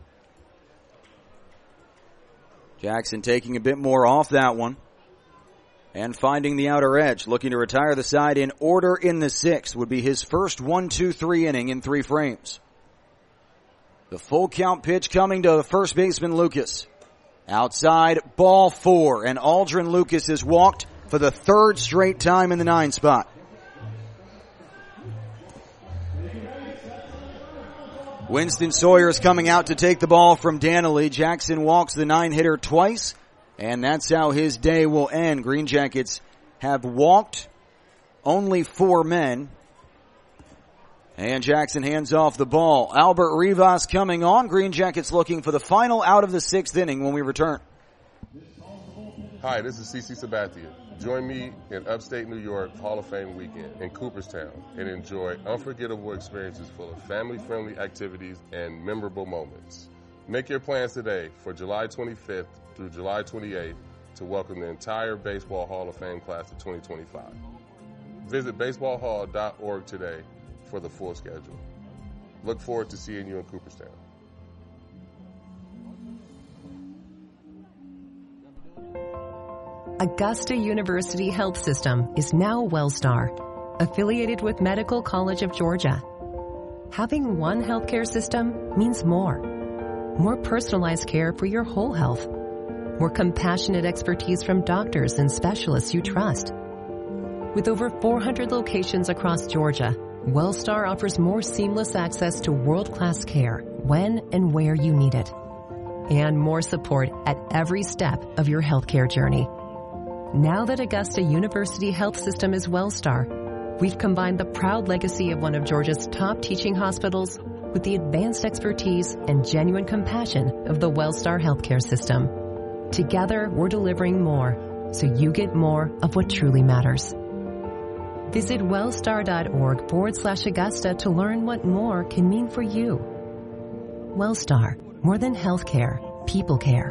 [SPEAKER 1] Jackson taking a bit more off that one and finding the outer edge, looking to retire the side in order in the 6th. Would be his first 1-2-3 inning in 3 frames. The full count pitch coming to the first baseman Lucas. Outside, ball 4, and Aldrin Lucas has walked for the third straight time in the 9 spot. Winston Sawyer's coming out to take the ball from Danley. Jackson walks the 9-hitter twice, and that's how his day will end. Green Jackets have walked only 4 men. And Jackson hands off the ball. Albert Rivas coming on. Green Jackets looking for the final out of the 6th inning when we return.
[SPEAKER 7] Hi, this is CC Sabathia. Join me in upstate New York Hall of Fame weekend in Cooperstown and enjoy unforgettable experiences full of family-friendly activities and memorable moments. Make your plans today for July 25th through July 28th to welcome the entire Baseball Hall of Fame class of 2025. Visit baseballhall.org today for the full schedule. Look forward to seeing you in Cooperstown.
[SPEAKER 8] Augusta University Health System is now WellStar, affiliated with Medical College of Georgia. Having one healthcare system means more. More personalized care for your whole health. More compassionate expertise from doctors and specialists you trust. With over 400 locations across Georgia, WellStar offers more seamless access to world-class care when and where you need it. And more support at every step of your healthcare journey. Now that Augusta University Health System is WellStar, we've combined the proud legacy of one of Georgia's top teaching hospitals with the advanced expertise and genuine compassion of the WellStar healthcare system. Together, we're delivering more, so you get more of what truly matters. Visit wellstar.org/Augusta to learn what more can mean for you. WellStar, more than healthcare, people care.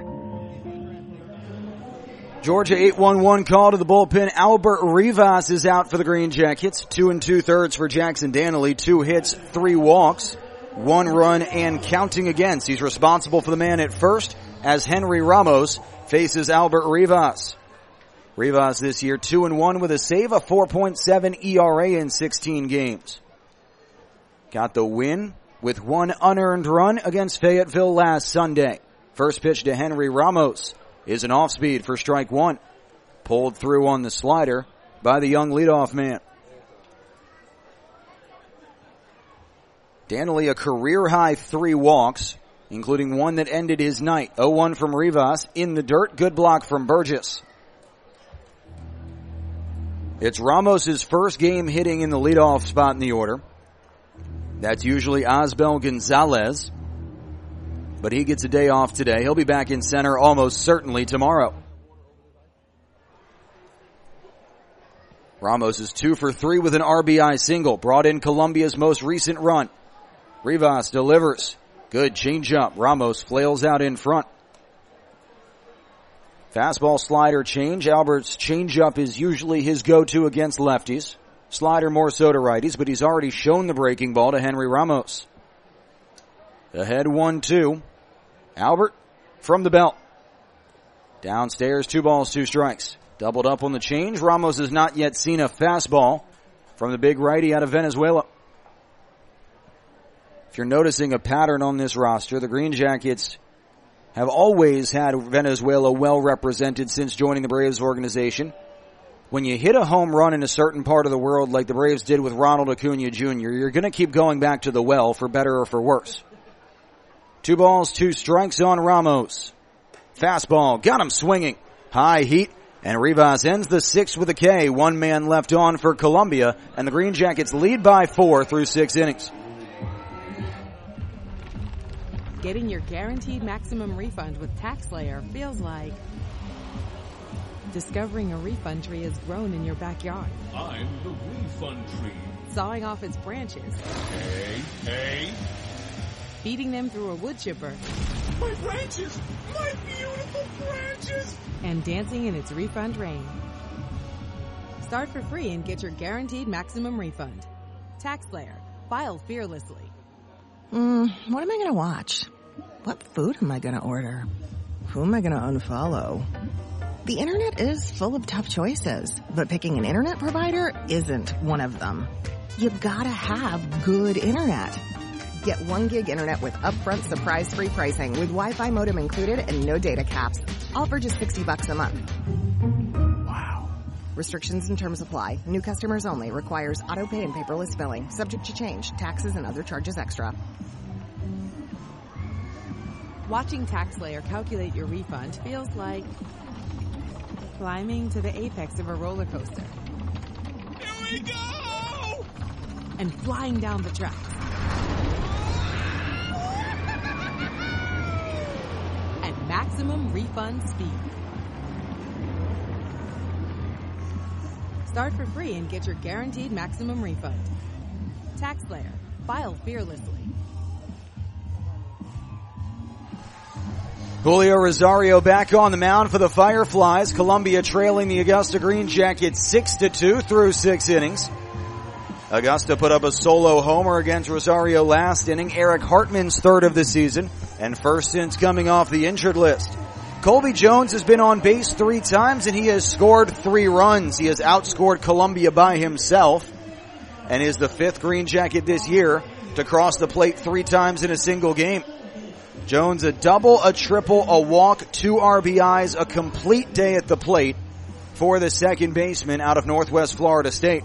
[SPEAKER 1] Georgia 8-1-1 call to the bullpen. Albert Rivas is out for the Green Jackets. 2 2/3 for Jackson Danley. 2 hits, 3 walks, 1 run, and counting against. He's responsible for the man at first as Henry Ramos faces Albert Rivas. Rivas this year 2-1 with a save, a 4.7 ERA in 16 games. Got the win with 1 unearned run against Fayetteville last Sunday. First pitch to Henry Ramos is an off-speed for strike 1. Pulled through on the slider by the young leadoff man. Danley a career-high 3 walks, including one that ended his night. 0-1 from Rivas in the dirt. Good block from Burgess. It's Ramos' first game hitting in the leadoff spot in the order. That's usually Osbel Gonzalez. But he gets a day off today. He'll be back in center almost certainly tomorrow. Ramos is 2 for 3 with an RBI single. Brought in Columbia's most recent run. Rivas delivers. Good changeup. Ramos flails out in front. Fastball slider change. Albert's changeup is usually his go-to against lefties. Slider more so to righties, but he's already shown the breaking ball to Henry Ramos. Ahead 1-2. Albert from the belt. Downstairs, 2 balls, 2 strikes. Doubled up on the change. Ramos has not yet seen a fastball from the big righty out of Venezuela. If you're noticing a pattern on this roster, the Green Jackets have always had Venezuela well represented since joining the Braves organization. When you hit a home run in a certain part of the world like the Braves did with Ronald Acuna Jr., you're going to keep going back to the well for better or for worse. 2 balls, 2 strikes on Ramos. Fastball, got him swinging. High heat, and Rivas ends the 6th with a K. 1 man left on for Columbia, and the Green Jackets lead by 4 through 6 innings.
[SPEAKER 13] Getting your guaranteed maximum refund with TaxSlayer feels like discovering a refund tree has grown in your backyard.
[SPEAKER 10] I'm the refund tree.
[SPEAKER 13] Sawing off its branches.
[SPEAKER 10] Hey.
[SPEAKER 13] Feeding them through a wood chipper.
[SPEAKER 10] My branches! My beautiful branches!
[SPEAKER 13] And dancing in its refund rain. Start for free and get your guaranteed maximum refund. TaxSlayer. File fearlessly.
[SPEAKER 11] What am I going to watch? What food am I going to order? Who am I going to unfollow? The internet is full of tough choices, but picking an internet provider isn't one of them. You gotta have good internet.
[SPEAKER 9] Get 1 gig internet with upfront surprise free pricing with Wi-Fi modem included and no data caps. All for just $60 a month. Wow. Restrictions and terms apply. New customers only. Requires auto pay and paperless billing. Subject to change. Taxes and other charges extra.
[SPEAKER 13] Watching TaxSlayer calculate your refund feels like climbing to the apex of a roller coaster.
[SPEAKER 10] Here we go!
[SPEAKER 13] And flying down the tracks. At maximum refund speed. Start for free and get your guaranteed maximum refund. TaxSlayer. File fearlessly.
[SPEAKER 1] Julio Rosario back on the mound for the Fireflies. Columbia trailing the Augusta Green Jackets 6-2 through 6 innings. Augusta put up a solo homer against Rosario last inning. Eric Hartman's third of the season and first since coming off the injured list. Colby Jones has been on base 3 times and he has scored 3 runs. He has outscored Columbia by himself and is the 5th Green Jacket this year to cross the plate 3 times in a single game. Jones a double, a triple, a walk, 2 RBIs, a complete day at the plate for the second baseman out of Northwest Florida State.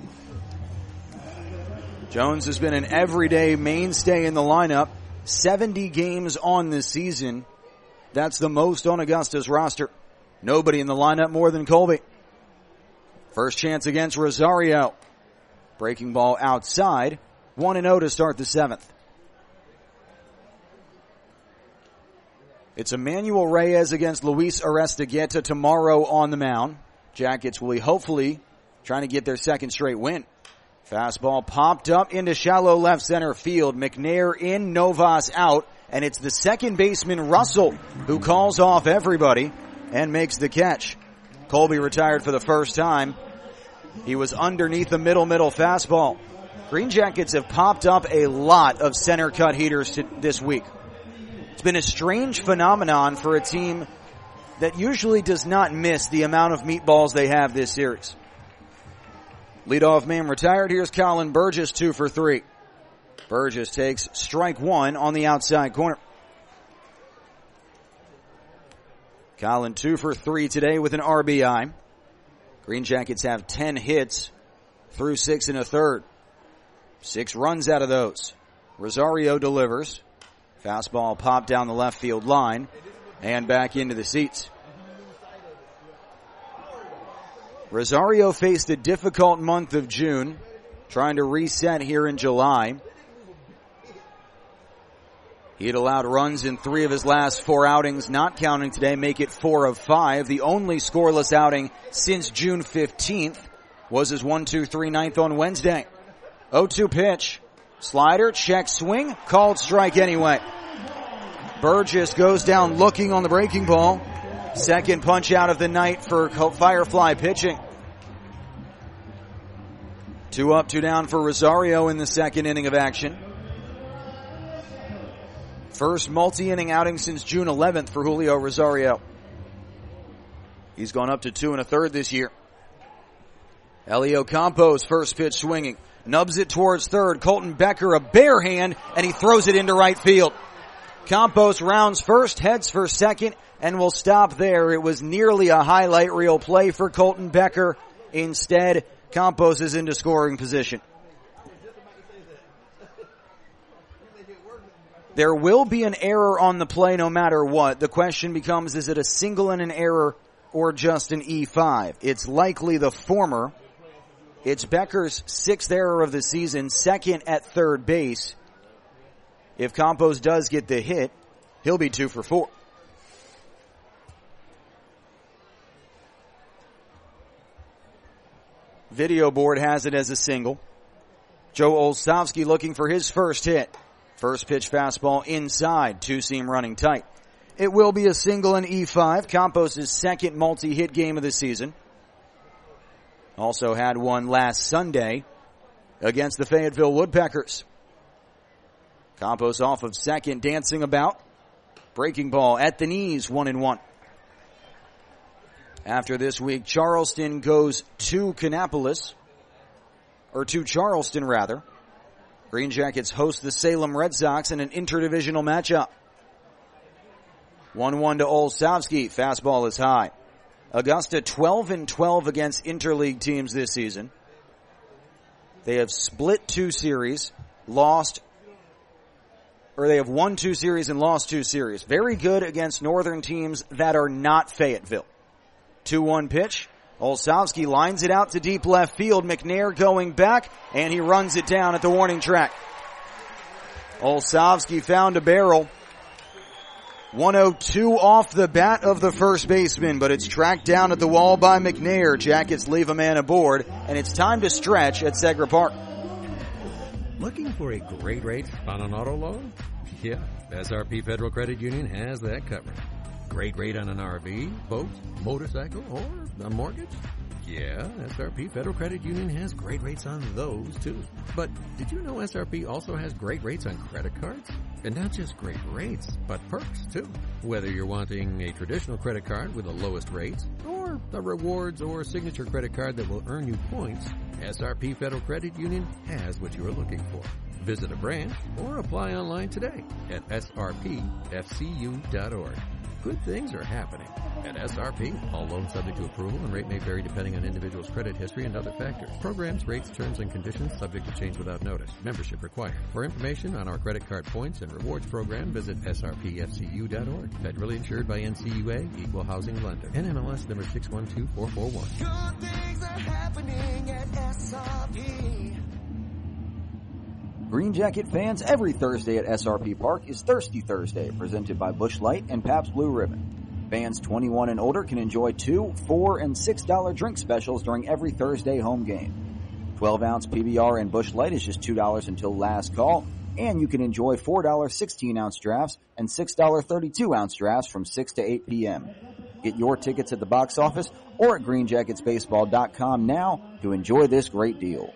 [SPEAKER 1] Jones has been an everyday mainstay in the lineup, 70 games on this season. That's the most on Augusta's roster. Nobody in the lineup more than Colby. First chance against Rosario. Breaking ball outside, 1-0 to start the 7th. It's Emmanuel Reyes against Luis Aristeguieta tomorrow on the mound. Jackets will be hopefully trying to get their second straight win. Fastball popped up into shallow left center field. McNair in, Novas out, and it's the second baseman Russell who calls off everybody and makes the catch. Colby retired for the first time. He was underneath the middle fastball. Green Jackets have popped up a lot of center cut heaters this week. It's been a strange phenomenon for a team that usually does not miss the amount of meatballs they have this series. Leadoff man retired. Here's Colin Burgess, 2 for 3. Burgess takes strike 1 on the outside corner. Colin 2 for 3 today with an RBI. Green Jackets have 10 hits through 6 1/3. 6 runs out of those. Rosario delivers. Fastball popped down the left field line and back into the seats. Rosario faced a difficult month of June, trying to reset here in July. He had allowed runs in 3 of his last 4 outings, not counting today, make it 4 of 5. The only scoreless outing since June 15th was his 1-2-3 ninth on Wednesday. 0-2 pitch. Slider, check swing, called strike anyway. Burgess goes down looking on the breaking ball. Second punch out of the night for Firefly pitching. 2 up, 2 down for Rosario in the second inning of action. First multi-inning outing since June 11th for Julio Rosario. He's gone up to 2 1/3 this year. Elio Campos, first pitch swinging. Nubs it towards third. Colton Becker, a bare hand, and he throws it into right field. Campos rounds first, heads for second, and will stop there. It was nearly a highlight reel play for Colton Becker. Instead, Campos is into scoring position. There will be an error on the play no matter what. The question becomes, is it a single and an error or just an E5? It's likely the former. It's Becker's 6th error of the season, second at third base. If Campos does get the hit, he'll be 2 for 4. Video board has it as a single. Joe Olszewski looking for his first hit. First pitch fastball inside, 2-seam running tight. It will be a single and E5, Campos' second multi-hit game of the season. Also had one last Sunday against the Fayetteville Woodpeckers. Campos off of second, dancing about. Breaking ball at the knees, 1-1. After this week, Charleston goes to Kannapolis, or to Charleston rather. Green Jackets host the Salem Red Sox in an interdivisional matchup. 1-1 to Olszewski. Fastball is high. Augusta 12-12 against interleague teams this season. They have split 2 series, they have won 2 series and lost 2 series. Very good against northern teams that are not Fayetteville. 2-1 pitch. Olszewski lines it out to deep left field. McNair going back, and he runs it down at the warning track. Olszewski found a barrel. 102 off the bat of the first baseman, but it's tracked down at the wall by McNair. Jackets leave a man aboard, and it's time to stretch at Segra Park.
[SPEAKER 2] Looking for a great rate on an auto loan? Yeah, SRP Federal Credit Union has that covered. Great rate on an RV, boat, motorcycle, or a mortgage? Yeah, SRP Federal Credit Union has great rates on those too. But did you know SRP also has great rates on credit cards? And not just great rates, but perks too. Whether you're wanting a traditional credit card with the lowest rates, or a rewards or signature credit card that will earn you points, SRP Federal Credit Union has what you're looking for. Visit a branch or apply online today at srpfcu.org. Good things are happening at SRP. All loans subject to approval and rate may vary depending on individual's credit history and other factors. Programs, rates, terms, and conditions subject to change without notice. Membership required. For information on our credit card points and rewards program, visit srpfcu.org. Federally insured by NCUA, Equal Housing Lender. NMLS number 612441.
[SPEAKER 3] Good things are happening at SRP.
[SPEAKER 1] Green Jacket fans, every Thursday at SRP Park is Thirsty Thursday, presented by Busch Light and Pabst Blue Ribbon. Fans 21 and older can enjoy $2, $4, and $6 drink specials during every Thursday home game. 12-ounce PBR and Busch Light is just $2 until last call, and you can enjoy $4 16-ounce drafts and $6 32-ounce drafts from 6 to 8 p.m. Get your tickets at the box office or at greenjacketsbaseball.com now to enjoy this great deal.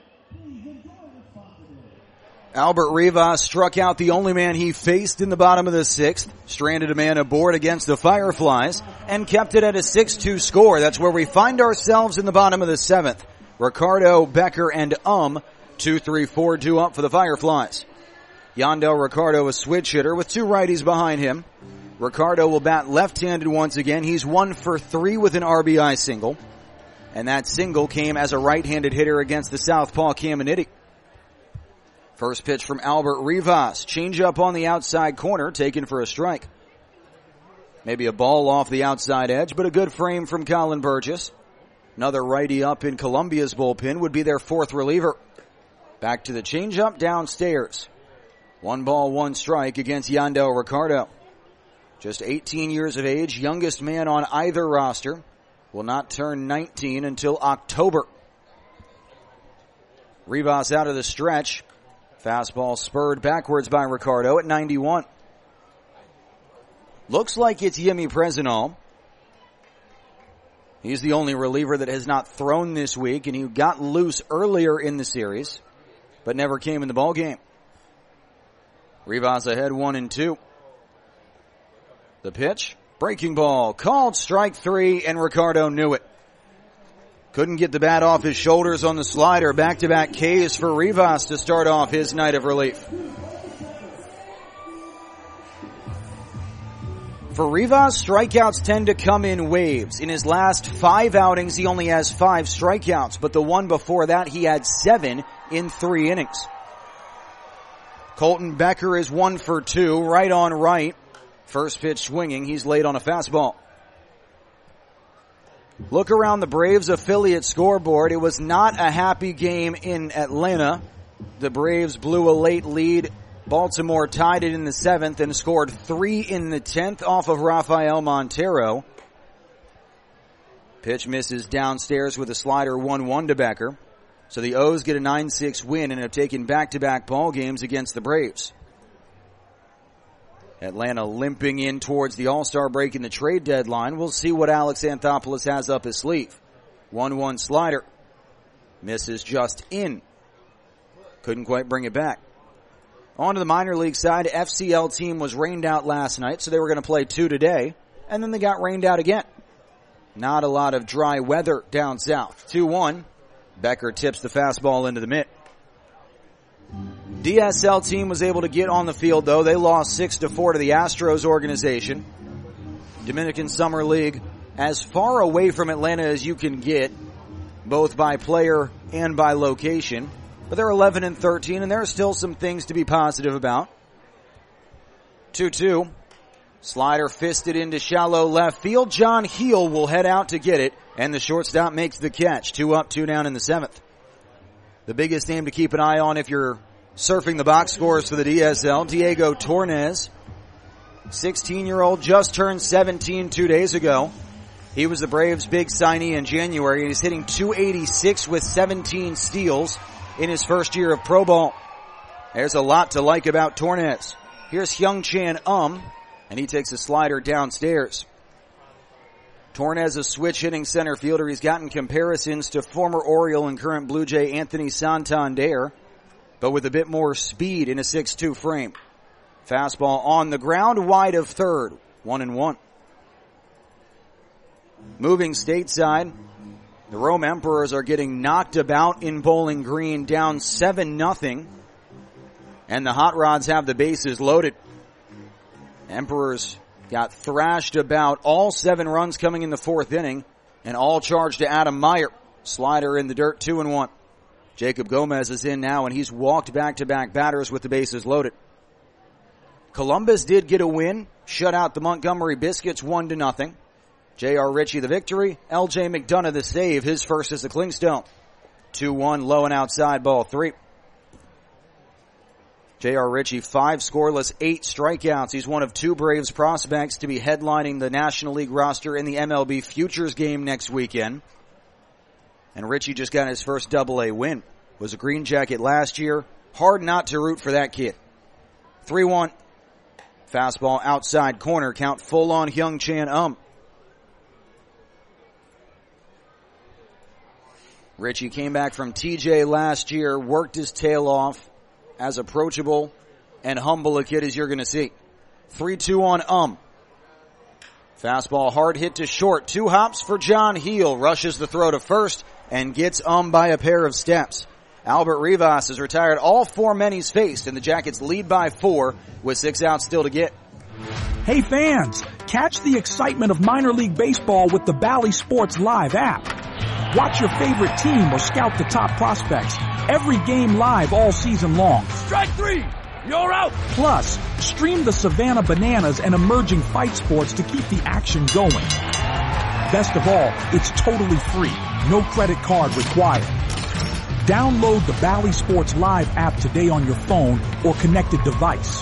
[SPEAKER 1] Albert Rivas struck out the only man he faced in the bottom of the 6th, stranded a man aboard against the Fireflies, and kept it at a 6-2 score. That's where we find ourselves in the bottom of the 7th. Ricardo, Becker, and 2-3-4-2 up for the Fireflies. Yandel Ricardo, a switch hitter with 2 righties behind him. Ricardo will bat left-handed once again. He's 1 for 3 with an RBI single. And that single came as a right-handed hitter against the Southpaw Caminiti. First pitch from Albert Rivas. Change up on the outside corner, taken for a strike. Maybe a ball off the outside edge, but a good frame from Colin Burgess. Another righty up in Columbia's bullpen would be their 4th reliever. Back to the changeup downstairs. 1 ball, 1 strike against Yandel Ricardo. Just 18 years of age, youngest man on either roster. Will not turn 19 until October. Rivas out of the stretch. Fastball spurred backwards by Ricardo at 91. Looks like it's Yimi Presinol. He's the only reliever that has not thrown this week, and he got loose earlier in the series, but never came in the ballgame. Rivas ahead 1-2. The pitch, breaking ball, called strike 3, and Ricardo knew it. Couldn't get the bat off his shoulders on the slider. Back-to-back Ks for Rivas to start off his night of relief. For Rivas, strikeouts tend to come in waves. In his last 5 outings, he only has 5 strikeouts, but the one before that, he had 7 in 3 innings. Colton Becker is 1 for 2, right on right. First pitch swinging, he's late on a fastball. Look around the Braves affiliate scoreboard. It was not a happy game in Atlanta. The Braves blew a late lead. Baltimore tied it in the 7th and scored 3 in the 10th off of Rafael Montero. Pitch misses downstairs with a slider 1-1 to Becker. So the O's get a 9-6 win and have taken back-to-back ball games against the Braves. Atlanta limping in towards the All-Star break in the trade deadline. We'll see what Alex Anthopoulos has up his sleeve. 1-1 slider. Misses just in. Couldn't quite bring it back. On to the minor league side, FCL team was rained out last night, so they were going to play 2 today, and then they got rained out again. Not a lot of dry weather down south. 2-1. Becker tips the fastball into the mitt. DSL team was able to get on the field, though. They lost 6-4 to the Astros organization. Dominican Summer League, as far away from Atlanta as you can get, both by player and by location. But they're 11-13, and there are still some things to be positive about. 2-2. Slider fisted into shallow left field. John Heel will head out to get it, and the shortstop makes the catch. 2 up, 2 down in the 7th. The biggest name to keep an eye on if you're surfing the box scores for the DSL, Diego Tornes. 16-year-old, just turned 17 2 days ago. He was the Braves' big signee in January, and he's hitting .286 with 17 steals in his first year of pro ball. There's a lot to like about Tornes. Here's Hyung-Chan and he takes a slider downstairs. Tornes, a switch-hitting center fielder. He's gotten comparisons to former Oriole and current Blue Jay Anthony Santander, but with a bit more speed in a 6'2 frame. Fastball on the ground, wide of third. 1-1. Moving stateside, the Rome Emperors are getting knocked about in Bowling Green, down 7-0. And the Hot Rods have the bases loaded. Emperors got thrashed about, all 7 runs coming in the 4th inning, and all charged to Adam Meyer. Slider in the dirt, 2-1. Jacob Gomez is in now, and he's walked back-to-back batters with the bases loaded. Columbus did get a win, shut out the Montgomery Biscuits 1-0. J.R. Ritchie the victory, L.J. McDonough the save, his first as the Clingstone. 2-1, low and outside, ball 3. J.R. Ritchie, 5 scoreless, 8 strikeouts. He's one of 2 Braves prospects to be headlining the National League roster in the MLB Futures game next weekend. And Ritchie just got his first Double-A win. Was a Green Jacket last year. Hard not to root for that kid. 3-1. Fastball outside corner. Count full on Hyung-Chan Ritchie came back from TJ last year, worked his tail off. As approachable and humble a kid as you're going to see. 3-2 on Fastball hard hit to short. 2 hops for John Heel. Rushes the throw to first and gets by a pair of steps. Albert Rivas has retired all 4 men he's faced, and the Jackets lead by 4 with 6 outs still to get.
[SPEAKER 4] Hey fans, catch the excitement of minor league baseball with the Bally Sports Live app. Watch your favorite team or scout the top prospects. Every game live all season long.
[SPEAKER 10] Strike 3! You're out!
[SPEAKER 4] Plus, stream the Savannah Bananas and emerging fight sports to keep the action going. Best of all, it's totally free. No credit card required. Download the Bally Sports Live app today on your phone or connected device.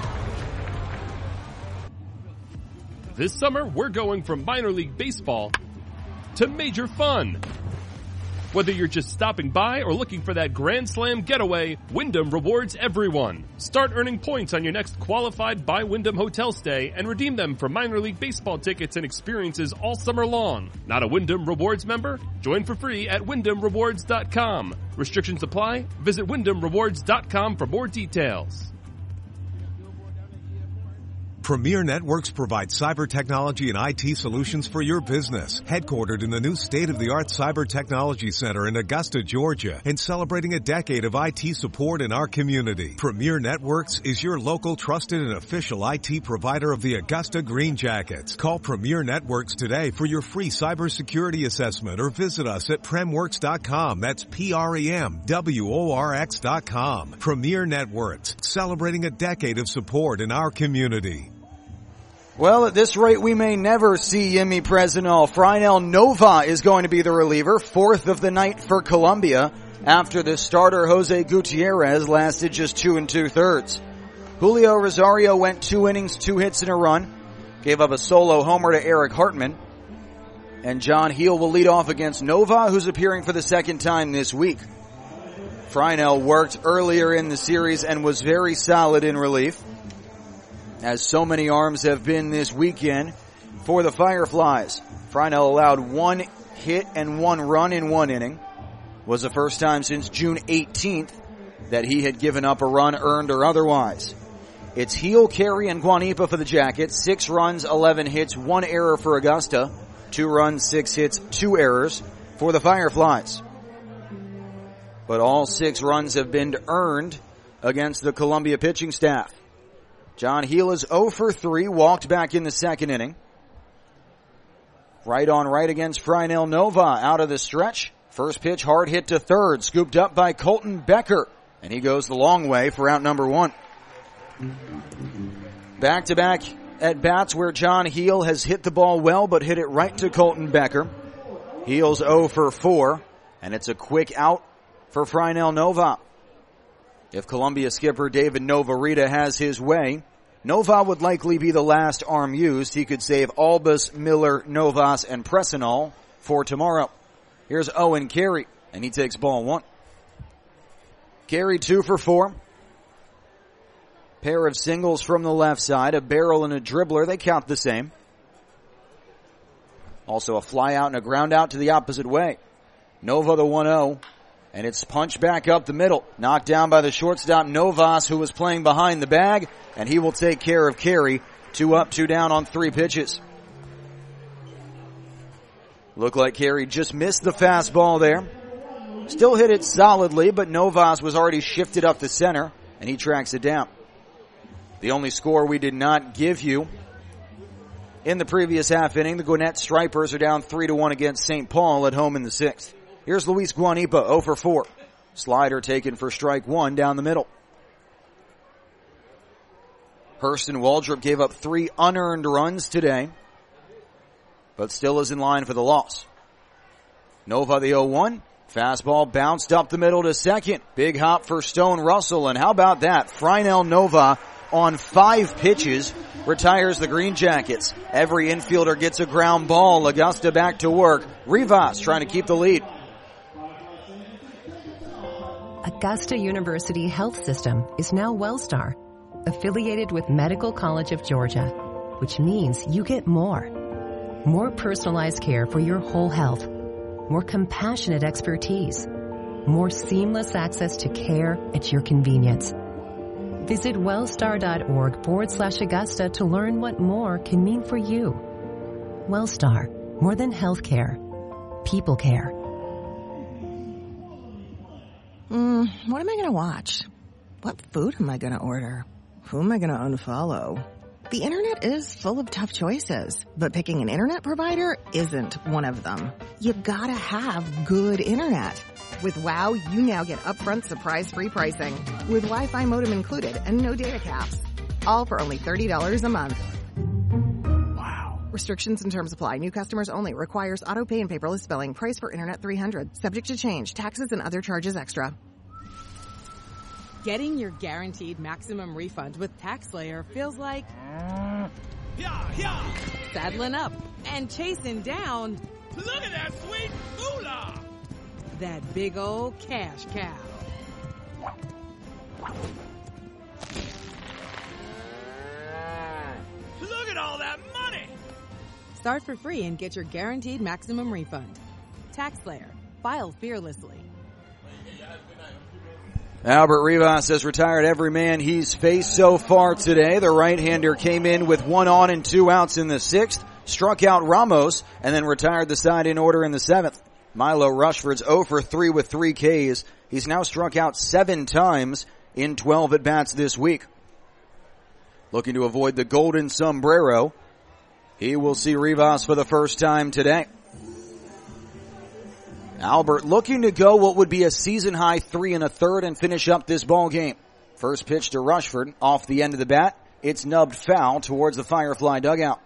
[SPEAKER 5] This summer, we're going from minor league baseball to major fun. Whether you're just stopping by or looking for that Grand Slam getaway, Wyndham rewards everyone. Start earning points on your next qualified by Wyndham hotel stay and redeem them for minor league baseball tickets and experiences all summer long. Not a Wyndham Rewards member? Join for free at WyndhamRewards.com. Restrictions apply. Visit WyndhamRewards.com for more details.
[SPEAKER 6] Premier Networks provides cyber technology and IT solutions for your business. Headquartered in the new state-of-the-art Cyber Technology Center in Augusta, Georgia, and celebrating a decade of IT support in our community. Premier Networks is your local trusted and official IT provider of the Augusta Green Jackets. Call Premier Networks today for your free cybersecurity assessment or visit us at premworks.com. That's PREMWORX.com. Premier Networks, celebrating a decade of support in our community.
[SPEAKER 1] Well, at this rate, we may never see Yimi Presinol. Frynel Nova is going to be the reliever, 4th of the night for Columbia, after the starter Jose Gutierrez lasted just 2 2/3. Julio Rosario went 2 innings, 2 hits and a run, gave up a solo homer to Eric Hartman, and John Heel will lead off against Nova, who's appearing for the 2nd time this week. Frynel worked earlier in the series and was very solid in relief, as so many arms have been this weekend for the Fireflies. Frynel allowed 1 hit and 1 run in 1 inning. Was the first time since June 18th that he had given up a run, earned or otherwise. It's Heel, Carey, and Guanipa for the Jackets. 6 runs, 11 hits, 1 error for Augusta. 2 runs, 6 hits, 2 errors for the Fireflies. But all 6 runs have been earned against the Columbia pitching staff. John Heel is 0 for 3, walked back in the second inning. Right on right against Frynell Nova out of the stretch. First pitch hard hit to third, scooped up by Colton Becker. And he goes the long way for out number 1. Back-to-back at-bats where John Heel has hit the ball well but hit it right to Colton Becker. Heel's 0 for 4, and it's a quick out for Frynell Nova. If Columbia skipper David Novarita has his way, Nova would likely be the last arm used. He could save Albus, Miller, Novas, and Pressinol for tomorrow. Here's Owen Carey, and he takes ball 1. Carey 2 for 4. Pair of singles from the left side, a barrel and a dribbler. They count the same. Also a fly out and a ground out to the opposite way. Nova the 1-0, and it's punched back up the middle. Knocked down by the shortstop Novas, who was playing behind the bag, and he will take care of Carey. 2 up, 2 down on 3 pitches. Looked like Carey just missed the fastball there. Still hit it solidly, but Novas was already shifted up the center, and he tracks it down. The only score we did not give you in the previous half inning, the Gwinnett Stripers are down 3-1 against St. Paul at home in the 6th. Here's Luis Guanipa, 0 for 4. Slider taken for strike 1 down the middle. Hurston Waldrop gave up 3 unearned runs today, but still is in line for the loss. Nova the 0-1. Fastball bounced up the middle to second. Big hop for Stone Russell, and how about that? Frynell Nova on 5 pitches retires the Green Jackets. Every infielder gets a ground ball. Augusta back to work. Rivas trying to keep the lead.
[SPEAKER 8] Augusta University Health System is now Wellstar, affiliated with Medical College of Georgia, which means you get more. More personalized care for your whole health. More compassionate expertise. More seamless access to care at your convenience. Visit wellstar.org/Augusta to learn what more can mean for you. Wellstar, more than healthcare. People care.
[SPEAKER 11] What am I going to watch? What food am I going to order? Who am I going to unfollow? The internet is full of tough choices, but picking an internet provider isn't one of them. You gotta have good internet.
[SPEAKER 9] With WOW, you now get upfront surprise-free pricing with Wi-Fi modem included and no data caps. All for only $30 a month. Wow. Restrictions and terms apply. New customers only. Requires auto pay and paperless billing. Price per internet $300. Subject to change. Taxes and other charges extra.
[SPEAKER 13] Getting your guaranteed maximum refund with TaxSlayer feels like saddling up and chasing down.
[SPEAKER 10] Look at that sweet moolah!
[SPEAKER 13] That big old cash cow.
[SPEAKER 10] Look at all that money!
[SPEAKER 13] Start for free and get your guaranteed maximum refund. TaxSlayer. File fearlessly.
[SPEAKER 1] Albert Rivas has retired every man he's faced so far today. The right-hander came in with 1 on and 2 outs in the 6th, struck out Ramos, and then retired the side in order in the 7th. Milo Rushford's 0 for 3 with 3 Ks. He's now struck out 7 times in 12 at-bats this week. Looking to avoid the golden sombrero, he will see Rivas for the first time today. Albert looking to go what would be a season-high 3 1/3 and finish up this ball game. First pitch to Rushford off the end of the bat. It's nubbed foul towards the Firefly dugout.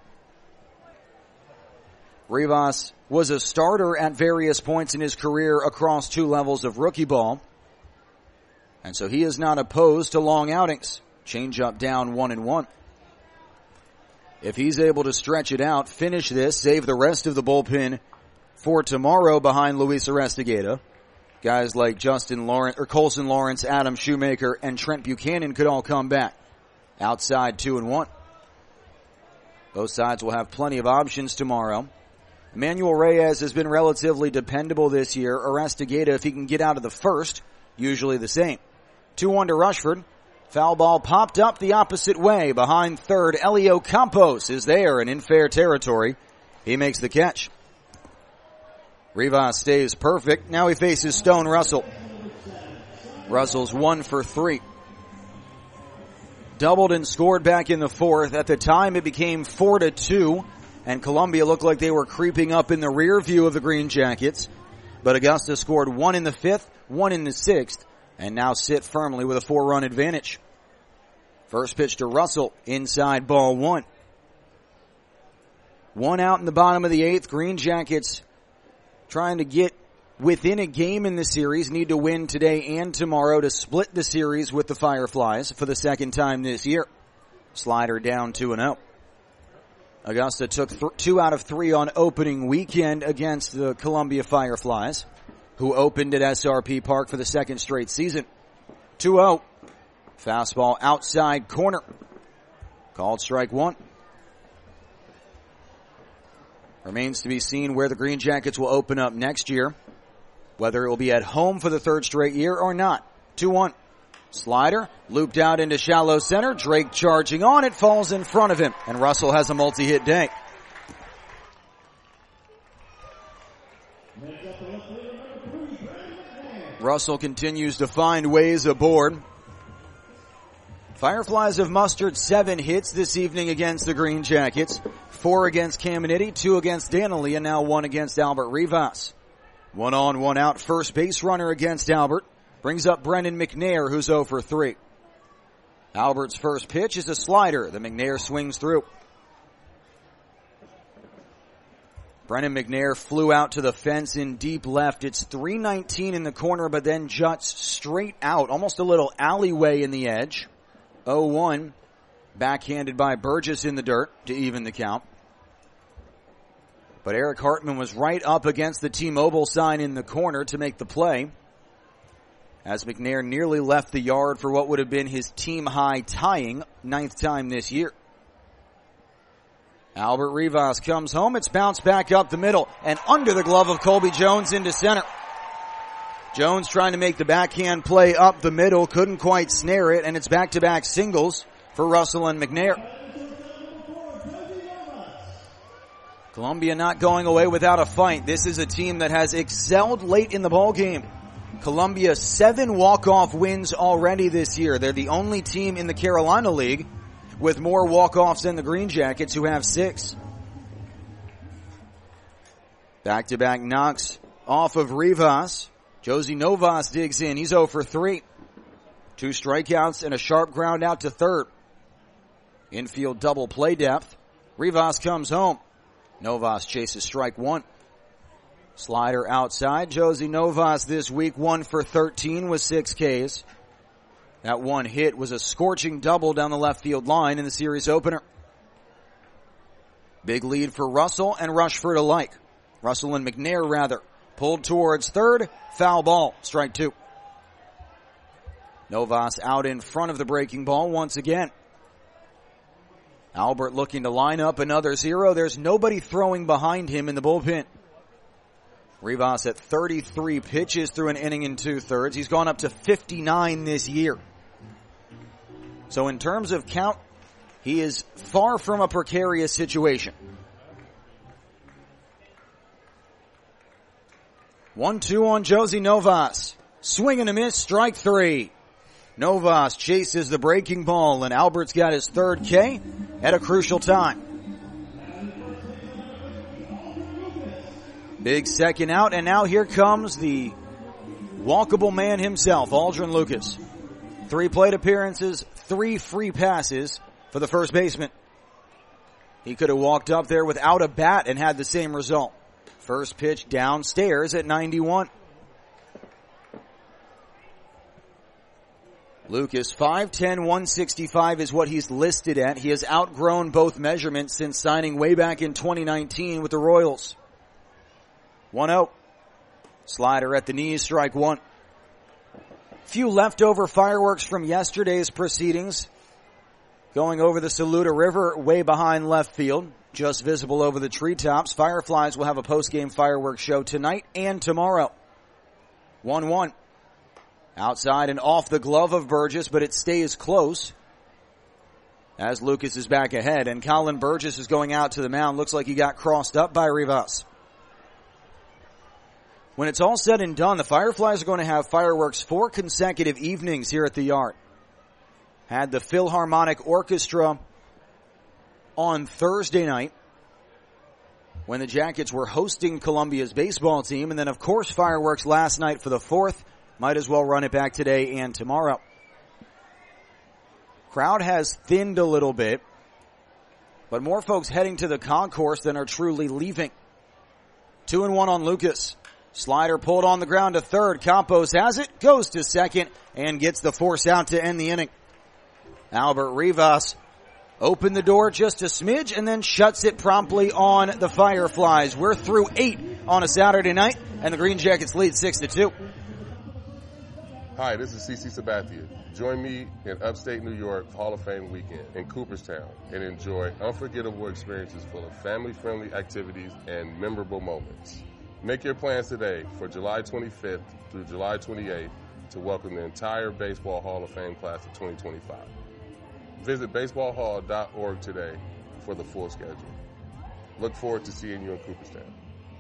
[SPEAKER 1] Rivas was a starter at various points in his career across 2 levels of rookie ball, and so he is not opposed to long outings. Change up down 1-1. If he's able to stretch it out, finish this, save the rest of the bullpen for tomorrow behind Luis Arestigueta, guys like Justin Lawrence or Colson Lawrence, Adam Shoemaker, and Trent Buchanan could all come back. Outside 2-1. Both sides will have plenty of options tomorrow. Emmanuel Reyes has been relatively dependable this year. Arestigueta, if he can get out of the first, usually the same. 2-1 to Rushford. Foul ball popped up the opposite way behind third. Elio Campos is there and in fair territory. He makes the catch. Rivas stays perfect. Now he faces Stone Russell. Russell's 1 for 3. doubled and scored back in the fourth. At the time, it became 4-2, and Columbia looked like they were creeping up in the rear view of the Green Jackets. But Augusta scored one in the fifth, one in the sixth, and now sit firmly with a 4-run advantage. First pitch to Russell, inside ball one. One out in the bottom of the eighth. Green Jackets trying to get within a game in the series, need to win today and tomorrow to split the series with the Fireflies for the second time this year. Slider down 2-0. Augusta took 2 out of 3 on opening weekend against the Columbia Fireflies, who opened at SRP Park for the second straight season. 2-0. Fastball outside corner. Called strike one. Remains to be seen where the Green Jackets will open up next year, whether it will be at home for the third straight year or not. 2-1. Slider looped out into shallow center. Drake charging on. It falls in front of him, and Russell has a multi-hit day. Russell continues to find ways aboard. Fireflies have mustered 7 hits this evening against the Green Jackets. 4 against Caminiti, 2 against Danley, and now 1 against Albert Rivas. 1 on, 1 out, first base runner against Albert. Brings up Brennan McNair, who's 0 for 3. Albert's first pitch is a slider. The McNair swings through. Brennan McNair flew out to the fence in deep left. It's 319 in the corner, but then juts straight out, almost a little alleyway in the edge. 0-1, backhanded by Burgess in the dirt to even the count. But Eric Hartman was right up against the T-Mobile sign in the corner to make the play, as McNair nearly left the yard for what would have been his team-high tying 9th time this year. Albert Rivas comes home. It's bounced back up the middle and under the glove of Colby Jones into center. Jones trying to make the backhand play up the middle, couldn't quite snare it, and it's back-to-back singles for Russell and McNair. Columbia not going away without a fight. This is a team that has excelled late in the ballgame. Columbia 7 walk-off wins already this year. They're the only team in the Carolina League with more walk-offs than the Green Jackets, who have 6. Back-to-back knocks off of Rivas. Josie Novas digs in. He's 0 for 3. 2 strikeouts and a sharp ground out to third. Infield double play depth. Rivas comes home. Novas chases strike one. Slider outside. Josie Novas this week 1 for 13 with 6 Ks. That one hit was a scorching double down the left field line in the series opener. Big lead for Russell and Rushford alike. Russell and McNair rather. Pulled towards third. Foul ball. Strike 2. Novas out in front of the breaking ball once again. Albert looking to line up another 0. There's nobody throwing behind him in the bullpen. Rivas at 33 pitches through an inning and 2/3. He's gone up to 59 this year. So in terms of count, he is far from a precarious situation. 1-2 on Josie Novas. Swing and a miss, strike 3. Novas chases the breaking ball, and Albert's got his 3rd K at a crucial time. Big second out, and now here comes the walkable man himself, Aldrin Lucas. 3 plate appearances, 3 free passes for the first baseman. He could have walked up there without a bat and had the same result. First pitch downstairs at 91. Lucas, 5'10", 165 is what he's listed at. He has outgrown both measurements since signing way back in 2019 with the Royals. 1-0. Slider at the knees, strike 1. Few leftover fireworks from yesterday's proceedings. Going over the Saluda River way behind left field, just visible over the treetops. Fireflies will have a post-game fireworks show tonight and tomorrow. 1-1. Outside and off the glove of Burgess, but it stays close as Lucas is back ahead, and Colin Burgess is going out to the mound. Looks like he got crossed up by Rivas. When it's all said and done, the Fireflies are going to have fireworks 4 consecutive evenings here at the Yard. had the Philharmonic Orchestra on Thursday night when the Jackets were hosting Columbia's baseball team. And then, of course, fireworks last night for the 4th. Might as well run it back today and tomorrow. Crowd has thinned a little bit, but more folks heading to the concourse than are truly leaving. 2-1 on Lucas. Slider pulled on the ground to third. Campos has it, goes to second, and gets the force out to end the inning. Albert Rivas opened the door just a smidge and then shuts it promptly on the Fireflies. We're through 8 on a Saturday night, and the Green Jackets lead 6-2.
[SPEAKER 7] Hi, this is CC Sabathia. Join me in upstate New York Hall of Fame weekend in Cooperstown and enjoy unforgettable experiences full of family-friendly activities and memorable moments. Make your plans today for July 25th through July 28th to welcome the entire Baseball Hall of Fame class of 2025. Visit baseballhall.org today for the full schedule. Look forward to seeing you in Cooperstown.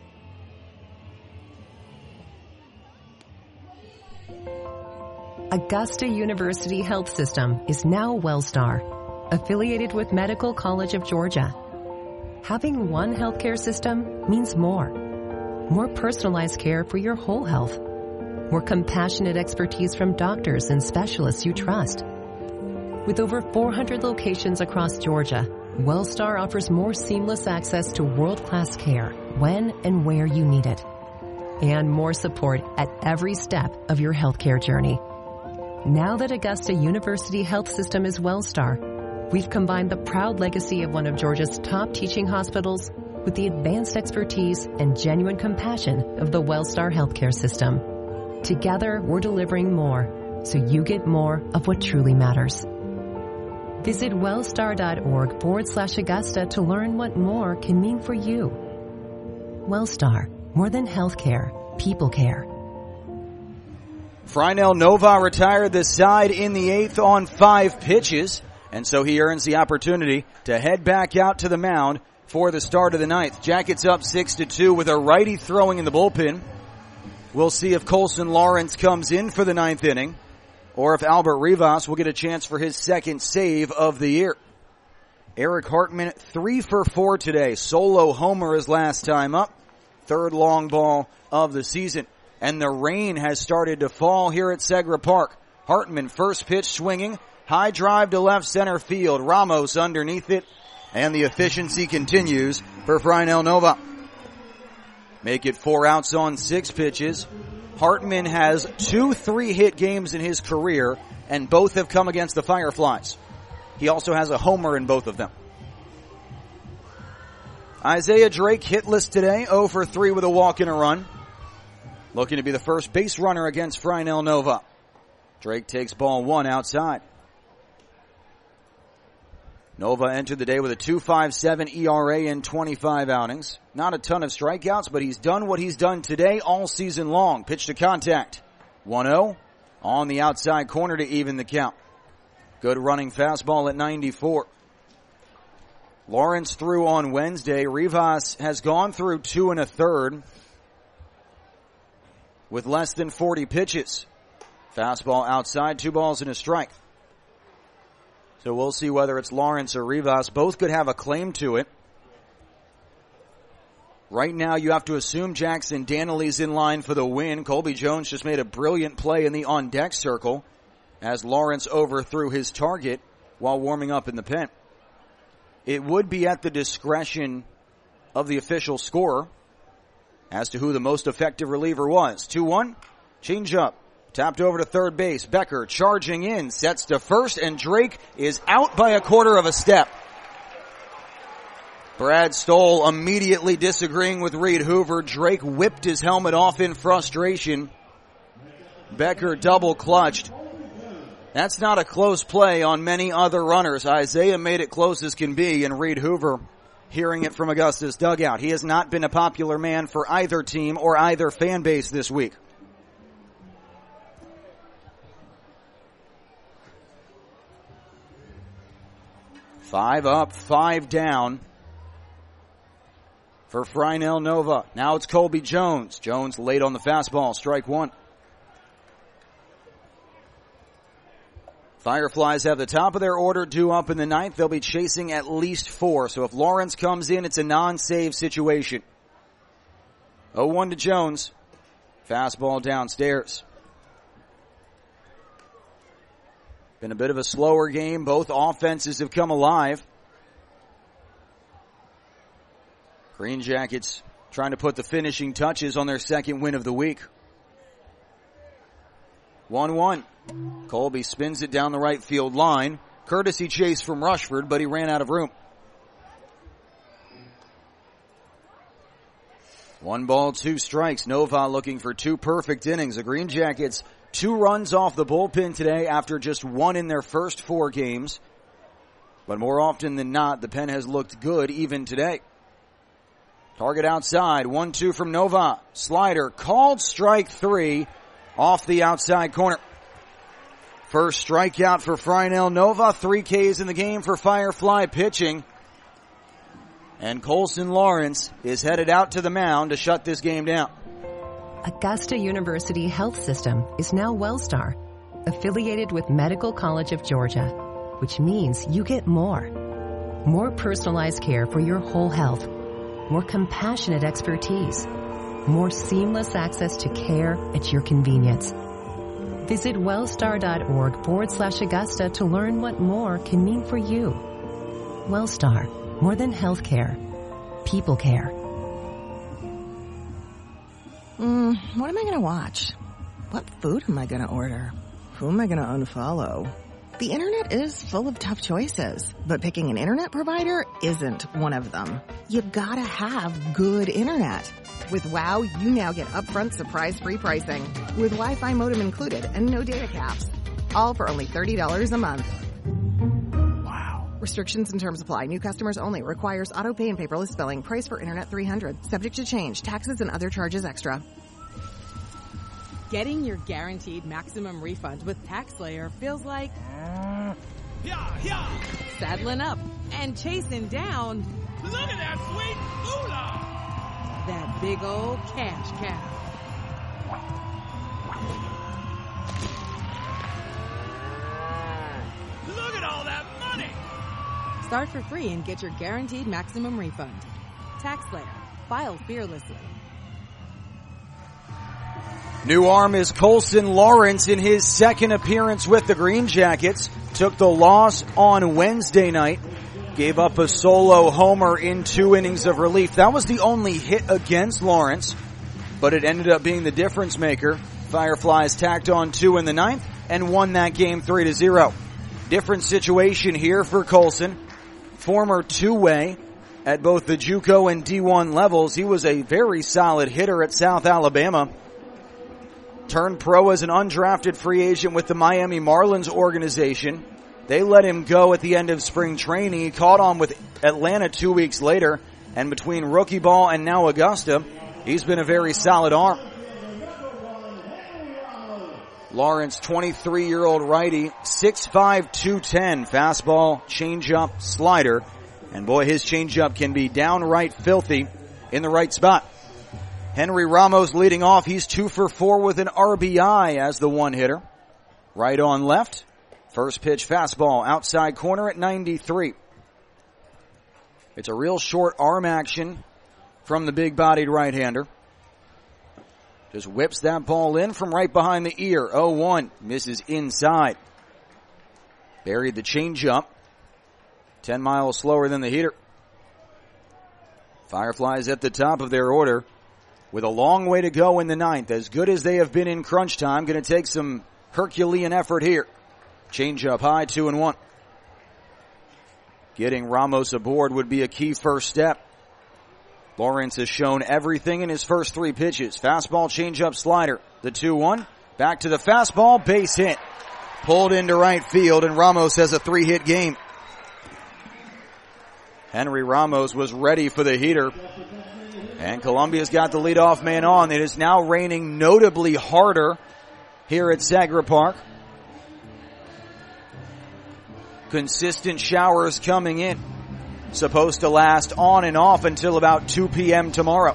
[SPEAKER 8] Augusta University Health System is now WellStar, affiliated with Medical College of Georgia. Having one healthcare system means more personalized care for your whole health, more compassionate expertise from doctors and specialists you trust. With over 400 locations across Georgia, WellStar offers more seamless access to world-class care when and where you need it, and more support at every step of your healthcare journey. Now that Augusta University Health System is WellStar, we've combined the proud legacy of one of Georgia's top teaching hospitals with the advanced expertise and genuine compassion of the WellStar healthcare system. Together, we're delivering more, so you get more of what truly matters. Visit wellstar.org/Augusta to learn what more can mean for you. WellStar, more than healthcare, people care.
[SPEAKER 1] Frynell Nova retired this side in the 8th on 5 pitches, and so he earns the opportunity to head back out to the mound for the start of the 9th. Jackets up 6-2 with a righty throwing in the bullpen. We'll see if Colson Lawrence comes in for the 9th inning, or if Albert Rivas will get a chance for his second save of the year. Eric Hartman 3 for 4 today. Solo homer his last time up. 3rd long ball of the season. And the rain has started to fall here at Segra Park. Hartman first pitch swinging. High drive to left center field. Ramos underneath it. And the efficiency continues for Frynell Nova. Make it 4 outs on 6 pitches. Hartman has 2 3-hit games in his career, and both have come against the Fireflies. He also has a homer in both of them. Isaiah Drake hitless today, 0 for 3 with a walk and a run. Looking to be the first base runner against Frynell Nova. Drake takes ball 1 outside. Nova entered the day with a 2.57 ERA in 25 outings. Not a ton of strikeouts, but he's done what he's done today all season long. Pitch to contact. 1-0 on the outside corner to even the count. Good running fastball at 94. Lawrence threw on Wednesday. Rivas has gone through 2 1/3 with less than 40 pitches. Fastball outside, 2 balls and a strike. So we'll see whether it's Lawrence or Rivas. Both could have a claim to it. Right now, you have to assume Jackson Danley's in line for the win. Colby Jones just made a brilliant play in the on-deck circle as Lawrence overthrew his target while warming up in the pen. It would be at the discretion of the official scorer as to who the most effective reliever was. 2-1, change up. Tapped over to third base. Becker charging in, sets to first, and Drake is out by a quarter of a step. Brad Stoll immediately disagreeing with Reed Hoover. Drake whipped his helmet off in frustration. Becker double clutched. That's not a close play on many other runners. Isaiah made it close as can be, and Reed Hoover hearing it from Augusta's dugout. He has not been a popular man for either team or either fan base this week. Five up, 5 down for Frynell Nova. Now it's Colby Jones. Jones late on the fastball, strike 1. Fireflies have the top of their order due up in the ninth. They'll be chasing at least 4. So if Lawrence comes in, it's a non-save situation. 0-1 to Jones. Fastball downstairs. Been a bit of a slower game. Both offenses have come alive. Green Jackets trying to put the finishing touches on their second win of the week. 1-1. Colby spins it down the right field line. Courtesy chase from Rushford, but he ran out of room. 1 ball, 2 strikes. Nova looking for 2 perfect innings. The Green Jackets 2 runs off the bullpen today after just 1 in their first 4 games. But more often than not, the pen has looked good even today. Target outside. 1-2 from Nova. Slider called strike 3 off the outside corner. First strikeout for Frynell Nova. 3 Ks in the game for Firefly pitching. And Colson Lawrence is headed out to the mound to shut this game down.
[SPEAKER 8] Augusta University Health System is now Wellstar, affiliated with Medical College of Georgia, which means you get more. More personalized care for your whole health. More compassionate expertise. More seamless access to care at your convenience. Visit wellstar.org/Augusta to learn what more can mean for you. Wellstar, more than healthcare. People care.
[SPEAKER 11] What am I going to watch? What food am I going to order? Who am I going to unfollow? The internet is full of tough choices, but picking an internet provider isn't one of them. You gotta have good internet.
[SPEAKER 9] With WOW, you now get upfront surprise-free pricing with Wi-Fi modem included and no data caps. All for only $30 a month. Wow. Restrictions and terms apply. New customers only. Requires auto pay and paperless billing. Price for internet $300. Subject to change. Taxes and other charges extra.
[SPEAKER 13] Getting your guaranteed maximum refund with TaxSlayer feels like saddling up and chasing down.
[SPEAKER 10] Look at that sweet moolah!
[SPEAKER 13] That big old cash cow.
[SPEAKER 10] Look at all that money!
[SPEAKER 13] Start for free and get your guaranteed maximum refund. TaxSlayer. File fearlessly.
[SPEAKER 1] New arm is Colson Lawrence in his second appearance with the Green Jackets. Took the loss on Wednesday night. Gave up a solo homer in 2 innings of relief. That was the only hit against Lawrence, but it ended up being the difference maker. Fireflies tacked on 2 in the ninth and won that game 3-0. Different situation here for Colson. Former two-way at both the JUCO and D1 levels. He was a very solid hitter at South Alabama. Turned pro as an undrafted free agent with the Miami Marlins organization. They let him go at the end of spring training. He caught on with Atlanta 2 weeks later. And between rookie ball and now Augusta, he's been a very solid arm. Lawrence, 23-year-old righty, 6'5", 210, fastball, changeup, slider. And boy, his changeup can be downright filthy in the right spot. Henry Ramos leading off. He's 2 for 4 with an RBI as the one hitter. Right on left. First pitch fastball outside corner at 93. It's a real short arm action from the big-bodied right-hander. Just whips that ball in from right behind the ear. 0-1. Misses inside. Buried the changeup. 10 miles slower than the heater. Fireflies at the top of their order with a long way to go in the ninth. As good as they have been in crunch time, going to take some Herculean effort here. Changeup high, 2-1. Getting Ramos aboard would be a key first step. Lawrence has shown everything in his first 3 pitches. Fastball, changeup, slider. The 2-1. Back to the fastball, base hit. Pulled into right field, and Ramos has a 3-hit game. Henry Ramos was ready for the heater. And Columbia's got the leadoff man on. It is now raining notably harder here at Sagra Park. Consistent showers coming in. Supposed to last on and off until about 2 p.m. tomorrow.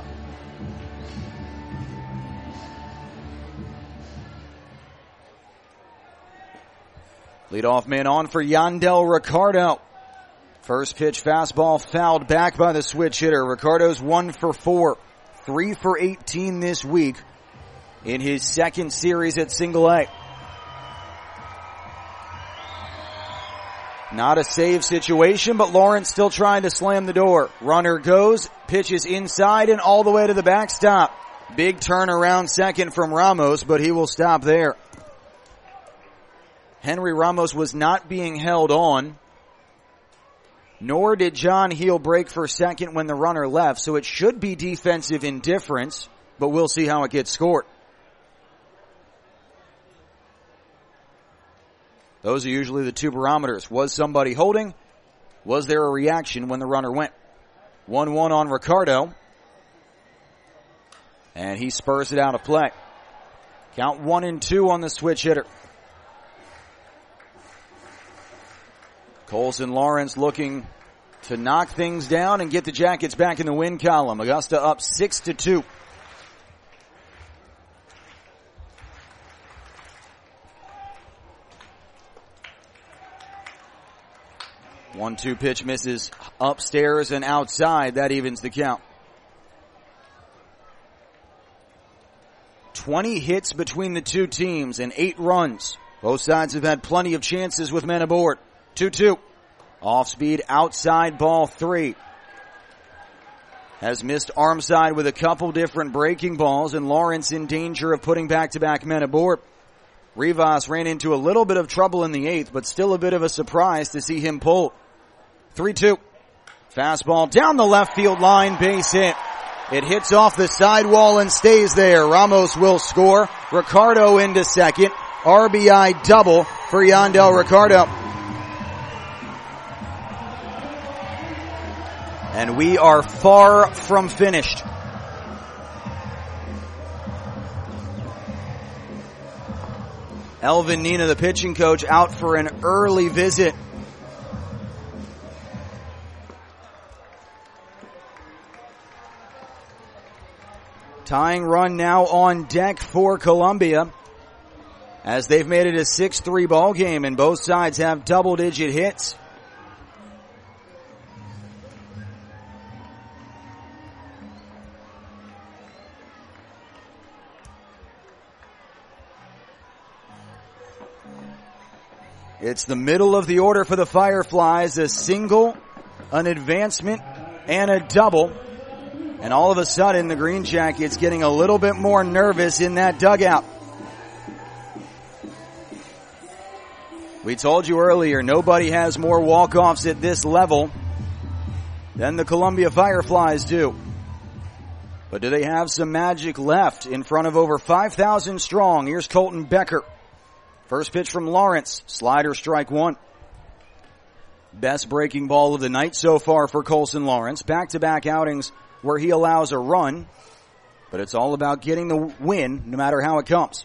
[SPEAKER 1] Leadoff man on for Yandel Ricardo. First pitch fastball fouled back by the switch hitter. Ricardo's 1 for 4, 3 for 18 this week in his second series at Single A. Not a save situation, but Lawrence still trying to slam the door. Runner goes, pitches inside and all the way to the backstop. Big turnaround second from Ramos, but he will stop there. Henry Ramos was not being held on, nor did John Heel break for second when the runner left, so it should be defensive indifference, but we'll see how it gets scored. Those are usually the two barometers. Was somebody holding? Was there a reaction when the runner went? 1-1 on Ricardo. And he spurs it out of play. Count 1-2 on the switch hitter. Colson Lawrence looking to knock things down and get the Jackets back in the win column. Augusta up 6-2. One-two pitch misses upstairs and outside. That evens the count. 20 hits between the two teams and 8 runs. Both sides have had plenty of chances with men aboard. 2-2. Off speed outside ball 3. Has missed arm side with a couple different breaking balls, and Lawrence in danger of putting back-to-back men aboard. Rivas ran into a little bit of trouble in the 8th, but still a bit of a surprise to see him pulled. 3-2. Fastball down the left field line, base hit. It hits off the sidewall and stays there. Ramos will score. Ricardo into second. RBI double for Yandel Ricardo. And we are far from finished. Elvin Nina, the pitching coach, out for an early visit. Tying run now on deck for Columbia, as they've made it a 6-3 ball game, and both sides have double-digit hits. It's the middle of the order for the Fireflies, a single, an advancement, and a double. And all of a sudden, the Green Jackets getting a little bit more nervous in that dugout. We told you earlier, nobody has more walk-offs at this level than the Columbia Fireflies do. But do they have some magic left in front of over 5,000 strong? Here's Colton Becker. First pitch from Lawrence. Slider, strike 1. Best breaking ball of the night so far for Colson Lawrence. Back-to-back outings where he allows a run, but it's all about getting the win no matter how it comes.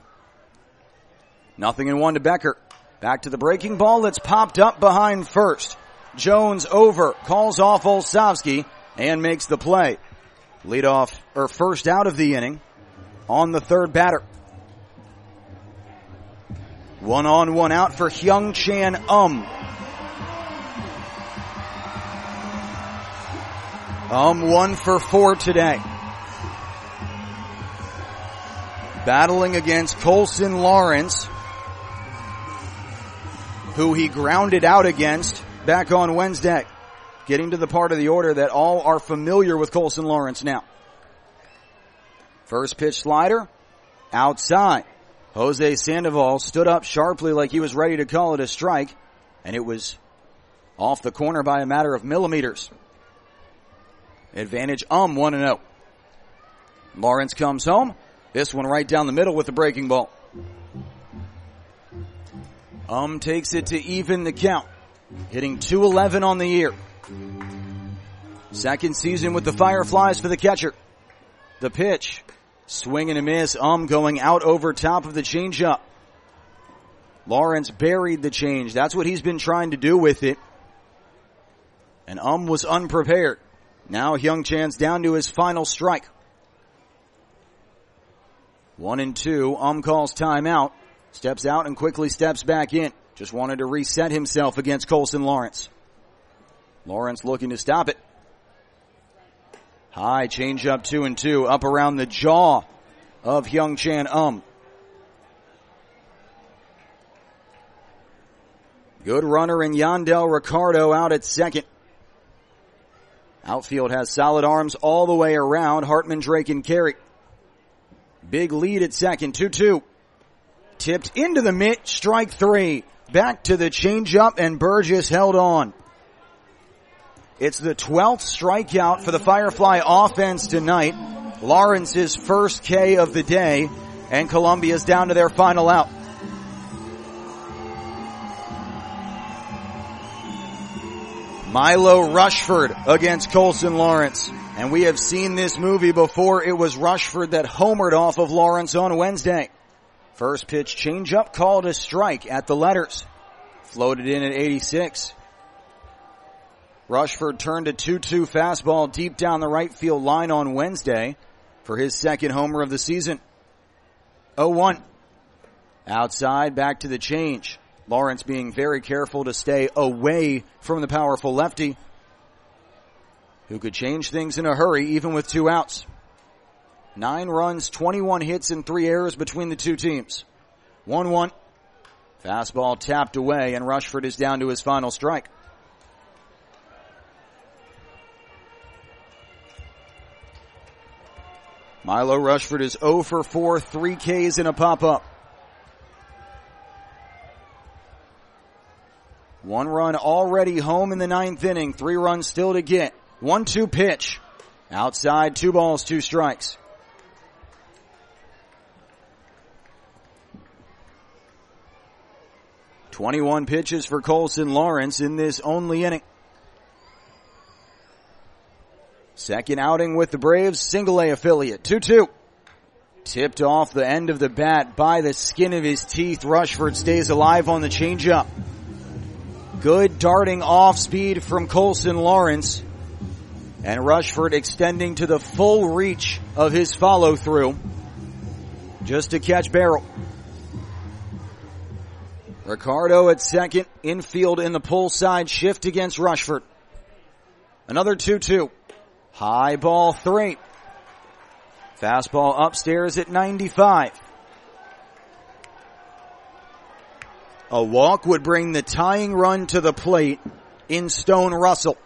[SPEAKER 1] 0-1 to Becker. Back to the breaking ball that's popped up behind first. Jones over, calls off Olszewski, and makes the play. First out of the inning on the third batter. 1 on, 1 out for Hyung Chan 1 for 4 today. Battling against Colson Lawrence, who he grounded out against back on Wednesday. Getting to the part of the order that all are familiar with Colson Lawrence now. First pitch slider, outside. Jose Sandoval stood up sharply like he was ready to call it a strike, and it was off the corner by a matter of millimeters. Advantage 1-0. Lawrence comes home. This one right down the middle with the breaking ball. Takes it to even the count. Hitting .211 on the year. Second season with the Fireflies for the catcher. The pitch. Swing and a miss. Going out over top of the changeup. Lawrence buried the change. That's what he's been trying to do with it. And was unprepared. Now Hyung Chan's down to his final strike. 1-2. Calls timeout. Steps out and quickly steps back in. Just wanted to reset himself against Colson Lawrence. Lawrence looking to stop it. High changeup 2-2 up around the jaw of Hyung-Chan Good runner in Yandel Ricardo out at second. Outfield has solid arms all the way around. Hartman, Drake, and Carey. Big lead at second, 2-2. Tipped into the mitt, strike 3. Back to the changeup, and Burgess held on. It's the 12th strikeout for the Firefly offense tonight. Lawrence's first K of the day, and Columbia's down to their final out. Milo Rushford against Colson Lawrence. And we have seen this movie before. It was Rushford that homered off of Lawrence on Wednesday. First pitch changeup called a strike at the letters. Floated in at 86. Rushford turned a 2-2 fastball deep down the right field line on Wednesday for his second homer of the season. 0-1. Outside, back to the change. Lawrence being very careful to stay away from the powerful lefty, who could change things in a hurry even with 2 outs. 9 runs, 21 hits, and 3 errors between the two teams. 1-1. Fastball tapped away, and Rushford is down to his final strike. Milo Rushford is 0 for 4, 3 Ks and a pop-up. 1 run already home in the 9th inning. 3 runs still to get. 1-2 pitch. Outside, 2 balls, 2 strikes. "21 pitches for Colson Lawrence in this only inning. Second outing with the Braves, single A affiliate. 2-2. Tipped off the end of the bat by the skin of his teeth. Rushford stays alive on the changeup. Good darting off speed from Colson Lawrence. And Rushford extending to the full reach of his follow-through just to catch barrel. Ricardo at second, infield in the pull side shift against Rushford. Another 2-2. High ball 3. Fastball upstairs at 95. A walk would bring the tying run to the plate in Stone Russell.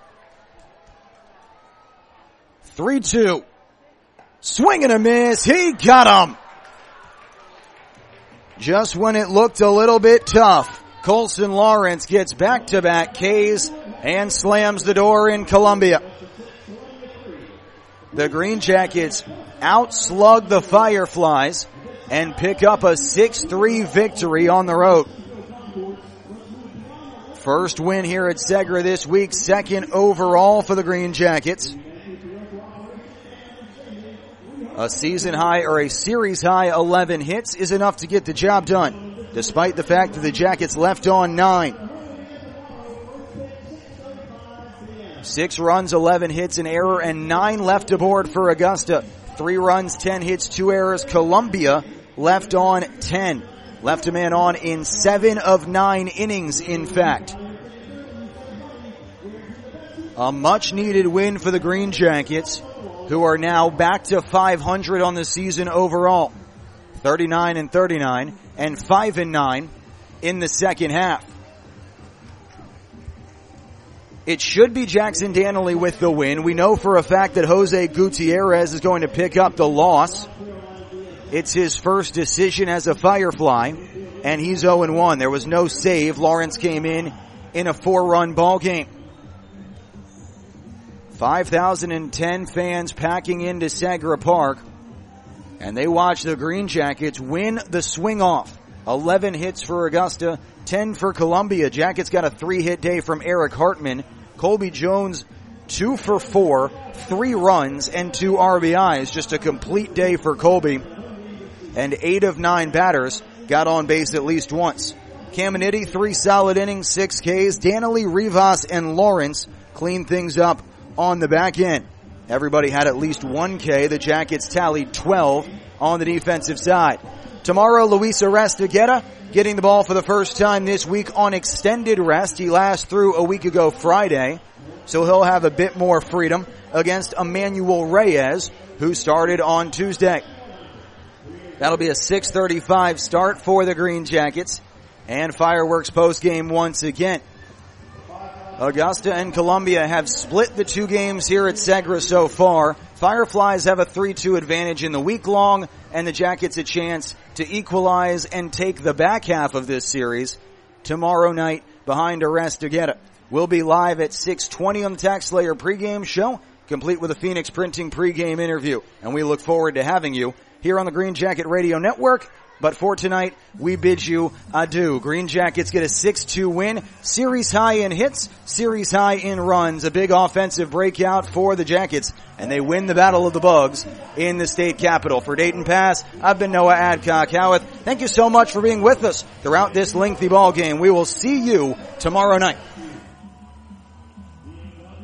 [SPEAKER 1] 3-2. Swing and a miss. He got him. Just when it looked a little bit tough, Colson Lawrence gets back-to-back Ks and slams the door in Columbia. The Green Jackets outslug the Fireflies and pick up a 6-3 victory on the road. First win here at Segra this week, second overall for the Green Jackets. A season high or a series high 11 hits is enough to get the job done, despite the fact that the Jackets left on 9. 6 runs, 11 hits, an error, and 9 left aboard for Augusta. 3 runs, 10 hits, 2 errors. Columbia left on 10. Left a man on in 7 of 9 innings, in fact. A much-needed win for the Green Jackets, who are now back to 500 on the season overall. 39-39 and 5-9 in the second half. It should be Jackson Danley with the win. We know for a fact that Jose Gutierrez is going to pick up the loss. It's his first decision as a Firefly, and he's 0-1. There was no save. Lawrence came in a 4-run ball game. 5,010 fans packing into Segra Park, and they watch the Green Jackets win the swing-off. 11 hits for Augusta, 10 for Columbia. Jackets got a 3-hit day from Eric Hartman. Colby Jones, 2 for 4, 3 runs, and 2 RBIs. Just a complete day for Colby. And 8 of 9 batters got on base at least once. Caminiti, 3 solid innings, 6 Ks. Danley, Rivas, and Lawrence cleaned things up on the back end. Everybody had at least 1 K. The Jackets tallied 12 on the defensive side. Tomorrow, Luis Aristigueta getting the ball for the first time this week on extended rest. He last threw a week ago Friday, so he'll have a bit more freedom against Emmanuel Reyes, who started on Tuesday. That'll be a 6:35 start for the Green Jackets, and fireworks postgame once again. Augusta and Columbia have split the two games here at Segra so far. Fireflies have a 3-2 advantage in the week-long, and the Jackets a chance to equalize and take the back half of this series tomorrow night behind Aristigueta. We'll be live at 6:20 on the TaxSlayer pregame show, complete with a Phoenix Printing pregame interview. And we look forward to having you here on the Green Jacket Radio Network. But for tonight, we bid you adieu. Green Jackets get a 6-2 win. Series high in hits, series high in runs. A big offensive breakout for the Jackets. And they win the Battle of the Bugs in the state capitol. For Dayton Pass, I've been Noah Adcock-Howarth. Thank you so much for being with us throughout this lengthy ball game. We will see you tomorrow night.